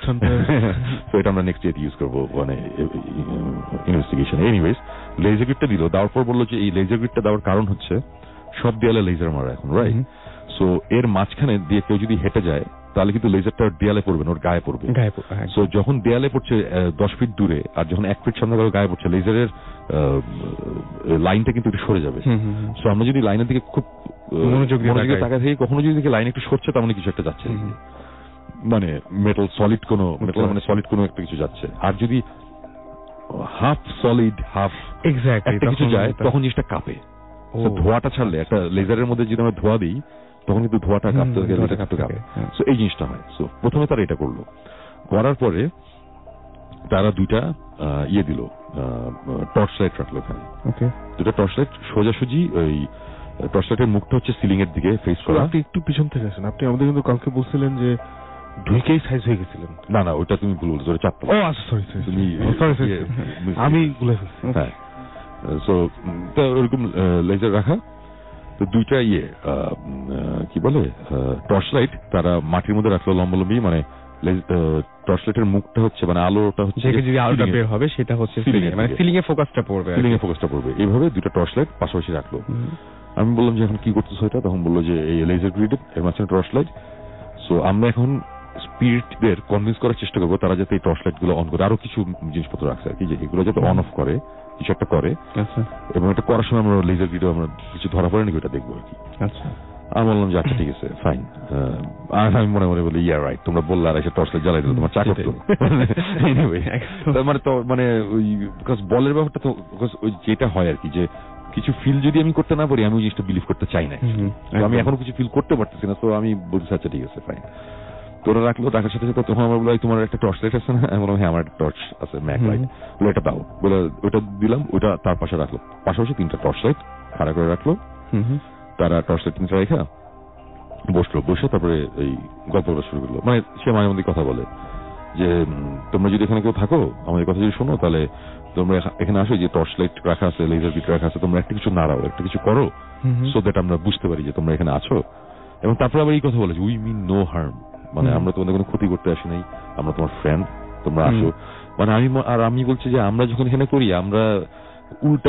আমরা নেক্সট ডে ইউজ করবো, মানে ইনভেস্টিগেশন। এনিওয়েজ লেজার গ্রিডটা দিল, দেওয়ার পর বললো যে এই লেজার গ্রিডটা দেওয়ার কারণ হচ্ছে সব দেয়ালে লেজার মারা এখন, রাইট? সো এর মাঝখানে দিয়ে কেউ যদি হেঁটে যায় তাহলে কিন্তু লেজারটা দেয়ালে পড়বে না, ওর গায়ে পড়বে। সো যখন দেয়ালে পড়ছে 10 ফিট দূরে, আর যখন 1 ফিট সামনে গায়ে পড়ছে, লেজারের লাইনটা কিন্তু একটু সরে যাবে। সো আমরা যদি লাইনের দিকে খুব মনোযোগ দিয়ে তাকায় থাকি, কখনো যদি দেখি লাইন একটু সরছে, তার মানে কিছু একটা যাচ্ছে, মানে মেটাল সলিড কোনো একটা কিছু যাচ্ছে। আর যদি হাফ সলিড হাফ একটা কিছু যায়, তখন জিনিসটা কাঁপে। ধোঁয়াটা ছাড়লে, একটা লেজারের মধ্যে যদি আমরা ধোঁয়া দিই, তখন কিন্তু ধোঁয়াটা কাঁপতে কাঁপে। সো এই জিনিসটা হয়। সো প্রথমে তারা এটা করলো, করার পরে তারা দুইটা দিল, টর্চ লাইট রাখলো এখানে। দুটা টর্চ লাইট সোজাসুজি, ওই টর্চ লাইটের মুখটা হচ্ছে সিলিং এর দিকে ফেস করা। আপনি একটু পিছন থেকে আসেন, আপনি আমাদের কিন্তু কালকে বলছিলেন যে ঢুকেই সাইজ হয়ে গেছিলেন। না ওটা তুমি ভুল বলছো, ওটা 4 তলা। ও আচ্ছা, সরি আমি ভুলে ফেলছি। হ্যাঁ, সো ওরকম লেজার রাখা। তো দুইটা কি বলে টর্চ লাইট তারা মাটির মধ্যে রাখলো লম্বালম্বি, মানে টর্চ লাইটের মুখটা হচ্ছে, মানে আলোটা হচ্ছে, যদি আলোটা বের হবে সেটা হচ্ছে মানে সিলিং এ ফোকাসটা পড়বে। এইভাবে দুইটা টর্চ লাইট পাশাপাশি রাখলো। আমি বললাম যে এখন কি করতেছো এটা? তখন বললো যে এই লেজার গ্রিড এর মাঝখানে টর্চ লাইট। সো আমরা এখন স্পিরিটদের কনভিন্স করার চেষ্টা করবো তারা যাতে এই টর্চ লাইট গুলো অন করে। আরো কিছু জিনিসপত্র রাখছে আর কি, যে এগুলো যাতে অন অফ করে, কিছু একটা করে। এবং এটা করার সময় আমরা লেজার গ্রিডে আমরা কিছু ধরা পড়ে নাকি ওটা দেখবো আর কি। আচ্ছা, আমি বললাম যে আচ্ছা ঠিক আছে, ফাইন। আর আমি মনে মনে বলি ইয়া রাইট, তোমরা বললে আর এসে টর্চ লাইট জ্বালাই দিল, তোমার চা করতো। মানে ওই বলের ব্যাপারটা তো ওই যেটা হয় আর কি, যে কিছু ফিল যদি আমি করতে না পারি, আমি ওই জিনিসটা বিলিভ করতে চাই না। আমি এখনো কিছু ফিল করতে পারতেছি না, তো আমি বলছি আচ্ছা ঠিক আছে ফাইন। তোরা রাখলো, রাখার সাথে সাথে তখন আমার বলে তোমার একটা টর্চ লাইট আছে না? আমি বললাম হ্যাঁ আমার একটা টর্চ আছে, ম্যাক লাইট। বলে এটা দাও, বলে ওটা দিলাম, ওটা তার পাশে রাখলো, পাশাপাশি 3টা টর্চ লাইট খাড়া করে রাখলো। তারা টর্চ লাইট 3টা রেখা বসলো, বসে তারপরে এই গল্প করা শুরু করলো। মানে সে মাঝে মধ্যে কথা বলে যে তোমরা যদি এখানে কেউ থাকো, আমাদের কথা যদি শোনো, তাহলে তোমরা এখানে আসো, যে টর্চ লাইট রাখা আছে, লেজার বিট রাখা আছে, তোমরা একটা কিছু নাড়াও, একটা কিছু করো, সো দ্যাট আমরা বুঝতে পারি যে তোমরা এখানে আছো। এবং তারপরে আবার এই কথা বলে যে উই মিন নো হার্ম, মানে আমরা তোমাদের কোনো ক্ষতি করতে আসি নাই, আমরা তোমার ফ্রেন্ড, তোমরা আসো। মানে আমি বলছি যে আমরা যখন এখানে করি, আমরা উল্টা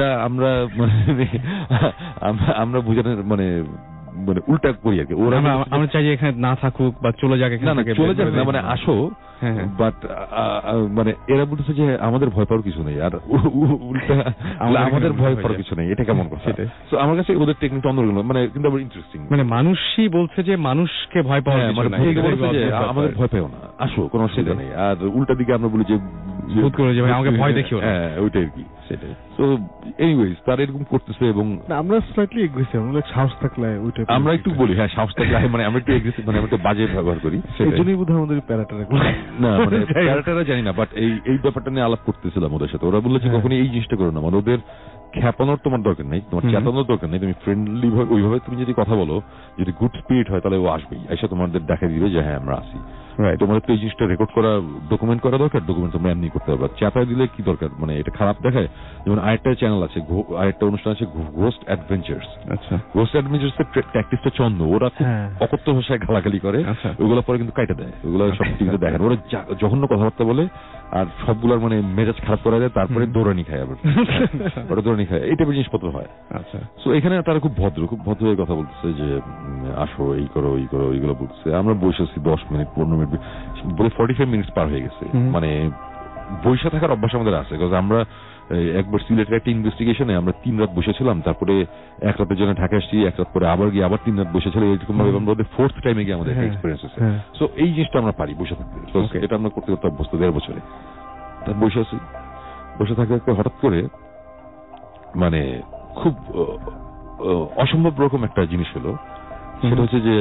আমরা বুঝানোর মানে উল্টা করি আর কি। ওরা আমরা চাই যে এখানে না থাকুক বা চলে যাক, চলে যাক না, মানে আসো, বাট মানে এরা বলতেছে যে আমাদের ভয় পাওয়ার কিছু নেই, আর উল্টা আমাদের ভয় পাওয়ার কিছু নেই। এটা কেমন কথা? আমার কাছে ওদের টেকনিকটা অন্যরকম, মানে কিন্তু আবার ইন্টারেস্টিং। মানে মানুষই বলছে যে মানুষকে ভয় পাওয়ার কিছু নেই, আমাদের ভয় পেও না, আসো, কোনো অসুবিধা নেই। আর উল্টা দিকে আমরা বলি যে আমাকে ভয় দেখিও না, ওইটাই আর কি, সেটাই। সো এনিওয়েজ তারা এরকম করতেছে। এবং আমরা স্লাইটলি এগ্রেসিভ, আমরা সাহস থাকলে ওইটা আমরা একটু বলি, হ্যাঁ সাহস থাকলে, মানে আমরা একটু এগ্রেসিভ, মানে আমরা একটু বাজে ব্যবহার করি, সেজন্যই বোধহয় আমাদের প্যারাটা না, মানে প্যারাটারা জানি না, বাট এই ব্যাপারটা নিয়ে আলাপ করতেছিলাম ওদের সাথে। ওরা বললো যে কখনই এই জিনিসটা করো না, মানে ওদের খ্যাপানোর তোমার দরকার নেই, তোমার চেতানোর দরকার নেই, তুমি ফ্রেন্ডলি ভাবে ওইভাবে তুমি যদি কথা বলো, যদি গুড স্পিরিট হয়, তাহলে ও আসবেই, এসে তোমাদের দেখা দিবে যে হ্যাঁ আমরা আসি। তোমাদের তো এই জিনিসটা রেকর্ড করা, ডকুমেন্ট করা দরকার, ডকুমেন্ট তোমরা এমনি করতে পারবে। চেতায় দিলে কি দরকার, মানে এটা খারাপ দেখায়। যেমন আরেকটা চ্যানেল আছে, আরেকটা অনুষ্ঠান আছে ঘোস্ট অ্যাডভেঞ্চার্স। আচ্ছা, ঘোস্ট অ্যাডভেঞ্চার্স এর প্র্যাকটিসটা চন্দ, ওরা খুব অকথ্য ভাষায় গালাগালি করে, ওগুলো পরে কিন্তু কাইটা দেয়, ওগুলো সব টিভিতে দেখেন। ওরা জঘন্য কথাবার্তা বলে, আর সবগুলার মানে মেজাজ খারাপ করা যায়, তারপরে দৌড়ানি খায়, আবার ওরা দৌড়ানি খায়, এই টাইপের জিনিসপত্র হয়। আচ্ছা, সো এখানে তারা খুব ভদ্র হয়ে কথা বলতেছে যে আসো, এই করো, এই করো, এইগুলো বলতেছে। আমরা বসেছি 10 মিনিট 15 মিনিট বলে 45 মিনিট পার হয়ে গেছে। মানে বসে থাকার অভ্যাস আমাদের আছে, আমরা একবার সিলেটের একটা ইনভেস্টিগেশনে আমরা 3 রাত বসেছিলাম, তারপরে 1 রাতের জন্য ঢাকা আসছি, 1 রাত পরে আবার গিয়ে আবার 3 রাত বসেছিলাম, এরকম ভাবে আমাদের 4th টাইমে গিয়ে আমাদের এক্সপিরিয়েন্স হয়েছে। সো এই জিনিসটা আমরা পারি বসে থাকতে, এটা আমরা করতে করতে অভ্যস্ত 1.5 বছরে। তার বসে থাকতে হঠাৎ করে মানে খুব অসম্ভব রকম একটা জিনিস হলো সেটা হচ্ছে যে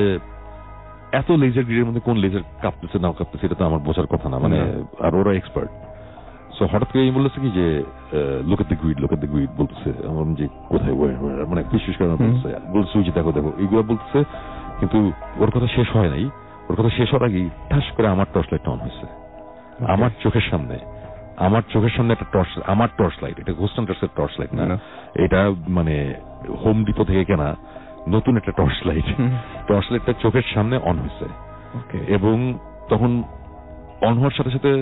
এত লেজার গ্রিডের মধ্যে কোন লেজার কাঁপতেছে না কাঁপতেছে এটা তো আমার বোঝার কথা না, মানে আর ওরা এক্সপার্ট। সো হঠাৎ করে এই বলতেছে কি যে লোক এট দ্য গ্রিড বলতেছে, আমার যে কোথায় মানে বিশেষ করে বলছে যে দেখো এইগুলো বলতেছে, কিন্তু ওর কথা শেষ হয় নাই। ওর কথা শেষ হওয়ার আগেই ঠাস করে আমার টর্চ লাইট অন হয়েছে আমার চোখের সামনে একটা টর্চ, আমার টর্চ লাইট, এটা গোস্ট হান্টার্সের টর্চ লাইট না, এটা মানে হোম ডিপো থেকে কেনা নতুন একটা টর্চ লাইটটা চোখের সামনে অন হয়েছে। এবং তখন অন হওয়ার সাথে সাথে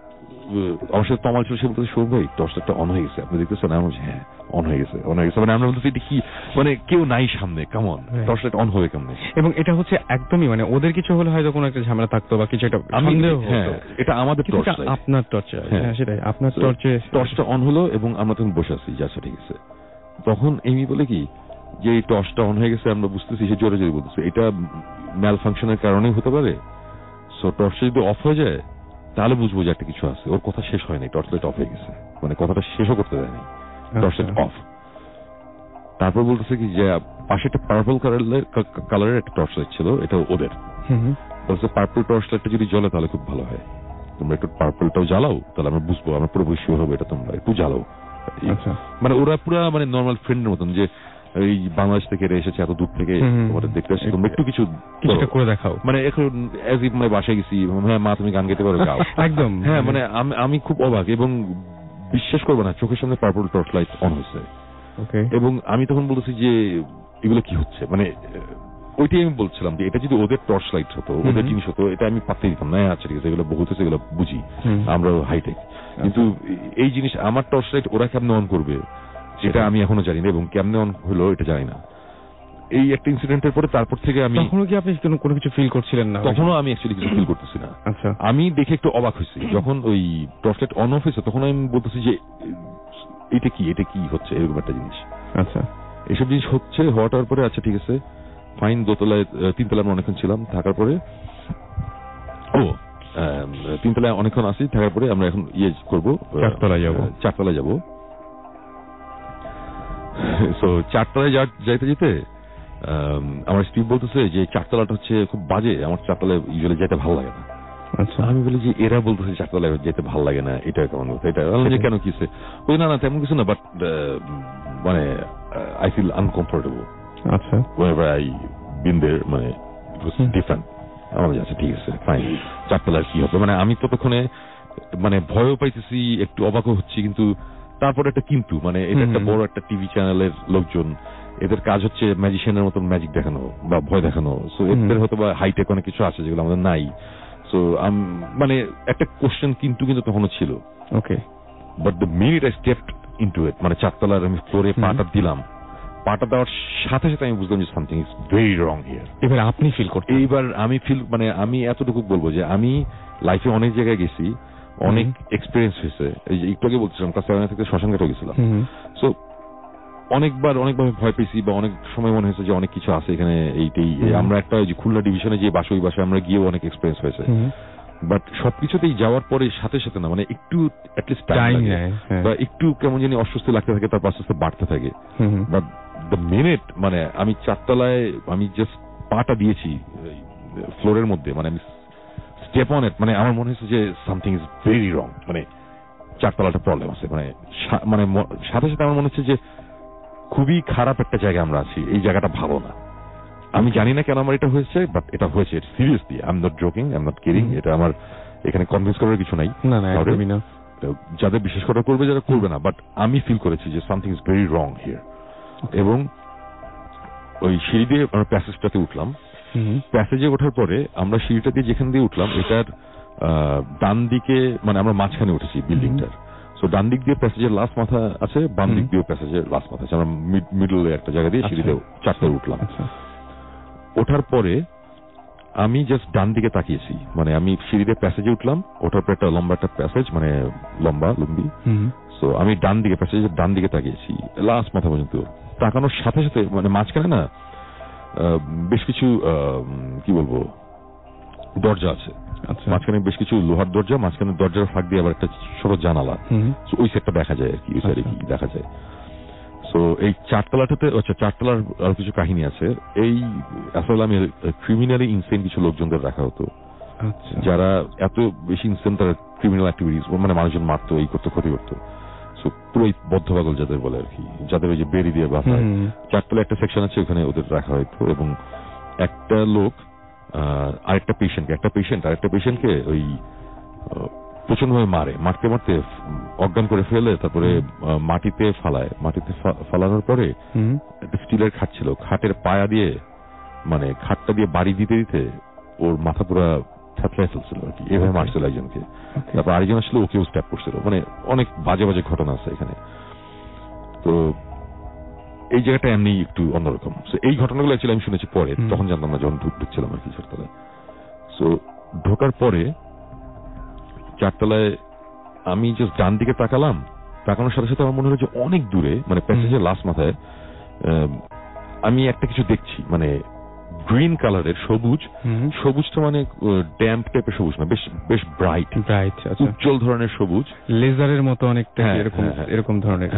আমার সাথে তমাল ছিল, সে বলতে সৌরভ ভাই টর্চ লাইটটা অন হয়ে গেছে, আপনি দেখতেছেন? আমি বলছি হ্যাঁ অন হয়ে গেছে। মানে আমরা বলতেছি এটা কি, মানে কেউ নাই সামনে, কেমন টর্চ লাইট অন হবে কেমন? এবং এটা হচ্ছে একদমই মানে ওদের কিছু হলে হয়তো কোনো একটা ঝামেলা থাকতো বা কিছু একটা সন্দেহ হতো। এটা আমাদের টর্চ লাইট, আপনার টর্চ, হ্যাঁ সেটাই, আপনার টর্চটা অন হলো এবং আমরা তখন বসে আছি, যা ঠিক আছে। তখন এমি বলে কি যে এই টর্চটা অন হয়ে গেছে, আমরা বুঝতেছি, সে জোরে জোরে বলতেছে এটা ম্যাল ফাংশনের কারণেই হতে পারে। সো টর্চটা যদি অফ হয়ে যায় তাহলে বুঝবো যে একটা কিছু আছে। ওর কথা শেষ হয়নি, টর্চ লাইট অফ হয়ে গেছে, মানে কথাটা শেষও করতে দেয়নি, টর্চ লাইট অফ। তারপর বলতেছে কি যে পাশে একটা পার্পল কালারের একটা টর্চ লাইট ছিল, এটা ওদের। বলছে পার্পল টর্চ লাইটটা যদি জ্বলে তাহলে খুব ভালো হয়, তোমরা একটু পার্পলটাও জ্বালাও, তাহলে আমরা বুঝবো, আমরা পুরোপুরি শিওর হবে এটা তোমরা একটু জ্বালাও। মানে ওরা পুরা মানে নর্মাল ফ্রেন্ডের মতন, যে এই বাংলাদেশ থেকে এসেছে এত দূর থেকে তোমাদের দেখতে আসছে, তোমরা একটু কিছু করে দেখাও, মানে এখন এজ ইফ মানে বাসায় গেছি, হ্যাঁ মা তুমি গান গাইতে পারো, গাও একদম। হ্যাঁ মানে আমি খুব অবাক এবং বিশ্বাস করবো না, চোখের সামনে পার্পল টর্চ লাইট অন হয়েছে। এবং আমি তখন বলতেছি যে এগুলো কি হচ্ছে, মানে ওইটাই আমি বলছিলাম যে এটা যদি ওদের টর্চ লাইট হতো, ওদের জিনিস হতো, এটা আমি পাত্তাই দিতাম না। আচ্ছা ঠিক আছে, এগুলো বহুত হচ্ছে, এগুলো বুঝি, আমরা হাইটেক, কিন্তু এই জিনিস আমার টর্চ লাইট ওরা কেমনে অন করবে সেটা আমি এখনো জানি না, এবং কেমনে অন হলো এটা জানি না। এই একটা ইনসিডেন্টের পরে তারপর থেকে আমি, তখনও কি আপনি কোনো কিছু ফিল করছিলেন না? তখনও আমি অ্যাকচুয়ালি কিছু ফিল করতেছি না। আচ্ছা, আমি দেখে একটু অবাক হয়েছি যখন ওই টর্চ লাইট অন অফ হয়েছে, তখন আমি বলতেছি যে এটা কি হচ্ছে, এরকম একটা জিনিস। আচ্ছা, এইসব জিনিস হচ্ছে, হওয়ার পরে আচ্ছা ঠিক আছে ফাইন, দোতলায় 3 তলায় অনেকক্ষণ ছিলাম, থাকার পরে 3 তলায় অনেকক্ষণ আসি, থাকার পরে আমরা এখন করবো 4 তলায় যাবো। সো 4 তলায় যাইতে যেতে আমার স্টিভ বলতেছে যে 4 তলাটা হচ্ছে খুব বাজে, আমার 4 তলায় ইউজুয়ালি যেতে ভালো লাগে না। আচ্ছা, আমি বলি যে এরা বলতেছে 4 তলায় যেতে ভালো লাগে না, এটা কেমন কথা? এটা যে কেন কিসে? ওই না তেমন কিছু না, বাট মানে আই ফিল আনকমফোর্টেবল। আচ্ছা, whenever I been there, মানে it was different. আমার কাছে ঠিক আছে ফাইন, 4 তলায় কি হবে, মানে আমি ততক্ষণে মানে ভয়ও পাইতেছি, একটু অবাকও হচ্ছি, কিন্তু তারপরে একটা কিন্তু, মানে এটা একটা বড় একটা টিভি চ্যানেলের লোকজন, এদের কাজ হচ্ছে ম্যাজিশিয়ানের মতন ম্যাজিক দেখানো বা ভয় দেখানো। সো এদের হয়তো বা হাইটেক অনেক কিছু আছে যেগুলো আমাদের নাই। সো মানে একটা কোশ্চেন কিন্তু তখনও ছিল। Okay, but the minute I stepped into it, মানে 4 তলার আমি ফ্লোরে পাটা দিলাম, পাটা দেওয়ার সাথে সাথে আমি বুঝলাম যে something is very wrong here. এবার আপনি ফিল করতে, এইবার আমি ফিল, মানে আমি এতটুকু বলবো যে আমি লাইফে অনেক জায়গায় গেছি, অনেক এক্সপিরিয়েন্স হয়েছে। এই যে একটু আগে বলছিলাম ক্লাস 7 থেকে শ্মশানঘাটে গেছিলাম। সো অনেকভাবে ভয় পেয়েছি, বা অনেক সময় মনে হয়েছে যে অনেক কিছু আছে এখানে। এইটাই আমরা একটা যে খুলনা ডিভিশনে যে বাসা, ওই বাসায় আমরা গিয়েও অনেক এক্সপিরিয়েন্স হয়েছে। বাট সবকিছুতেই যাওয়ার পরে সাথে সাথে না, মানে একটু অ্যাটলিস্ট টাইম লাগে, বা একটু কেমন জানি অস্বস্তি লাগতে থাকে, তারপর আস্তে আস্তে বাড়তে থাকে। বাট দ্য মিনিট মানে আমি 4 তলায় আমি জাস্ট পাটা দিয়েছি ফ্লোরের মধ্যে, মানে আমি স্টেপ অন ইট, মানে আমার মনে হয়েছে যে সামথিং ইজ ভেরি রং, মানে 4 তলাটা প্রবলেম আছে। মানে সাথে সাথে আমার মনে হচ্ছে যে খুবই খারাপ একটা জায়গায় আমরা আছি, এই জায়গাটা ভালো না। আমি জানি না কেন আমার এটা হয়েছে, বাট এটা হয়েছে seriously, I am not joking, I am not kidding. এটা আমার এখানে কনভিন্স করার কিছু নাই, যাদের বিশ্বাস করা করবে, যারা করবে না, বাট আমি ফিল করেছি যে something is very wrong here. এবং ওই সিঁড়ি দিয়ে আমরা প্যাসেজটাতে উঠলাম। প্যাসেজে ওঠার পরে আমরা সিঁড়িটা দিয়ে যেখান দিয়ে উঠলাম, এটার ডান দিকে, মানে আমরা মাঝখানে উঠেছি বিল্ডিংটার। সো ডান দিক দিয়ে প্যাসেজের লাস্ট মাথা আছে, বাম দিক দিয়েও প্যাসেজের লাস্ট মাথা আছে। আমরা মিডলে একটা জায়গা দিয়ে সিঁড়িতে 4 তলায় উঠলাম। ওঠার পরে আমি জাস্ট ডান দিকে তাকিয়েছি, মানে আমি সিঁড়িতে প্যাসেজে উঠলাম, ওঠার পর একটা লম্বা একটা প্যাসেজ, মানে লম্বি। সো আমি প্যাসেজের ডান দিকে তাকিয়েছি লাস্ট মাথা পর্যন্ত। তাকানোর সাথে সাথে মানে মাঝখানে না বেশ কিছু কি বলবো দরজা আছে, মাঝখানে বেশ কিছু লোহার দরজা, মাঝখানে দরজার ফাঁক দিয়ে আবার একটা ছোট জানালা, ওই সেটটা দেখা যায় আর কি, ওই সাইডে কি দেখা যায়। সো এই চারতলাটাতে, আচ্ছা চারতলার আর কিছু কাহিনী আছে। এই আসলে আমি ক্রিমিনালি ইনসেন কিছু লোকজনদের রাখা হতো, যারা এত বেশি ইনসেন, তারা ক্রিমিনাল অ্যাক্টিভিটিস, মানে মানুষজন মারতো, এই করতো, ক্ষতি করতো। সো পুরো বদ্ধ পাগল যাদের বলে আর কি, যাদের ওই যে বেরি দিয়ে বাঁধা। চারতলা একটা সেকশন আছে, ওখানে ওদের রাখা হতো। এবং একটা লোক আরেকটা পেশেন্টকে ওই প্রচন্ডভাবে মারতে মারতে অজ্ঞান করে ফেলে, তারপরে মাটিতে ফালানোর পরে একটা স্টিলের খাট ছিল, খাটের পায়া দিয়ে, মানে খাটটা দিয়ে বাড়ি দিতে দিতে ওর মাথা পুরা ছাতলায় ফেলছিল আর কি, এভাবে মারছিল একজনকে। তারপর আরেকজন আসলে ওকেও স্ট্যাপ করছিল। মানে অনেক বাজে বাজে ঘটনা আছে এখানে। তো এই জায়গাটা এমনি একটু অন্যরকম। এই ঘটনাগুলো অ্যাকচুয়ালি আমি শুনেছি পরে, তখন জানতাম না যখন ঢুকছিলাম আর কি চারতলায়। সো ঢোকার পরে চারতলায় আমি জাস্ট ডান দিকে তাকানোর সাথে সাথে আমার মনে হলো যে অনেক দূরে, মানে প্যাসেজের লাস্ট মাথায় আমি একটা কিছু দেখছি, মানে গ্রিন কালারের সবুজটা মানে ড্যাম্প টাইপের সবুজ না, বেশ ব্রাইট উজ্জ্বল ধরনের সবুজ, লেজারের মতো অনেকটা এরকম ধরনের।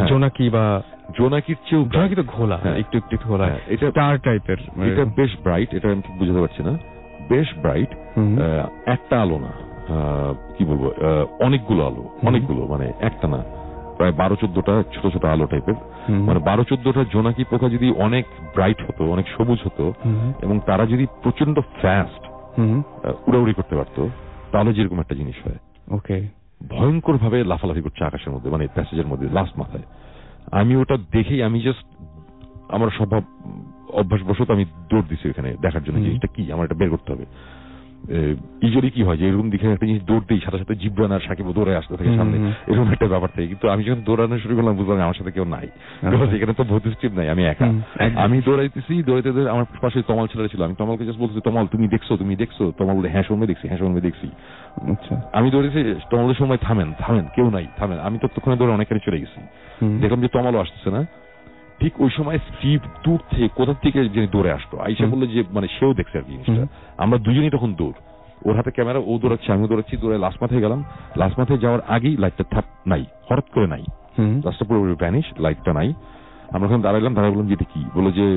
জোনাকির চেয়েও, জোনাকি তো ঘোলা, একটু একটু ঘোলা, এটা স্টার টাইপের। এটা বেশ ব্রাইট, এটা আমি বুঝতে পারছি না, বেশ ব্রাইট। একটা আলো না, কি বলবো, অনেকগুলো আলো, মানে একটা না, প্রায় 12-14টা ছোট ছোট আলো টাইপের। মানে 12-14টা জোনাকি পোকা যদি অনেক ব্রাইট হতো, অনেক সবুজ হতো, এবং তারা যদি প্রচন্ড ফাস্ট উড়াউড়ি করতে পারতো, তাহলে যেরকম একটা জিনিস হয়। ওকে, ভয়ঙ্কর ভাবে লাফালাফি করছে আকাশের মধ্যে, মানে প্যাসেজের মধ্যে লাস্ট মাথায়। আমি ওটা দেখেই আমি জাস্ট আমার স্বভাব অভ্যাসবশত আমি দৌড় দিছি ওখানে দেখার জন্য, জিনিসটা কি, আমার এটা বের করতে হবে। ইউজুয়ালি কি হয় যে এরকম দেখে একটা জিনিস দৌড়তেই সাথে সাথে জিব্রান আর সাকিব দৌড়ে আসতে থাকে সামনে, এরকম একটা ব্যাপার থাকে। কিন্তু আমি যখন দৌড়ানো শুরু করলাম বুঝলাম আমার সাথে কেউ নাই, এখানে তো ভৌতিক স্ট্রিপ নাই, আমি একা। আমি দৌড়াইতেছি, আমার পাশে তমাল ছেলেরা ছিল, আমি তমালকে জাস্ট বলতেছি, তমাল তুমি দেখছো? তমাল বলে হ্যাঁ সৌম্য দেখছি। আমি দৌড়েছি, তমালের সময় থামেন, কেউ নাই, থামেন। আমি ততক্ষণে দৌড়ে অনেকখানি চলে গেছি, দেখলাম যে তমালও আসতেছে না। ঠিক ওই সময় স্টিভ দূর থেকে কোথা থেকে যিনি দৌড়ে আসতো, আইসা বললো যে মানে সেও দেখছে আর কি জিনিসটা। আমরা দুজনই তখন দৌড়, ওর হাতে ক্যামেরা, ও দৌড়াচ্ছে, আমিও দৌড়াচ্ছি। দৌড়ে লাস্ট মাথায় গেলাম, লাস্ট মাথায় যাওয়ার আগেই লাইটটা নাই, হঠাৎ করে নাই, লাস্টটা পুরোপুরি ভ্যানিশ, লাইটটা নাই। আমরা ওখানে দাঁড়ায় বললাম যে এটা কি, বললো যে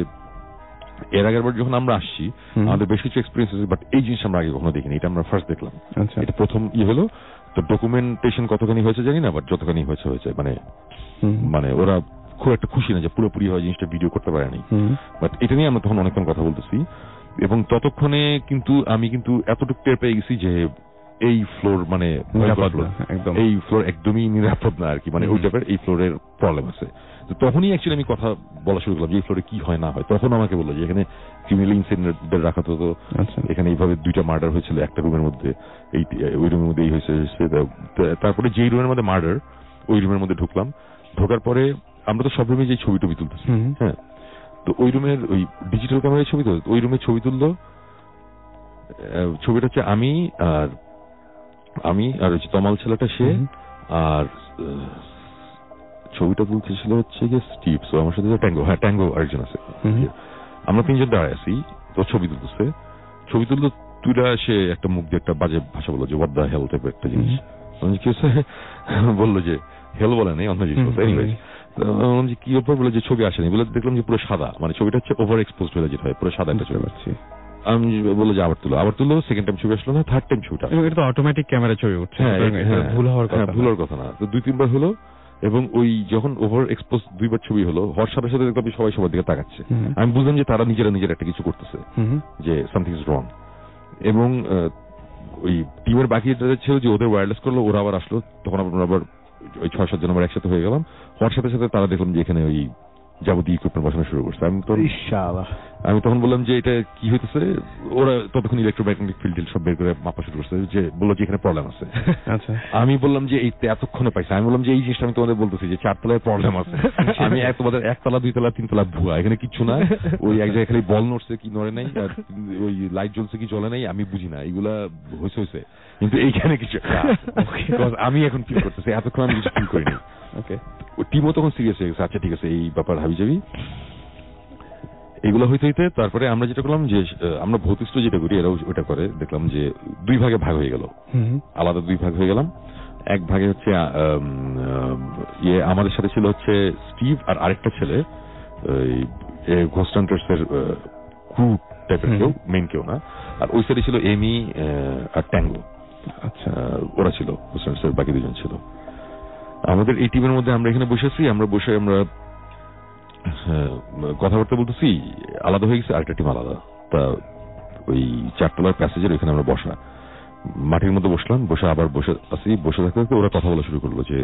এর আগের বার যখন আমরা আসছি আমাদের বেশ কিছু এক্সপিরিয়েন্স আছে, বাট এই জিনিস আমরা আগে কখনো দেখিনি, এটা আমরা ফার্স্ট দেখলাম। এটা প্রথম হলো। তো ডকুমেন্টেশন কতখানি হয়েছে জানি না, বাট যতখানি হয়েছে মানে ওরা খুব একটা খুশি না যে পুরোপুরি হয় জিনিসটা ভিডিও করতে পারেনি। বাট এটা নিয়ে আমরা তখন অনেকক্ষণ কথা বলতেছি, এবং ততক্ষণে কিন্তু আমি এতটুকু টের পেয়ে গেছি যে এই ফ্লোর মানে এই ফ্লোর একদমই নিরাপদ না আর কি, মানে ওই টাইপের এই ফ্লোরের প্রবলেম আছে। তো তখনই অ্যাকচুয়ালি আমি কথা বলা শুরু করলাম যে এই ফ্লোরে কি হয় না হয়। তখন আমাকে বললো যে এখানে ক্রিমিনাল ইনসিডেন্ট রাখা হতো, এখানে এইভাবে 2টা মার্ডার হয়েছিল একটা রুমের মধ্যে, ওই রুমের মধ্যে এই হয়েছে। তারপরে যেই রুমের মধ্যে মার্ডার, ওই রুমের মধ্যে ঢোকার পরে আমরা তো সব রুমে যে ছবি তুলতেছি, হ্যাঁ, তো ওই রুমের ওই ডিজিটাল ক্যামেরায় ছবি তুলতো, ওই রুমে ছবি তুললো। ছবিটা হচ্ছে আমি আর হচ্ছে তমাল ছেলেটা, সে আর ছবিটা তুলতেছিল হচ্ছে গিয়ে স্টিভ, সো আমার সাথে ট্যাঙ্গো আরেকজন আছে। আমরা 3জন দাঁড়ায় আছি, তো ছবি তুললো তুইরা, সে একটা মুখ দিয়ে একটা বাজে ভাষা বললো যে হোয়াট দ্য হেল টাইপের একটা জিনিস। কি হচ্ছে, বললো যে হেল বলে নেই, অন্য জিনিস বলছে। এনিওয়েজ কি ব্যাপার, বলে যে ছবি আসেনি, বলে দেখলাম যে পুরো সাদা, মানে ছবিটা হচ্ছে ওভার এক্সপোজড হয়ে যেটা হয়, পুরো সাদা একটা ছবি পাচ্ছি। আমি বললো যে আবার তুলো, সেকেন্ড টাইম ছবি আসলো না, থার্ড টাইম ছবিটা, এটা তো অটোমেটিক ক্যামেরা ছবি উঠছে, ভুল হওয়ার কথা না। তো 2-3 বার হলো, এবং ওই যখন ওভার এক্সপোজ 2বার ছবি হলো, হওয়ার সাথে সাথে দেখলাম সবাই সবার দিকে তাকাচ্ছে। আমি বুঝলাম যে তারা নিজেরা একটা কিছু করতেছে, যে সামথিং ইজ রং। এবং ওই টিমের বাকি ছিল যে ওদের ওয়্যারলেস করলো, ওরা আবার আসলো, তখন আবার ওই 6-7 জন আবার একসাথে হয়ে গেলাম। হওয়ার সাথে সাথে তারা দেখলাম যে এখানে ওই যাবতীয় ইকুইপমেন্ট বসানো শুরু করছে। আমি তখন বললাম যে এটা কি হইতেছে, ওরা ততক্ষণ ইলেকট্রোম্যাগনেটিক ফিল্ড সব বের করে মাপা শুরু করছে, যে বললো যে এখানে প্রবলেম আছে। আমি বললাম যে এই এতক্ষণে পাইছে, আমি বললাম যে এই জিনিসটা আমি তোমাদের বলতেছি যে 4 তলায় প্রবলেম আছে, আমি তোমাদের 1 তলা 2 তলা 3 তলা ভুয়া, এখানে কিচ্ছু না, ওই এক জায়গায় খালি বল নড়ছে কি নড়ে নাই, আর ওই লাইট জ্বলছে কি জ্বলে নাই আমি বুঝি না, এগুলা হয়েছে, কিন্তু এইখানে কিছু আমি এখন ফিল করতেছি, এতক্ষণ আমি কিছু ফিল করিনি। টিমও তখন সিরিয়াস হয়ে গেছে, আচ্ছা ঠিক আছে এই ব্যাপার হাবি যাবি। এগুলো হইতে তারপরে আমরা যেটা করলাম যে আমরা ভৌতিষ্ট যেটা করি এরাও ওটা করে, দেখলাম যে 2 ভাগে ভাগ হয়ে গেল, আলাদা 2 ভাগ হয়ে গেলাম। এক ভাগে হচ্ছে আমাদের সাথে ছিল হচ্ছে স্টিভ আর আরেকটা ছেলে ঘোস্ট হান্টার্স এর ক্রু টাইপের কেউ, মেইন কেউ না। আর ওই সাইডে ছিল এমি আর ট্যাঙ্গো। আচ্ছা, ওরা ছিল ঘোস্ট হান্টার্স এর, বাকি দুজন ছিল। আমাদের এই টিমের মধ্যে আমরা এখানে বসেছি, আমরা কথাবার্তা বলতেছি, আলাদা হয়ে গেছে, আরেকটা টিম আলাদা। তা ওই 4 তলার প্যাসেজের ওইখানে আমরা বসা, মাটির মধ্যে বসলাম, বসে আবার বসে থাকতে থাকতে ওরা কথা বলা শুরু করলো যে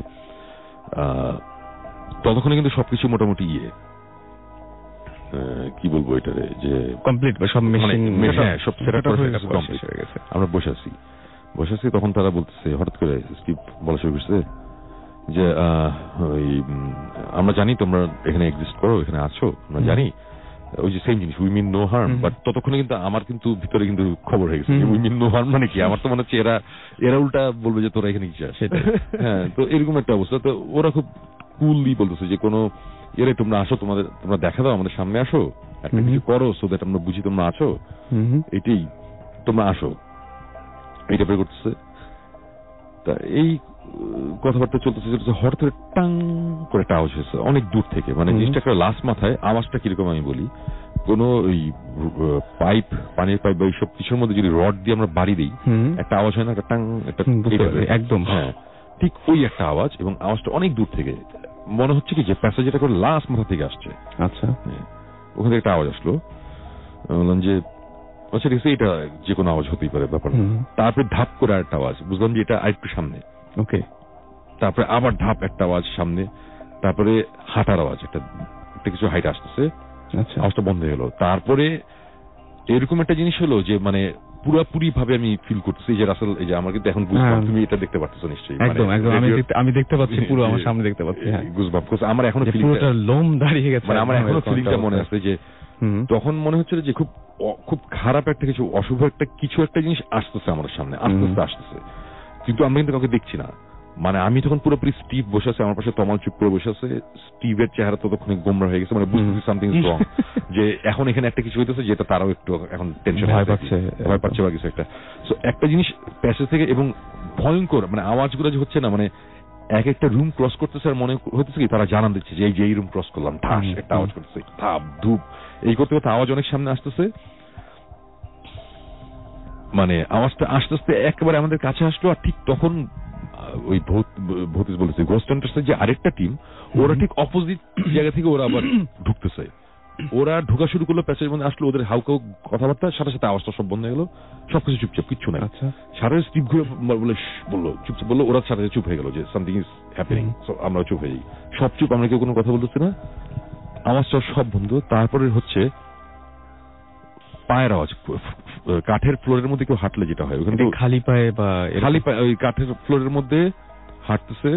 ততক্ষণে কিন্তু সবকিছু মোটামুটি কি বলবো এটারে, যে কমপ্লিট বা সব মেশিন, সব সেটআপ হয়ে গেছে। আমরা বসে আছি, তখন তারা বলতেছে, হঠাৎ করে স্টিভ বলা শুরু করছে যে আমরা জানি তোমরা এখানে এক্সিস্ট করো, এখানে আছো, আমরা জানি, ওই যে সেম জিনিস, we mean no harm. But ততক্ষণে কিন্তু আমার কিন্তু ভিতরে কিন্তু খবর হয়ে গেছে উই মিন নো হার্ম মানে কি। আমার তো মনে হচ্ছে এরা উল্টা বলবে যে তোরা এখানে কি চাস। হ্যাঁ, তো এরকম একটা অবস্থা। তো ওরা খুব কুললি বলতেছে যে কোনো তোমরা আসো, তোমরা দেখা দাও, আমাদের সামনে আসো, একটা কিছু করো, সো দ্যাট আমরা বুঝি তোমরা আছো, এটাই, তোমরা আসো, এইটা বের করতেছে। তা এই কথাবার্তা চলতেছে, হঠাৎ করে টাং করে একটা আওয়াজ হয়েছে অনেক দূর থেকে, মানে জিনিসটা একটা লাস্ট মাথায়। আওয়াজটা কিরকম আমি বলি, কোন ওই পাইপ, পানির পাইপ বা এইসব কিছুর মধ্যে যদি রড দিয়ে আমরা বাড়ি দিই, একটা আওয়াজ হয় না, একটা টাং, একটা একদম, হ্যাঁ ঠিক ওই একটা আওয়াজ। এবং আওয়াজটা অনেক দূর থেকে, মনে হচ্ছে কি যে প্যাসেজটা করে লাস্ট মাথা থেকে আসছে। আচ্ছা, ওখানে একটা আওয়াজ আসলো, বললাম যে আচ্ছা ঠিক আছে, এটা যে কোনো আওয়াজ হতেই পারে ব্যাপার। তারপরে ধাপ করে আরেকটা আওয়াজ, বুঝলাম যে এটা আরেকটু সামনে। ওকে, তারপরে আবার ধাপ একটা আওয়াজ সামনে, তারপরে হাঁটার আওয়াজ, একটা কিছু হাইট আসতেছে, আওয়াজটা বন্ধ হয়ে গেল। তারপরে এরকম একটা জিনিস হলো যে মানে পুরোপুরি ভাবে আমি ফিল করতেছি যে রাসেল, এই যে আমার কিন্তু এখন গুজবাম্প, তুমি এটা দেখতে পাচ্ছ নিশ্চয়ই। একদম, আমি দেখতে পাচ্ছি, পুরো আমার সামনে দেখতে পাচ্ছি গুজবাম্প। আমার এখনো পুরোটা লোম দাঁড়িয়ে গেছে, মানে আমার এখনো ফিলিংটা মনে আছে যে তখন মনে হচ্ছিল যে খুব খারাপ একটা কিছু, অশুভ কিছু একটা জিনিস আসতেছে আমার সামনে, আসতেছে, কিন্তু আমি কিন্তু কাউকে দেখছি না। মানে আমি তখন পুরোপুরি স্টিভ বসে আছে, আমার পাশে তমাল চুপ করে বসে আছে। স্টিভের চেহারা ততক্ষণে গোমরা হয়ে গেছে, মানে বুঝতেছি সামথিং ইজ রং, যে এখন এখানে একটা কিছু হইতেছে যেটা তারাও একটু এখন টেনশন ভয় পাচ্ছে বা কিছু একটা। সো একটা জিনিস প্যাসেজ থেকে, এবং ভয়ঙ্কর মানে আওয়াজগুলো যে হচ্ছে না, মানে এক একটা রুম ক্রস করতেছে আর মনে হইতেছে কি তারা জানান দিচ্ছে যে এই রুম ক্রস করলাম, ঠাস একটা আওয়াজ করতেছে, ধাপ ধূপ, এই করতে করতে আওয়াজ অনেক সামনে আসতেছে। মানে আওয়াজটা আস্তে আস্তে একেবারে আমাদের কাছে আসলো। আর ঠিক তখন ওই ভূতিস বলেছে ঘোস্ট হান্টার্সের যে আরেকটা টিম, ওরা ঠিক অপোজিট জায়গা থেকে ওরা আবার ঢুকতেছে। ওরা ঢোকা শুরু করলো, প্যাসেজের মধ্যে আসলো, ওদের হাউকাউ কথাবার্তা, সাথে সাথে আওয়াজটা সব বন্ধ হয়ে গেল, সবকিছু চুপচাপ, কিচ্ছু নাই। সারা স্টিভ ঘুরে বললো চুপচাপ, বললো, ওরা সাথে চুপ হয়ে গেল যে সামথিং ইজ হ্যাপেনিং। আমরা চুপ হয়ে যাই, সব চুপ, আমরা কেউ কোনো কথা বলতেছি না, আওয়াজটা সব বন্ধ। তারপরে হচ্ছে পায়ের আওয়াজ, কাঠের ফ্লোরের মধ্যে কেউ হাঁটলে যেটা হয়, ওখানে খালি পায়ে বা খালি পায়ে ওই কাঠের ফ্লোরের মধ্যে হাঁটতেছে,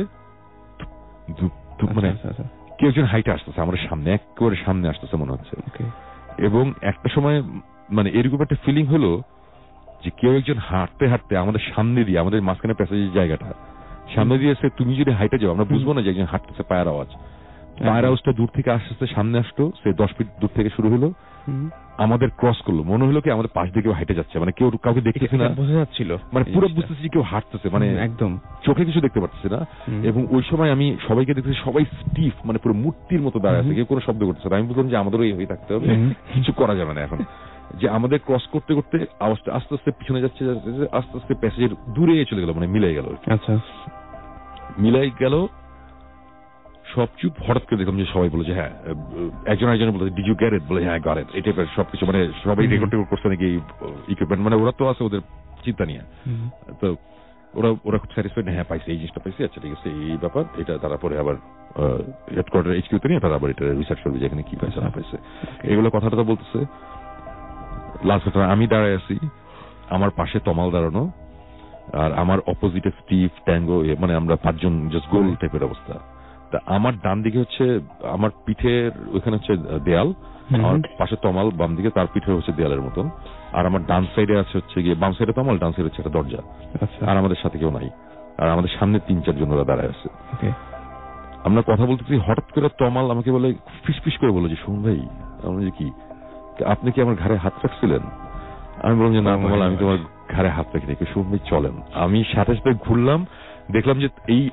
মানে কেউ একজন হাইটে আসতেছে আমাদের সামনে, একেবারে সামনে আসতেছে মনে হচ্ছে। এবং একটা সময় মানে এরকম একটা ফিলিং হলো যে কেউ একজন হাঁটতে হাঁটতে আমাদের সামনে দিয়ে, আমাদের মাঝখানে প্যাসেজের জায়গাটা সামনে দিয়ে এসে, তুমি যদি হাইটে যাও আমরা বুঝবো না যে একজন হাঁটতেছে। পায়ের আওয়াজটা দূর থেকে আস্তে আস্তে সামনে আসতো, সে 10 ফিট দূর থেকে শুরু হলো, আমাদের ক্রস করলো, মনে হলো কি আমাদের পাশ দিয়ে কেউ হাঁটে যাচ্ছে, মানে কেউ কাউকে দেখতেছে না, বোঝা যাচ্ছিল, মানে পুরো বুঝতেছি কেউ হাঁটতেছে, মানে একদম চোখে কিছু দেখতে পারতেছে না। এবং ওই সময় আমি সবাইকে দেখতেছি, সবাই স্টিফ, মানে পুরো মূর্তির মতো দাঁড়ায় আছে, কেউ কোনো শব্দ করতেছে না। আমি বললাম যে আমাদেরও এই হয়ে থাকতে হবে, কিছু করা যাবে না এখন। যে আমাদের ক্রস করতে করতে আওয়াজটা আস্তে আস্তে পিছনে যাচ্ছে, আস্তে আস্তে প্যাসেজের দূরে চলে গেল, মানে মিলাই গেল। আচ্ছা, মিলাই গেল, সব চুপ। হঠাৎ করে দেখলাম যে সবাই বলে যে হ্যাঁ, একজন বলে ডিড ইউ গেট ইট, বলে হ্যাঁ গট ইট, এই টাইপের সবকিছু, মানে সবাই রেকর্ড করছে নাকি ইকুইপমেন্ট, মানে ওরা তো আছে ওদের চিন্তা নিয়ে, তো ওরা খুব স্যাটিসফাইড, হ্যাঁ পাইছে, এই জিনিসটা পাইছে, আচ্ছা ঠিক আছে, এই ব্যাপার, এটা তারপরে আবার হেডকোয়ার্টার HQ-তে নিয়ে তারা আবার এটা রিসার্চ করবে যে এখানে কি পাইছে না পাইছে, এগুলো কথাটা বলতেছে। লাস্ট কথা, আমি দাঁড়ায় আছি, আমার পাশে তমাল দাঁড়ানো, আর আমার অপোজিটে স্টিভ, ট্যাঙ্গো, মানে আমরা 5 জন জাস্ট গোল টাইপের অবস্থা। তা আমার ডান দিকে হচ্ছে আমার পিঠের ওইখানে হচ্ছে দেয়াল, আমার পাশে তমাল, বাম দিকে তার পিঠে হচ্ছে দেয়ালের মতন, আর আমার ডান সাইডে আছে হচ্ছে গিয়ে, বাম সাইডে তমাল, ডান সাইডে হচ্ছে একটা দরজা, আর আমাদের সাথে কেউ নাই, আর আমাদের সামনে 3-4 জন ওরা দাঁড়ায় আছে। আমরা কথা বলতেছি, হঠাৎ করে তমাল আমাকে বলে, ফিসফিস করে বললো যে শুন ভাই, আমরা যে কি, আপনি কি আমার ঘাড়ে হাত রাখছিলেন? আমি বললাম যে না তমাল, আমি তোমার ঘাড়ে হাত রাখিনি, শুন ভাই চলেন। আমি সাথে সাথে ঘুরলাম, দেখলাম যে এই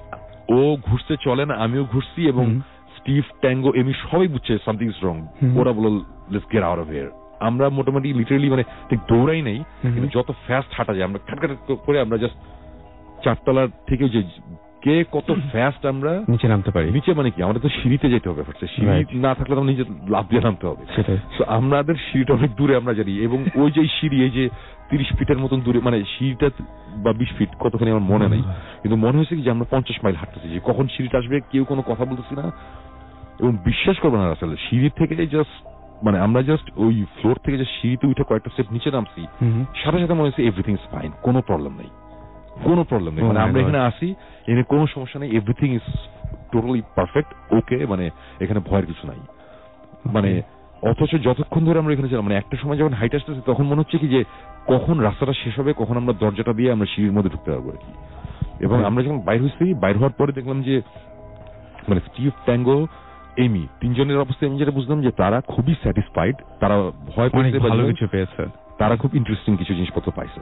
ও ঘুরতে চলে না, আমিও ঘুরছি, এবং স্টিভ, ট্যাঙ্গো, এমি সবাই বুঝছে সামথিং ইজ রং। ওরা বলল let's get out of here. আমরা মোটামুটি লিটারালি মানে ঠিক দৌড়াই নেই, কিন্তু যত ফাস্ট হাঁটা যায় আমরা খাটখাট করে আমরা জাস্ট 4 তলার থেকে যে কে কত ফাস্ট আমরা নিচে নামতে পারি। নিচে মানে কি, আমাদের তো সিঁড়িতে যেতে হবে, সিঁড়ি না থাকলে তো নিচে লাফ দিয়ে নামতে হবে। আমাদের সিঁড়িটা অনেক দূরে আমরা জানি, এবং ওই যে সিঁড়ি এই যে 30 ফিটের মতন দূরে, মানে সিঁড়িটা বা 20 ফিট কতখানি আমার মনে নেই, কিন্তু মনে হয়েছে কি যে আমরা 50 মাইল হাঁটতেছি, যে কখন সিঁড়িটা আসবে কেউ কোনো কথা বলতেছি না। এবং বিশ্বাস করবো না আসলে সিঁড়ি থেকে জাস্ট মানে আমরা জাস্ট ওই ফ্লোর থেকে যে সিঁড়িতে উঠে কয়েকটা স্টেপ নিচে নামছি, সাথে সাথে মনে হচ্ছে এভরিথিং ইজ ফাইন, কোনো প্রবলেম নেই, কোনো প্রবলেম নেই, মানে আমরা এখানে আসি, এখানে কোনো সমস্যা নেই, everything is totally perfect, okay, মানে এখানে ভয়ের কিছু নাই। মানে অথচ যতক্ষণ ধরে আমরা এখানে ছিলাম, মানে একটা সময় যখন হাইট আসতেছে তখন মনে হচ্ছে কি যে কখন রাস্তাটা শেষ হবে, কখন আমরা দরজাটা দিয়ে আমরা সিঁড়ির মধ্যে ঢুকতে পারবো আর কি। এবং আমরা যখন বাইর হয়েছি, বাইর হওয়ার পরে দেখলাম যে মানে স্টিভ, ট্যাঙ্গো, এমি, তিনজনের অবস্থা আমি যেটা বুঝলাম যে তারা খুবই স্যাটিসফাইড, তারা ভয় পেয়েছে, তারা খুব ইন্টারেস্টিং কিছু জিনিসপত্র পাইছে।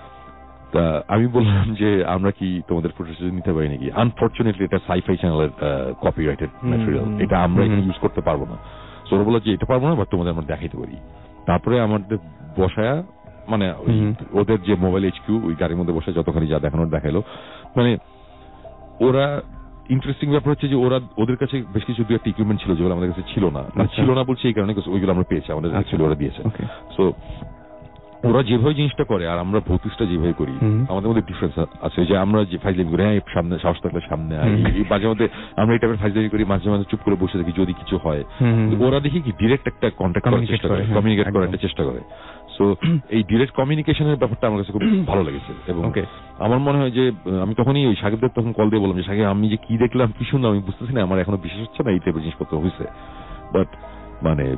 তা আমি বললাম যে আমরা কি তোমাদের ফুটেজ নিতে পারি নাকি? আনফরচুনেটলি এটা সাইফাই চ্যানেলের কপিরাইটেড ম্যাটেরিয়াল, এটা আমরা ইউজ করতে পারবো না। সো ওরা বললো যে এটা পারবো না, বাট তোমাদের আমরা দেখাইতে পারি। তারপরে আমাদের বসায়া মানে ওদের যে মোবাইল HQ ওই গাড়ির মধ্যে বসে যতখানি যা দেখানোর দেখাইলো। মানে ওরা ইন্টারেস্টিং ব্যাপার হচ্ছে যে ওদের কাছে বেশ কিছু দু একটা ইকুইপমেন্ট ছিল যেগুলো আমাদের কাছে ছিল না বলছে এই কারণে ওইগুলো আমরা পেয়েছি, আমাদের ছিল ওরা দিয়েছে। সো ওরা যেভাবে জিনিসটা করে আর আমরা ভৌতিকটা যেভাবে করি আমাদের মধ্যে ডিফারেন্স আছে। যে আমরা যে ফাইজলামি করি, হ্যাঁ সামনে সাহস থাকলে সামনে, মাঝে মধ্যে আমরা এই টাইপের ফাইজলামি করি, মাঝে মাঝে চুপ করে বসে থাকি যদি কিছু হয়। ওরা দেখি কি ডিরেক্ট একটা কন্ট্যাক্ট করার চেষ্টা করে, কমিউনিকেট করার একটা চেষ্টা করে। সো এই ডিরেক্ট কমিউনিকেশনের ব্যাপারটা আমার কাছে খুব ভালো লেগেছে। এবং আমার মনে হয় যে আমি তখনই ওই সাকিবদের তখন কল দিয়ে বললাম যে সাকিব আমি যে কি দেখলাম কি শুনলাম আমি বুঝতেছি না, আমার এখনো বিশ্বাস হচ্ছে না এই টাইপের জিনিসপত্র হয়েছে। বাট মানে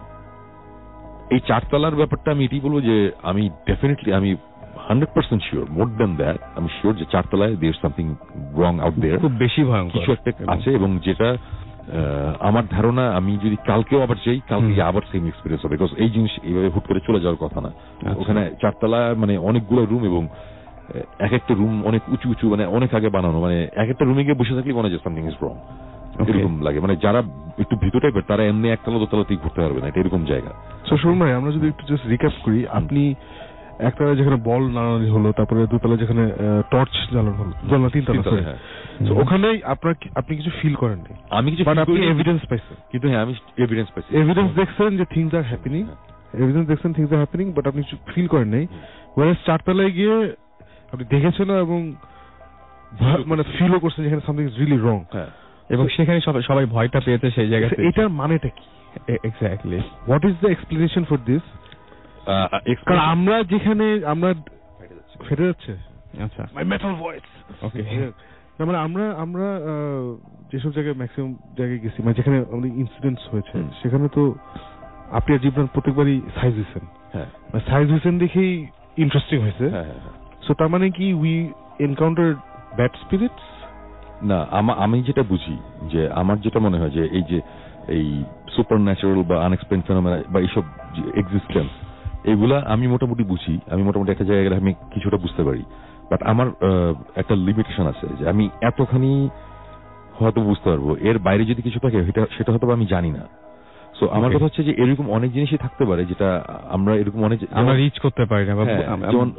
এই 4 তলার ব্যাপারটা আমি এটাই বলবো যে আমি ডেফিনেটলি আমি 100% শিওর, মোর দ্যান দ্যাট আমি শিওর যে 4 তলায় দেয়ার সামথিং রং আউট দেয়ার, খুব বেশি ভয়ঙ্কর কিছু একটা আছে। এবং যেটা আমার ধারণা আমি যদি কালকেও আবার যাই, কালকে আবার সেম এক্সপিরিয়েন্স হবে, বিকজ এই জিনিস এইভাবে হুট করে চলে যাওয়ার কথা না। ওখানে 4 তলা মানে অনেকগুলো রুম, এবং এক একটা রুম অনেক উঁচু উঁচু, মানে অনেক আগে বানানো, মানে এক একটা রুমে গিয়ে বসে থাকলে মনে হয় যে সামথিং ইজ রং এরকম লাগে। মানে যারা একটু ভিতর টাইপের তারা এমনি একতলা দোতলাতেই ঘুরতে পারবে না, এটা এরকম জায়গা। সো শুনুন ভাই, আমরা যদি একটু জাস্ট রিক্যাপ করি, আপনি একতলা যেখানে বল নাড়ানি হলো, তারপরে দুতলা যেখানে টর্চ জ্বালানো হলো, 3 তলা, হ্যাঁ, ওখানেই আপনি কিছু ফিল করেননি? আমি কিছু আপনি এভিডেন্স পাইছেন, কিন্তু হ্যাঁ আমি এভিডেন্স পাইছি, এভিডেন্স দেখছেন যে থিংস আর হ্যাপেনিং, এভিডেন্স দেখছেন থিংস আর হ্যাপেনিং, বাট আপনি কিছু ফিল করেন নাই। ওয়ারেস 4 তলায় গিয়ে আপনি দেখেছেন এবং মানে ফিলও করছেন যেখানে সামথিং ইজ রিয়েলি রং, এবং সেখানে সবাই ভয়টা পেয়েছে সেই জায়গাতে। এটার মানেটা কি exactly? What is the explanation for this? কারণ আমরা যেখানে আমরা ফেটে যাচ্ছে, আচ্ছা মাই মেটাল ভয়েস, ওকে, মানে আমরা যেসব জায়গায় ম্যাক্সিমাম জায়গায় গেছি, মানে যেখানে আমাদের ইনসিডেন্টস হয়েছে, সেখানে তো আপনি আর জিবরান প্রত্যেকবারই সাইজ হয়েছেন, হ্যাঁ সাইজ হয়েছেন দেখেই ইন্টারেস্টিং হয়েছে। সো তার মানে কি উই এনকাউন্টার ব্যাড স্পিরিটস? না, আমি যেটা বুঝি, যে আমার যেটা মনে হয় যে এই সুপার ন্যাচারাল বা আনএক্সপ্লেইনড ফেনোমেনা বা এইসব এক্সিস্টেন্স, এগুলা আমি মোটামুটি বুঝি, আমি মোটামুটি একটা জায়গায় গেলে আমি কিছুটা বুঝতে পারি। বাট আমার একটা লিমিটেশন আছে, যে আমি এতখানি হয়তো বুঝতে পারবো, এর বাইরে যদি কিছু থাকে সেটা হয়তো আমি জানি না। সো আমার কথা হচ্ছে যে এরকম অনেক জিনিসই থাকতে পারে যেটা আমরা এরকম অনেক আমরা রিচ করতে পারি না। যেমন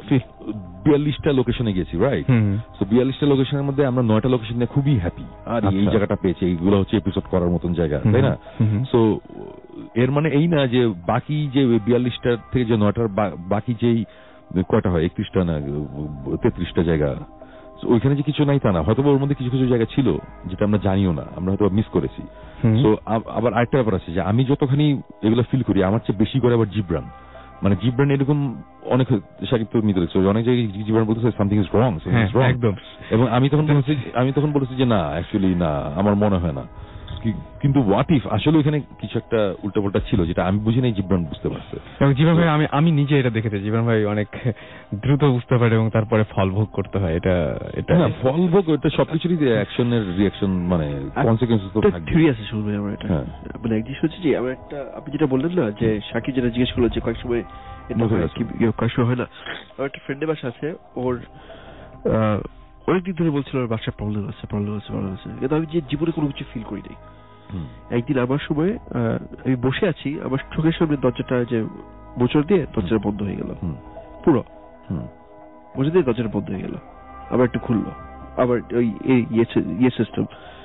42টা লোকেশনে গেছি, রাইট? সো 42টা লোকেশনের মধ্যে আমরা 9টা লোকেশন নিয়ে খুবই হ্যাপি, আর এই জায়গাটা পেয়েছি, এইগুলো হচ্ছে এপিসোড করার মতন জায়গা, তাই না? সো এর মানে এই না যে বাকি যে 42টার থেকে যে 9টার বাকি যেই কয়টা হয়, 31টা না 33টা জায়গা, ওইখানে যে কিছু নাই তা না, হয়তো ওর মধ্যে কিছু কিছু জায়গা ছিল যেটা আমরা জানিও না, আমরা হয়তো মিস করেছি। সো আবার আরেকটা ব্যাপার আছে যে আমি যতখানি এগুলো ফিল করি, আমার চেয়ে বেশি করে আবার জিবরান, মানে জিবরান এরকম অনেক সাকিব তো মিলে দেখছো অনেক জায়গায় জিবরান বলতেছে সামথিং ইজ রং, একদম। এবং আমি তখন বলেছি যে না, অ্যাকচুয়ালি না, আমার মনে হয় না। কিন্তু হোয়াট ইফ আসলে ওখানে কিছু একটা উল্টাপাল্টা ছিল যেটা আমি বুঝি নাই, জিবরান বুঝতে পারছে। এবং জিবরান ভাই, আমি নিজে এটা দেখেছি, জিবরান ভাই অনেক দ্রুত বুঝতে পারে এবং তারপরে ফল ভোগ করতে হয়। এটা না, ফল ভোগ এটা সবকিছুরই অ্যাকশনের রিঅ্যাকশন, মানে কনসিকুয়েন্স তো থাকবে। থিওরি আছে শুনবে আমার এটা, মানে এক জিনিস হচ্ছে যে আমার একটা, আপনি যেটা বললেন না যে সাকিব যেটা জিজ্ঞেস করলো যে কয়েক সময় এটা হয় কি কয়েক সময় হয় না, আমার একটা ফ্রেন্ডের বাসা আছে, ওর অনেকদিন ধরে বলছিল আমার বাসায় প্রবলেম আছে কিন্তু আমি যে জীবনে কোনো কিছু ফিল করি নাই। একদিন আমার সময় আমি বসে আছি, আমার চোখের সামনে দরজাটা যে মোচড় দিয়ে দরজাটা বন্ধ হয়ে গেল, পুরো মোচড় দিয়ে দরজাটা বন্ধ হয়ে গেল, আবার একটু খুললো, আবার ওই ইয়ে সিস্টেম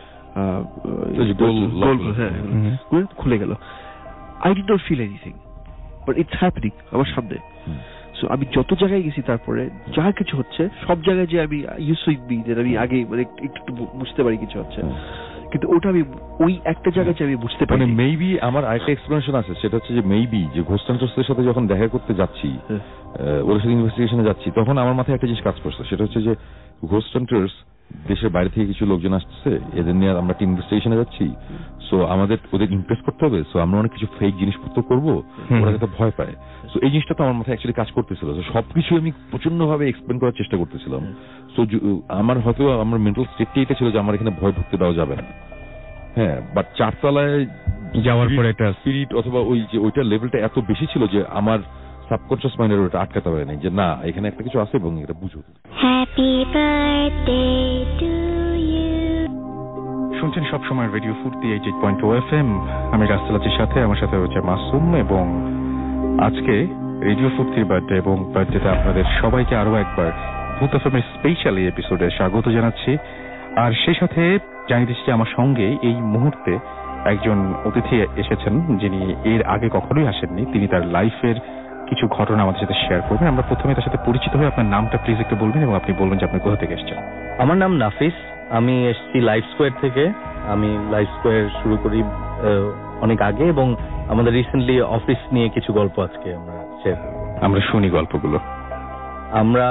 খুলে গেল। I did not feel anything, but it's happening আমার সামনে। সো আমি যত জায়গায় গেছি তারপরে যা কিছু হচ্ছে সব জায়গায় যে আমি আমি আগে মানে একটু বুঝতে পারি কিছু হচ্ছে, কিন্তু ওটা আমি ওই একটা জায়গায় আমি বুঝতে পারি। মানে মেবি আমার আরেকটা এক্সপ্লেনেশন আছে, সেটা হচ্ছে যে মেবি যে ঘোস্ট হান্টার্সদের সাথে যখন দেখা করতে যাচ্ছি, ওদের সাথে ইনভেস্টিগেশনে যাচ্ছি, তখন আমার মাথায় একটা জিনিস কাজ করছে, সেটা হচ্ছে যে ঘোস্ট হান্টার্স দেশের বাইরে থেকে কিছু লোকজন আসছে, এদের নিয়ে আমরা একটা ইনভেস্টিগেশনে যাচ্ছি, সো আমাদের ওদের ইমপ্রেস করতে হবে, সো আমরা অনেক কিছু ফেক জিনিসপত্র করবো, ওরা যাতে ভয় পায়। সো এই জিনিসটা তো আমার মাথায় অ্যাকচুয়ালি কাজ করতেছিল, সবকিছু আমি প্রচন্ড ভাবে এক্সপ্লেন করার চেষ্টা করতেছিলাম। সো আমার হয়তো আমার মেন্টাল স্টেটটা এটা ছিল যে আমার এখানে ভয় ঢুকতে দেওয়া যাবে না। হ্যাঁ, বাট চারতলায় যাওয়ার পরে একটা স্পিরিট অথবা ওই যে ওইটার লেভেলটা এত বেশি ছিল যে আমার সাবকনশিয়াস মাইন্ডের ওটা আটকাতে পারে নাই যে না, এখানে একটা কিছু আছে এবং এটা বুঝো। Happy birthday to you. শুনছেন সবসময় রেডিও ফুর্তি 88.2 FM। আমি রাস্তালাচির সাথে, আমার সাথে হচ্ছে মাসুম, এবং আজকে রেডিও ফুর্তির বার্থডে এবং বার্থডেতে আপনাদের সবাইকে আরো একবার ভূত এফএমের স্পেশাল এই এপিসোডে স্বাগত জানাচ্ছি। আর সেই সাথে জানিয়ে দিচ্ছি আমার সঙ্গে এই মুহূর্তে একজন অতিথি এসেছেন যিনি এর আগে কখনোই আসেননি। তিনি তার লাইফের কিছু ঘটনা আমাদের সাথে শেয়ার করবেন। আমরা প্রথমে তার সাথে পরিচিত হয়ে আপনার নামটা প্লিজ একটু বলবেন এবং আপনি বলবেন যে আপনি কোথা থেকে এসেছেন। আমার নাম নাফিস, আমি এসেছি লাইফ স্কোয়ার থেকে। আমি লাইফ স্কোয়ার শুরু করি অনেক আগে এবং আমাদের রিসেন্টলি অফিস নিয়ে কিছু গল্প আজকে আমরা শেয়ার করব। আমরা শুনি গল্পগুলো। আমরা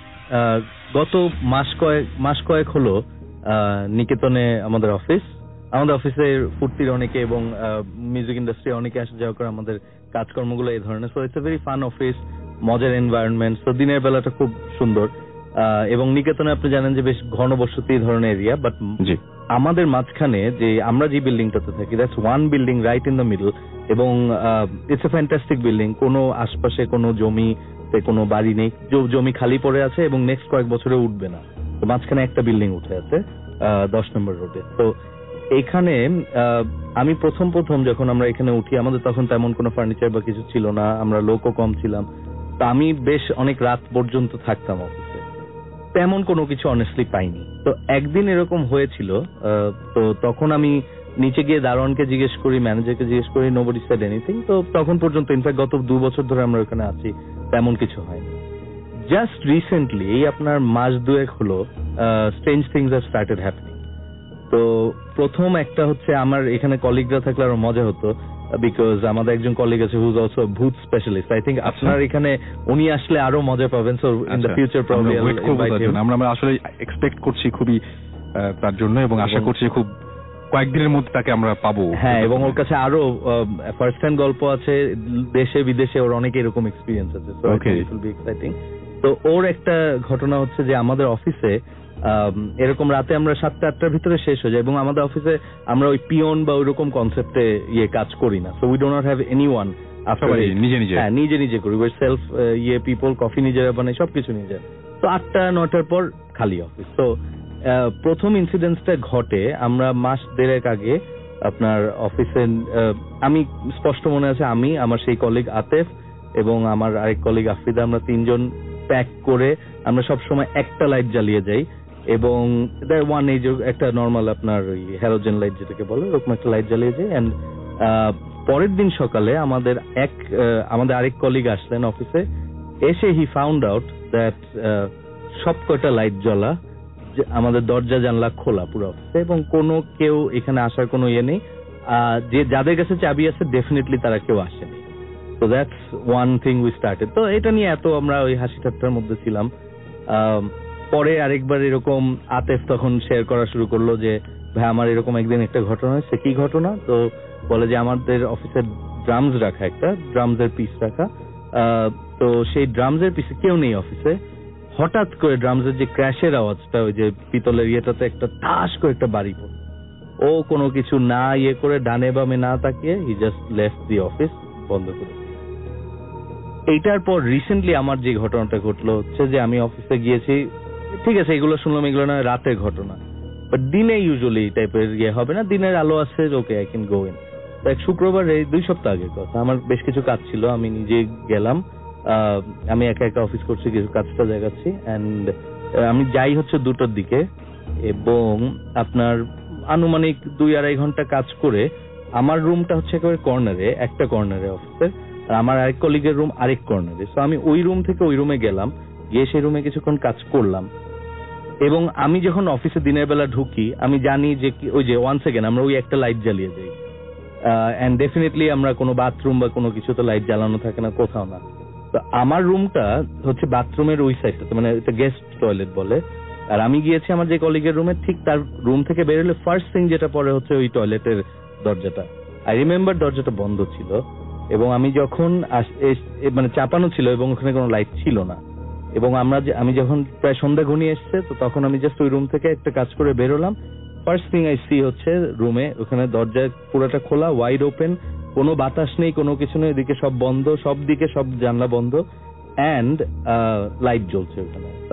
গত মাস কয়েক হলো নিকেতনে আমাদের অফিসের ফুর্তির অনেকে এবং মিউজিক ইন্ডাস্ট্রি অনেকে আসে যাওয়া করে আমাদের কাজকর্মগুলো এই ধরনের। So it's a very fun office, মজার এনভায়রনমেন্ট। সো দিনের বেলাটা খুব সুন্দর এবং নিকেতনে আপনি জানেন যে বেশ ঘনবসতি ধরনের এরিয়া। বাট আমাদের মাঝখানে যে আমরা যে বিল্ডিংটাতে থাকি, that's one building right in the middle, এবং ইটস এ ফ্যান্টাস্টিক বিল্ডিং। কোনো আশপাশে কোনো জমিতে কোনো বাড়ি নেই, জমি খালি পড়ে আছে এবং নেক্সট কয়েক বছরে উঠবে না। তো মাঝখানে একটা বিল্ডিং উঠে আছে 10 নম্বর রোডে। তো এখানে আমি প্রথম যখন আমরা এখানে উঠি, আমাদের তখন তেমন কোনো ফার্নিচার বা কিছু ছিল না, আমরা লোকও কম ছিলাম। তো আমি বেশ অনেক রাত পর্যন্ত থাকতাম অফিসে, তেমন কোনো কিছু অনেস্টলি পাইনি। তো একদিন এরকম হয়েছিল, তো তখন আমি নিচে গিয়ে দারোয়ানকে জিজ্ঞেস করি, ম্যানেজারকে জিজ্ঞেস করি, নোবডি সেড এনিথিং। তো তখন পর্যন্ত ইনফ্যাক্ট গত 2 বছর ধরে আমরা ওখানে আছি, তেমন কিছু হয়নি। জাস্ট রিসেন্টলি এই আপনার মাস 2 হলো strange things have started happening. তো প্রথম একটা হচ্ছে, আমার এখানে কলিগরা থাকলে আরো মজা হতো, বিকজ আমাদের একজন কলিগ আছে হুজ অলসো ভূত স্পেশালিস্ট। আই থিঙ্ক আপনার এখানে উনি আসলে আরো মজা পাবেন। So in the future probably আমরা আসলে এক্সপেক্ট করছি খুবই তার জন্য, এবং আশা করছি খুব কয়েকদিনের মধ্যে তাকে আমরা পাবো। হ্যাঁ, এবং ওর কাছে আরো ফার্স্ট হ্যান্ড গল্প আছে, দেশে বিদেশে ওর অনেক এরকম এক্সপিরিয়েন্স আছে। So it will be exciting. তো ওর একটা ঘটনা হচ্ছে যে আমাদের অফিসে এরকম রাতে আমরা 7টা-8টার ভিতরে শেষ হয়ে যায়, এবং আমাদের অফিসে আমরা ওই পিয়ন বা ওইরকম কনসেপ্টে কাজ করি না। So we do not have anyone. নিজে নিজে করি, উই সেলফ পিপল, কফি নিজেরা বানাই, সবকিছু নিজে। তো 8টা-9টার পর খালি অফিস। তো প্রথম ইনসিডেন্টসটা ঘটে আমরা মাস 1.5 আগে আপনার অফিসে। আমি স্পষ্ট মনে আছে, আমি, আমার সেই কলিগ আতেফ এবং আমার আরেক কলিগ আফ্রিদা, আমরা 3জন প্যাক করে আমরা সবসময় একটা লাইট জ্বালিয়ে যাই, এবং একটা নর্মাল আপনার ওই হ্যালোজেন লাইট যেটাকে বলে, ওরকম একটা লাইট জ্বালিয়ে যাই। এন্ড পরের দিন সকালে আমাদের আরেক কলিগ আসলেন অফিসে, এসে হি ফাউন্ড আউট দ্যাট সব কয়টা লাইট জ্বলা, আমাদের দরজা জানলা খোলা পুরো অফিসে, এবং কোনো কেউ এখানে আসার কোনো ইয়ে নেই। যে যাদের কাছে চাবি আছে ডেফিনেটলি তারা কেউ আসেনি। তো that's one thing we started. তো এটা নিয়ে এত আমরা ওই হাসি ঠাট্টার মধ্যে ছিলাম। পরে আরেকবার এরকম আতেফ তখন শেয়ার করা শুরু করলো যে ভাই আমার এরকম একদিন একটা ঘটনা হয়েছে। কি ঘটনা? তো বলে যে আমাদের অফিসের ড্রামস রাখা, একটা ড্রামসের পিস রাখা, তো সেই ড্রামসের পিসে কেউ নেই অফিসে। হঠাৎ করে ড্রামসের যে ক্র্যাশের আওয়াজটা, ওই যে পিতলের ইয়েটাতে একটা ঠাস করে একটা বাড়ি পড়ে, ও কোনো কিছু না করে ডানে বামে না তাকিয়ে he just left the office, বন্ধ করে। এইটার পর রিসেন্টলি আমার যে ঘটনাটা ঘটলো হচ্ছে যে আমি অফিসে গিয়েছি ঠিক আছে এগুলো শুনলাম, এগুলো না রাতের ঘটনা, বাট দিনে ইউজুয়ালি টাইপের হবে না, দিনের আলো আছে, okay I can go in. এক শুক্রবারে 2 সপ্তাহ আগের কথা, আমার বেশ কিছু কাজ ছিল, আমি নিজে গেলাম, আমি একা একা অফিস করছি, কিছু কাজটা দেখাচ্ছি, অ্যান্ড আমি যাই হচ্ছে 2টার দিকে, এবং আপনার আনুমানিক 2-2.5 ঘন্টা কাজ করে আমার রুমটা হচ্ছে একেবারে কর্নারে, একটা কর্নারে অফিসের, আর আমার আরেক কলিগের রুম আরেক কর্নারে। সো আমি ওই রুম থেকে ওই রুমে গেলাম, গিয়ে সেই রুমে কিছুক্ষণ কাজ করলাম, এবং আমি যখন অফিসে দিনের বেলা ঢুকি আমি জানি যে ওই যে ওয়ান্স এগেন আমরা ওই একটা লাইট জ্বালিয়ে যাই, এন্ড ডেফিনেটলি আমরা কোনো বাথরুম বা কোনো কিছু তো লাইট জ্বালানো থাকে না, কোথাও না। তো আমার রুমটা হচ্ছে বাথরুমের ওই সাইডটাতে, মানে এটা গেস্ট টয়লেট বলে, আর আমি গিয়েছি আমার যে কলিগের রুমে, ঠিক তার রুম থেকে বেরোলে ফার্স্ট থিং যেটা পরে হচ্ছে ওই টয়লেটের দরজাটা। আই রিমেম্বার দরজাটা বন্ধ ছিল, এবং আমি যখন মানে চাপানো ছিল এবং ওখানে কোনো লাইট ছিল না, এবং আমি যখন প্রায় সন্ধ্যা ঘনিয়ে এসছে, তো তখন আমি জাস্ট ওই রুম থেকে একটা কাজ করে বেরোলাম। ফার্স্ট থিং আই সি হচ্ছে রুমে ওখানে দরজা পুরোটা খোলা, ওয়াইড ওপেন, কোনো বাতাস নেই, কোনো কিছু নেই, এদিকে সব বন্ধ, সব দিকে সব জানলা বন্ধ, অ্যান্ড লাইট জ্বলছে ওখানে। তো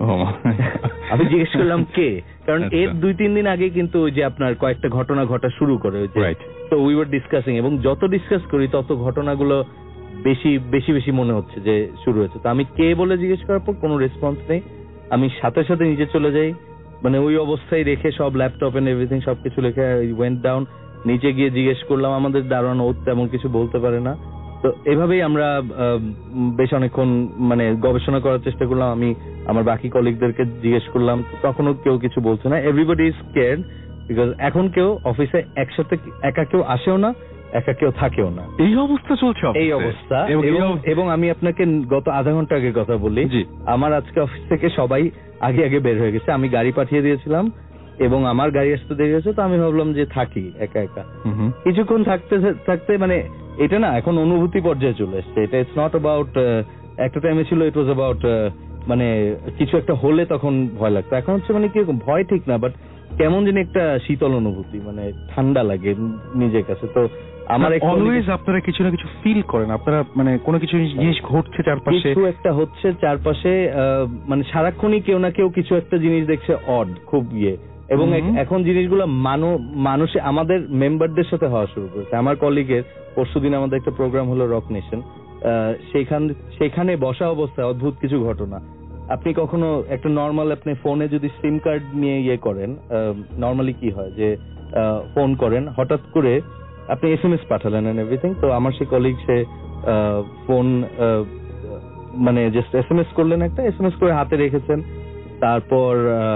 আমি জিজ্ঞেস করলাম কে, কারণ এর 2-3 দিন আগে কিন্তু ওই যে আপনার কয়েকটা ঘটনা ঘটা শুরু করে, তো উই ওয়ার ডিসকাসিং, এবং যত ডিসকাস করি তত ঘটনাগুলো বেশি বেশি বেশি মনে হচ্ছে যে শুরু হয়েছে। তো আমি কে বলে জিজ্ঞেস করার পর কোনো রেসপন্স নেই, আমি সাথে সাথে নিচে চলে যাই, মানে ওই অবস্থায় রেখে সব ল্যাপটপ এন্ড এভরিথিং সবকিছু রেখে ওয়েন্ট ডাউন, নিচে গিয়ে জিজ্ঞেস করলাম, আমাদের দারোয়ান ও তেমন কিছু বলতে পারে না। তো এভাবেই আমরা বেশ অনেকক্ষণ মানে গবেষণা করার চেষ্টা করলাম, আমি আমার বাকি কলিগদেরকে জিজ্ঞেস করলাম, তখনও কেউ কিছু বলছে না, এভরিবডি ইজ স্কেয়ার্ড, বিকজ এখন কেউ অফিসে একসাথে একা কেউ আসেও না, একা কেউ থাকেও না, এই অবস্থা চলছে, এই অবস্থা। এবং আমি আপনাকে গত আধা ঘন্টা আগে কথা বলি, আমার আজকে অফিস থেকে সবাই আগে আগে বের হয়ে গেছে, আমি গাড়ি পাঠিয়ে দিয়েছিলাম এবং আমার গাড়ি আসতে দেরি হয়েছে, তো আমি ভাবলাম যে থাকি একা একা। কিছুক্ষণ থাকতে থাকতে মানে এটা না এখন অনুভূতি পর্যায়ে চলে এসছে, এটা ইটস নট অ্যাবাউট, একটা টাইমে ছিল ইট ওয়াজ অ্যাবাউট মানে কিছু একটা হলে তখন ভয় লাগতো, এখন হচ্ছে মানে কিরকম ভয় ঠিক না, বাট কেমন যেন একটা শীতল অনুভূতি, মানে ঠান্ডা লাগে নিজের কাছে। তো আমার অলওয়েজ আপনারা কিছু না কিছু ফিল করেন, আপনারা মানে কোনো কিছু জিনিস ঘটছে চারপাশে, কিছু একটা হচ্ছে চারপাশে, মানে সারাক্ষণই কেউ না কেউ কিছু একটা জিনিস দেখছে অড, খুব এবং এখন জিনিসগুলো মানুষে আমাদের মেম্বারদের সাথে হওয়া শুরু করেছে। আমার কলিগের পরশুদিন আমাদের একটা প্রোগ্রাম হলো রক নেশন, সেখানে বসা অবস্থায় অদ্ভুত কিছু ঘটনা। আপনি কখনো একটা নর্মাল আপনি ফোনে যদি সিম কার্ড নিয়ে করেন, নর্মালি কি হয় যে ফোন করেন, হঠাৎ করে আপনি SMS পাঠালেন এন্ড এভরিথিং, তো আমার সেই কলিগ সে ফোন মানে জাস্ট SMS করলেন, একটা SMS করে হাতে রেখেছেন, তারপর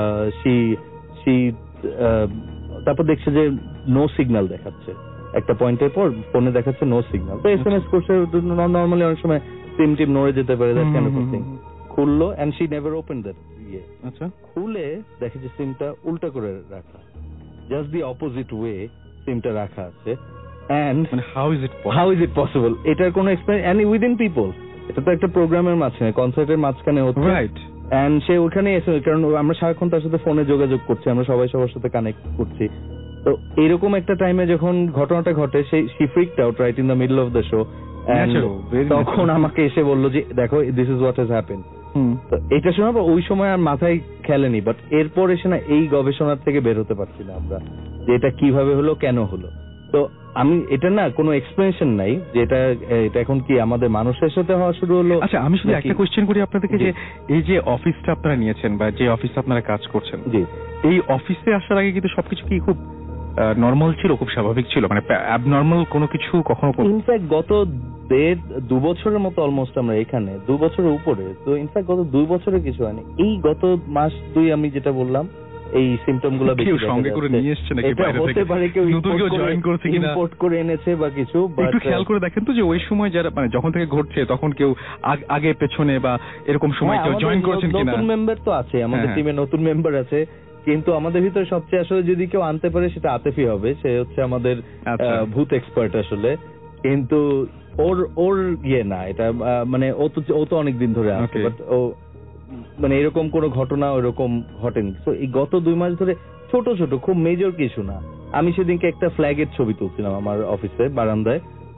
তারপর দেখছে যে নো সিগন্যাল দেখাচ্ছে, একটা পয়েন্টের পর ফোনে দেখাচ্ছে নো সিগন্যাল, তো SMS করছে, নর্মালি অনেক সময় সিম টিম নড়ে যেতে পারে, দ্যাট কাইন্ড অফ থিং। খুললো and she never open that, আচ্ছা খুলে দেখে যে সিমটা উল্টা করে রাখা, জাস্ট দি অপোজিট ওয়ে সিমটা রাখা আছে। And how is it possible? এটার কোনো এক্সপ্লেন, and within people, এটা তো একটা প্রোগ্রামের মাঝখানে, কনসার্টের মাঝখানে হচ্ছে, রাইট, এন্ড সে ওখানে এসে, কারণ আমরা সারাক্ষণ তার সাথে ফোনে যোগাযোগ করছি, আমরা সবাই সবার সাথে কানেক্ট করছি, তো এরকম একটা টাইমে যখন ঘটনাটা ঘটে, she freaked out right in the middle of the show, and তখন আমাকে এসে বললো যে দেখো this is what has happened. তো এটা শোনা ওই সময় আর মাথায় খেলেনি, বাট এরপর এসে না এই গবেষণার থেকে বের হতে পারছি না আমরা, যে এটা কিভাবে হলো, কেন হলো। তো আমি এটা না কোনো এক্সপ্লেনেশন নাই যে এটা এখন কি আমাদের মানুষের সাথে হওয়া শুরু হলো। আচ্ছা, আমি শুধু একটা কোশ্চেন করি আপনাদেরকে, যে এই যে অফিসটা আপনারা নিয়েছেন বা যে অফিসে আপনারা কাজ করছেন, জি, এই অফিসে আসার আগে কিন্তু সবকিছু কি খুব নরমাল ছিল, খুব স্বাভাবিক ছিল, মানে অ্যাবনর্মাল কোনো কিছু কখনো? ইনফ্যাক্ট গত 1.5-2 বছরের মতো অলমোস্ট আমরা এখানে, 2 বছরের উপরে, তো ইনফ্যাক্ট গত 2 বছরে কিছু হয়নি, এই গত মাস 2 আমি যেটা বললাম এই সিম্পটম গুলো বেশি সঙ্গে করে নিয়ে এসেছে নাকি বাইরে থেকে, হতে পারে কেউ জয়েন করছে কিনা, ইম্পোর্ট করে এনেছে বা কিছু। একটু খেয়াল করে দেখেন তো যে ওই সময় যারা মানে যখন থেকে ঘটছে তখন কেউ আগে পেছনে বা এরকম সময় কেউ জয়েন করেছেন কিনা? নতুন মেম্বার তো আছে আমাদের টিমে, নতুন মেম্বার আছে, কিন্তু আমাদের ভিতরে সবচেয়ে আসলে যদি কেউ আনতে পারে সেটা আতেফি হবে, সে হচ্ছে আমাদের ভূত এক্সপার্ট আসলে, কিন্তু ওর না এটা মানে ও তো অনেক দিন ধরে আছে, বাট ও মানে এরকম কোনো ঘটনা ওরকম ঘটেনি। তো এই গত 2 মাস ধরে ছোট ছোট খুব মেজর কিছু না। আমি সেদিনকে একটা ফ্ল্যাগের ছবি তুলছিলাম আমার অফিসে বারান্দায়,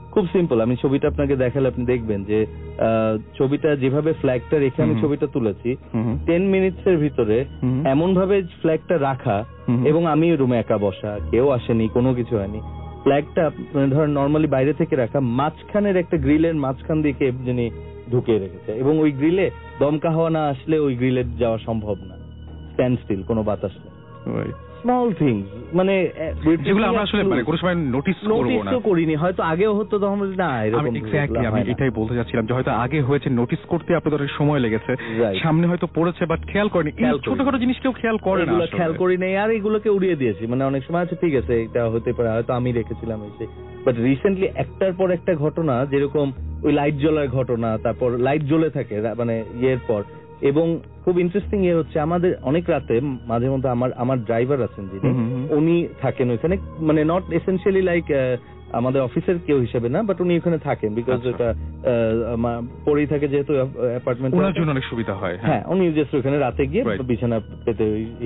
খুব সিম্পল, আমি ছবিটা আপনাকে দেখালে আপনি দেখবেন যে ছবিটা যেভাবে ফ্ল্যাগটা রেখে আমি ছবিটা তুলেছি 10 মিনিটসের ভিতরে এমন ভাবে ফ্ল্যাগটা রাখা, এবং আমি রুমে একা বসা, কেউ আসেনি, কোনো কিছু হয়নি। ফ্ল্যাগটা ধরেন নর্মালি বাইরে থেকে রাখা, মাঝখানের একটা গ্রিলের মাঝখান দিয়ে কেউ যিনি ঢুকে রেখেছে, এবং ওই গ্রিলে দমকা হাওয়া না আসলে ওই গ্রিলে যাওয়া সম্ভব না, স্ট্যান্ড স্টিল, কোনো বাতাস নেই। স্মল থিংস, মানে যেগুলো আমরা আসলে মানে কোনো সময় নোটিস করব না, করিনি, হয়তো আগেও হতো তখন না এরকম। এক্স্যাক্টলি, আমি এটাই বলতে যাচ্ছিলাম যে হয়তো আগে হয়েছে, নোটিস করতে আপনাদের অনেক সময় লেগেছে, সামনে হয়তো পড়েছে বাট খেয়াল করেনি। ছোটখাটো জিনিস কেউ খেয়াল করে না, খেয়াল করি নাই, আর এগুলোকে উড়িয়ে দিয়েছি। মানে অনেক সময় আছে ঠিক আছে এটা হতে পারে, হয়তো আমি রেখেছিলাম এসে, বাট রিসেন্টলি একটার পর একটা ঘটনা, যেরকম ওই লাইট জ্বলার ঘটনা, তারপর লাইট জ্বলে থাকে মানে ইয়ের পর, এবং খুব ইন্টারেস্টিং হচ্ছে আমাদের অনেক রাতে মাঝে মধ্যে আমার ড্রাইভার আছেন যিনি, উনি থাকেন ওইখানে, মানে নট এসেনশিয়ালি লাইক আমাদের অফিসের কেউ হিসেবে না, বাট উনি ওখানে থাকেন বিকজ এটা পরেই থাকে যেহেতু অ্যাপার্টমেন্ট, ওনার জন্য অনেক সুবিধা হয়। হ্যাঁ, উনি জাস্ট ওখানে রাতে গিয়ে বিছানা পেতে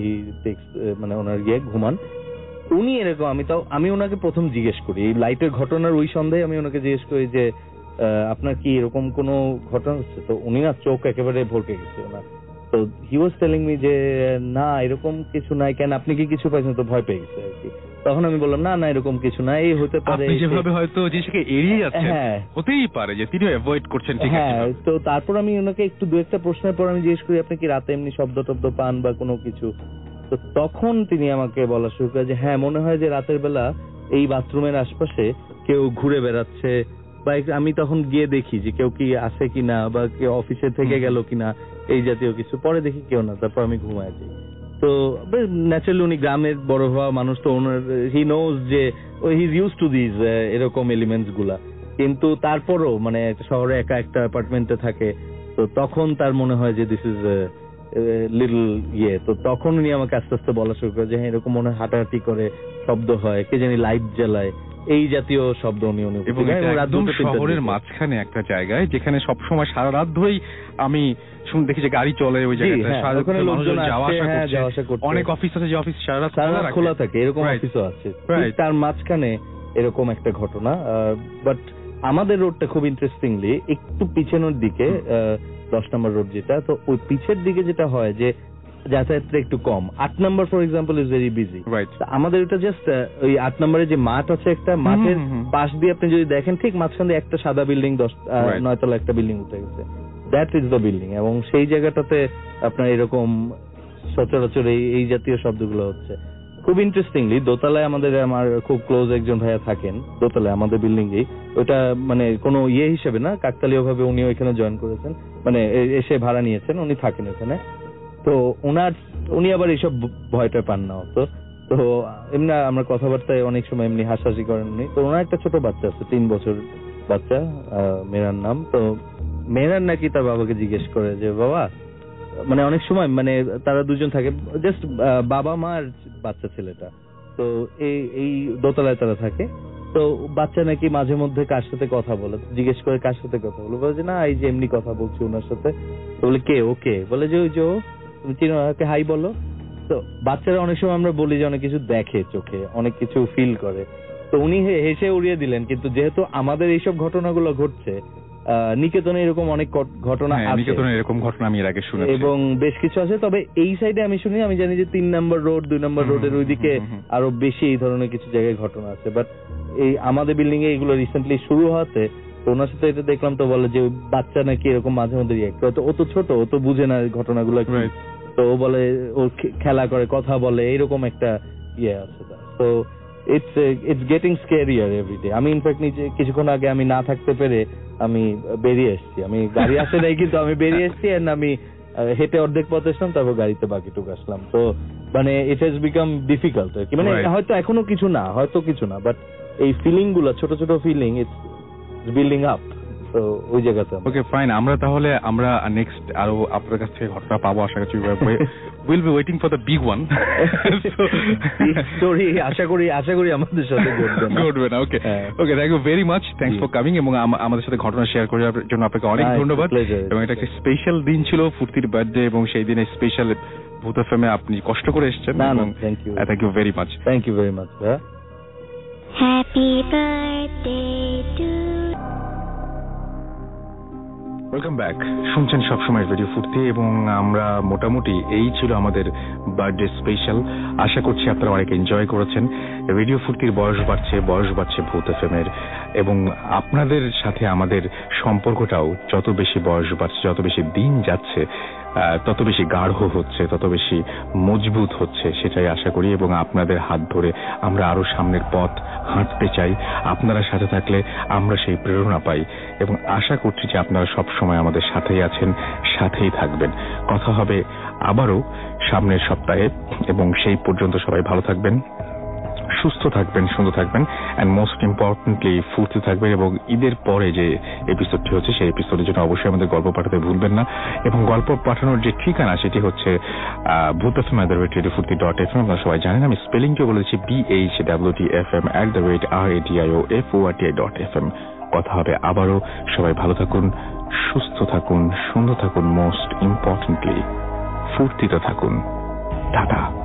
মানে ওনার গিয়ে ঘুমান। উনি এরকম, আমি ওনাকে প্রথম জিজ্ঞেস করি এই লাইটের ঘটনার ওই সন্ধ্যায়, আমি ওনাকে জিজ্ঞেস করি যে আপনার কি এরকম কোনো ঘটনা হচ্ছে? তো উনি না চোখ একেবারে ভরকে গেছে ওনার। তো হি ওয়াজ টেলিং মি যে না এরকম কিছু নাই, কেন আপনি কি কিছু পাইছেন? তো ভয় পেয়ে গেছে আর কি। তখন আমি বললাম না না এরকম কিছু না, এই হতে পারে, আপনি যেভাবে হয়তো জিনিসকে এড়িয়ে যাচ্ছেন, হতেই পারে যে তিনি অ্যাভয়েড করছেন। ঠিক আছে। হ্যাঁ, তো তারপর আমি ওনাকে একটু দু একটা প্রশ্নের পর আমি জিজ্ঞেস করি আপনি কি রাতে এমনি শব্দ টব্দ পান বা কোনো কিছু? তো তখন তিনি আমাকে বলা শুরু করে যে হ্যাঁ মনে হয় যে রাতের বেলা এই বাথরুমের আশপাশে কেউ ঘুরে বেড়াচ্ছে, বা আমি তখন গিয়ে দেখি যে কেউ কি আছে কিনা, বা কেউ অফিসে থেকে গেল কিনা, এই জাতীয় কিছু। পরে দেখি কেউ না, তারপর আমি ঘুমায় যাই। তো ন্যাচারালি উনি গ্রামের বড় হওয়া মানুষ, তো ওনার হি নোজ যে he is used to this এরকম এলিমেন্টস গুলা, কিন্তু তারপরও মানে শহরে একা একটা অ্যাপার্টমেন্টে থাকে, তো তখন তার মনে হয় যে দিস ইজ লিটল ইয়ে। তো তখন উনি আমাকে আস্তে আস্তে বলা শুরু করে যে হ্যাঁ এরকম মনে হয় হাঁটাহাঁটি করে, শব্দ হয়, কে জানি লাইট জ্বালায়, এই জাতীয় শব্দ উনি একদম শহরের মাঝখানে একটা জায়গায় যেখানে সবসময় সারা রাত ধরেই আমি দেখি যে গাড়ি চলে ওই জায়গায়, অনেক অফিস আছে যে অফিস সারা রাত খোলা থাকে, এরকম অফিসও আছে। তার মাঝখানে এরকম একটা ঘটনা। বাট আমাদের রোডটা খুব ইন্টারেস্টিংলি একটু পিছনের দিকে, 10 নম্বর রোড যেটা, তো ওই পিছের দিকে যেটা হয় যে যাতায়াতটা একটু কম। 8 নম্বর for example is very busy. আমাদের এটা জাস্ট ওই 8 নম্বরে যে মাঠ আছে, একটা মাঠের পাশ দিয়ে আপনি যদি দেখেন ঠিক মাঝখান দিয়ে একটা সাদা বিল্ডিং, 9 তলা একটা বিল্ডিং উঠে গেছে, দ্যাট ইজ দ্য বিল্ডিং। এবং সেই জায়গাটাতে আপনার এরকম সচরাচর এই জাতীয় শব্দগুলো হচ্ছে। খুব ইন্টারেস্টিংলি দোতলায় আমার খুব ক্লোজ একজন ভাইয়া থাকেন দোতলায় আমাদের বিল্ডিং এ, ওটা মানে কোনো ইয়ে হিসেবে না, কাকতালীয় ভাবে উনি ওইখানে জয়েন করেছেন, মানে এসে ভাড়া নিয়েছেন, উনি থাকেন ওখানে। তো উনি আবার এইসব ভয়টা পান না অত। তো এমনি আমরা কথাবার্তায় অনেক সময় এমনি হাসাহাসি করেন উনি। তো ওনার একটা ছোট বাচ্চা আছে, 3 বছর বাচ্চা, মেরার নাম। তো মেরার নাকি তার বাবাকে জিজ্ঞেস করে যে বাবা, মানে অনেক সময় মানে তারা দুজন থাকে, জাস্ট বাবা মা আর বাচ্চা ছেলেটা, তো এই দোতলায় তারা থাকে। তো বাচ্চা নাকি মাঝে মধ্যে কার সাথে কথা বলে, জিজ্ঞেস করে কার সাথে কথা বলে, বলে যে না এই যে এমনি কথা বলছি ওনার সাথে। বলে কে? ওকে। বলে যে ওই যে তুমি চিনো, ওকে হাই বলো। তো বাচ্চারা অনেক সময় আমরা বলি যে অনেক কিছু দেখে চোখে, অনেক কিছু ফিল করে। তো উনি হেসে উড়িয়ে দিলেন, কিন্তু যেহেতু আমাদের এইসব ঘটনাগুলো ঘটছে, নিকেতনে এরকম অনেক ঘটনা আছে, নিকেতনে এরকম ঘটনা আমি এর আগে শুনেছি এবং বেশ কিছু আছে। তবে এই সাইডে আমি শুনি, আমি জানি যে 3 নম্বর রোড, 2 নম্বর রোডের ওইদিকে আরো বেশি এই ধরনের কিছু জায়গায় ঘটনা আছে। বাট এই আমাদের বিল্ডিং এ এগুলো রিসেন্টলি শুরু হওয়াতে, তো ওনার সাথে এটা দেখলাম, তো বলে যে বাচ্চা নাকি এরকম মাঝে মধ্যে রিঅ্যাক্ট করে। তো ও তো ছোট, ও তো বুঝে না ঘটনাগুলো, তো ও বলে ও খেলা করে, কথা বলে, এরকম একটা ইয়ে আছে। তো ইটস গেটিং স্ক্যারিয়ার এভরিডে। আমি ইনফ্যাক্ট নিজে কিছুক্ষণ আগে আমি না থাকতে পেরে আমি বেরিয়ে এসেছি, আমি গাড়ি আসে নাই কিন্তু আমি বেরিয়ে এসেছি, এন্ড আমি হেঁটে অর্ধেক পথ এসলাম, তারপর গাড়িতে বাকিটুকু আসলাম। তো মানে ইট হ্যাজ বিকাম ডিফিকাল্ট আর কি, মানে হয়তো এখনো কিছু না, বাট এই ফিলিং গুলো, ছোট ছোট ফিলিং, ইটস বিল্ডিং আপ। তো ওই জায়গাতে ওকে ফাইন, আমরা তাহলে আমরা নেক্সট আরো আপনার কাছ থেকে ঘটনা পাবো আশা করছি। Will be waiting for the big one story. আশা করি আমাদের সাথে ঘটবে না। Okay thank you very much, thanks for coming, এবং আমাদের সাথে ঘটনা শেয়ার করার জন্য আপনাকে অনেক ধন্যবাদ। এবং এটা একটা স্পেশাল দিন ছিল, ফুর্তির বার্থডে, এবং সেই দিনে স্পেশাল ভূত এফএমে আপনি কষ্ট করে এসেছেন। Thank you very much. Thank you very much. Happy birthday to welcome back. শুনছেন সবসময় রেডিও ফুর্তি এবং আমরা মোটামুটি এই ছিল আমাদের বার্থডে স্পেশাল। আশা করছি আপনারা অনেক এনজয় করেছেন। রেডিও ফুর্তির বয়স বাড়ছে ভূত এফএম-এর, এবং আপনাদের সাথে আমাদের সম্পর্কটাও যত বেশি বয়স বাড়ছে, যত বেশি দিন যাচ্ছে, তত বেশি গাঢ় হচ্ছে, তত বেশি মজবুত হচ্ছে, সেটাই আশা করি। এবং আপনাদের হাত ধরে আমরা আরো সামনের পথ হাঁটতে চাই। আপনারা সাথে থাকলে আমরা সেই প্রেরণা পাই এবং আশা করছি যে আপনারা সব সময় আমাদের সাথেই আছেন, সাথেই থাকবেন। কথা হবে আবারও সামনের সপ্তাহে, এবং সেই পর্যন্ত সবাই ভালো থাকবেন, সুস্থ থাকবেন, সুন্দর থাকবেন, এন্ড মোস্ট ইম্পর্টেন্টলি ফুর্তি থাকবেন। এবং ঈদের পরে যে এপিসোডটি হচ্ছে সেই এপিসোডের জন্য অবশ্যই আমাদের গল্প পাঠাতে ভুলবেন না। এবং গল্প পাঠানোর যে ঠিকানা সেটি হচ্ছে bhutfm@radiofurti.fm। আপনারা সবাই জানেন, আমি স্পেলিংটিও বলেছি BHWTFM@radioForti.fm। কথা হবে আবারও। সবাই ভালো থাকুন, সুস্থ থাকুন, সুন্দর থাকুন, মোস্ট ইম্পর্টেন্টলি ফুর্তিতে থাকুন। টাটা।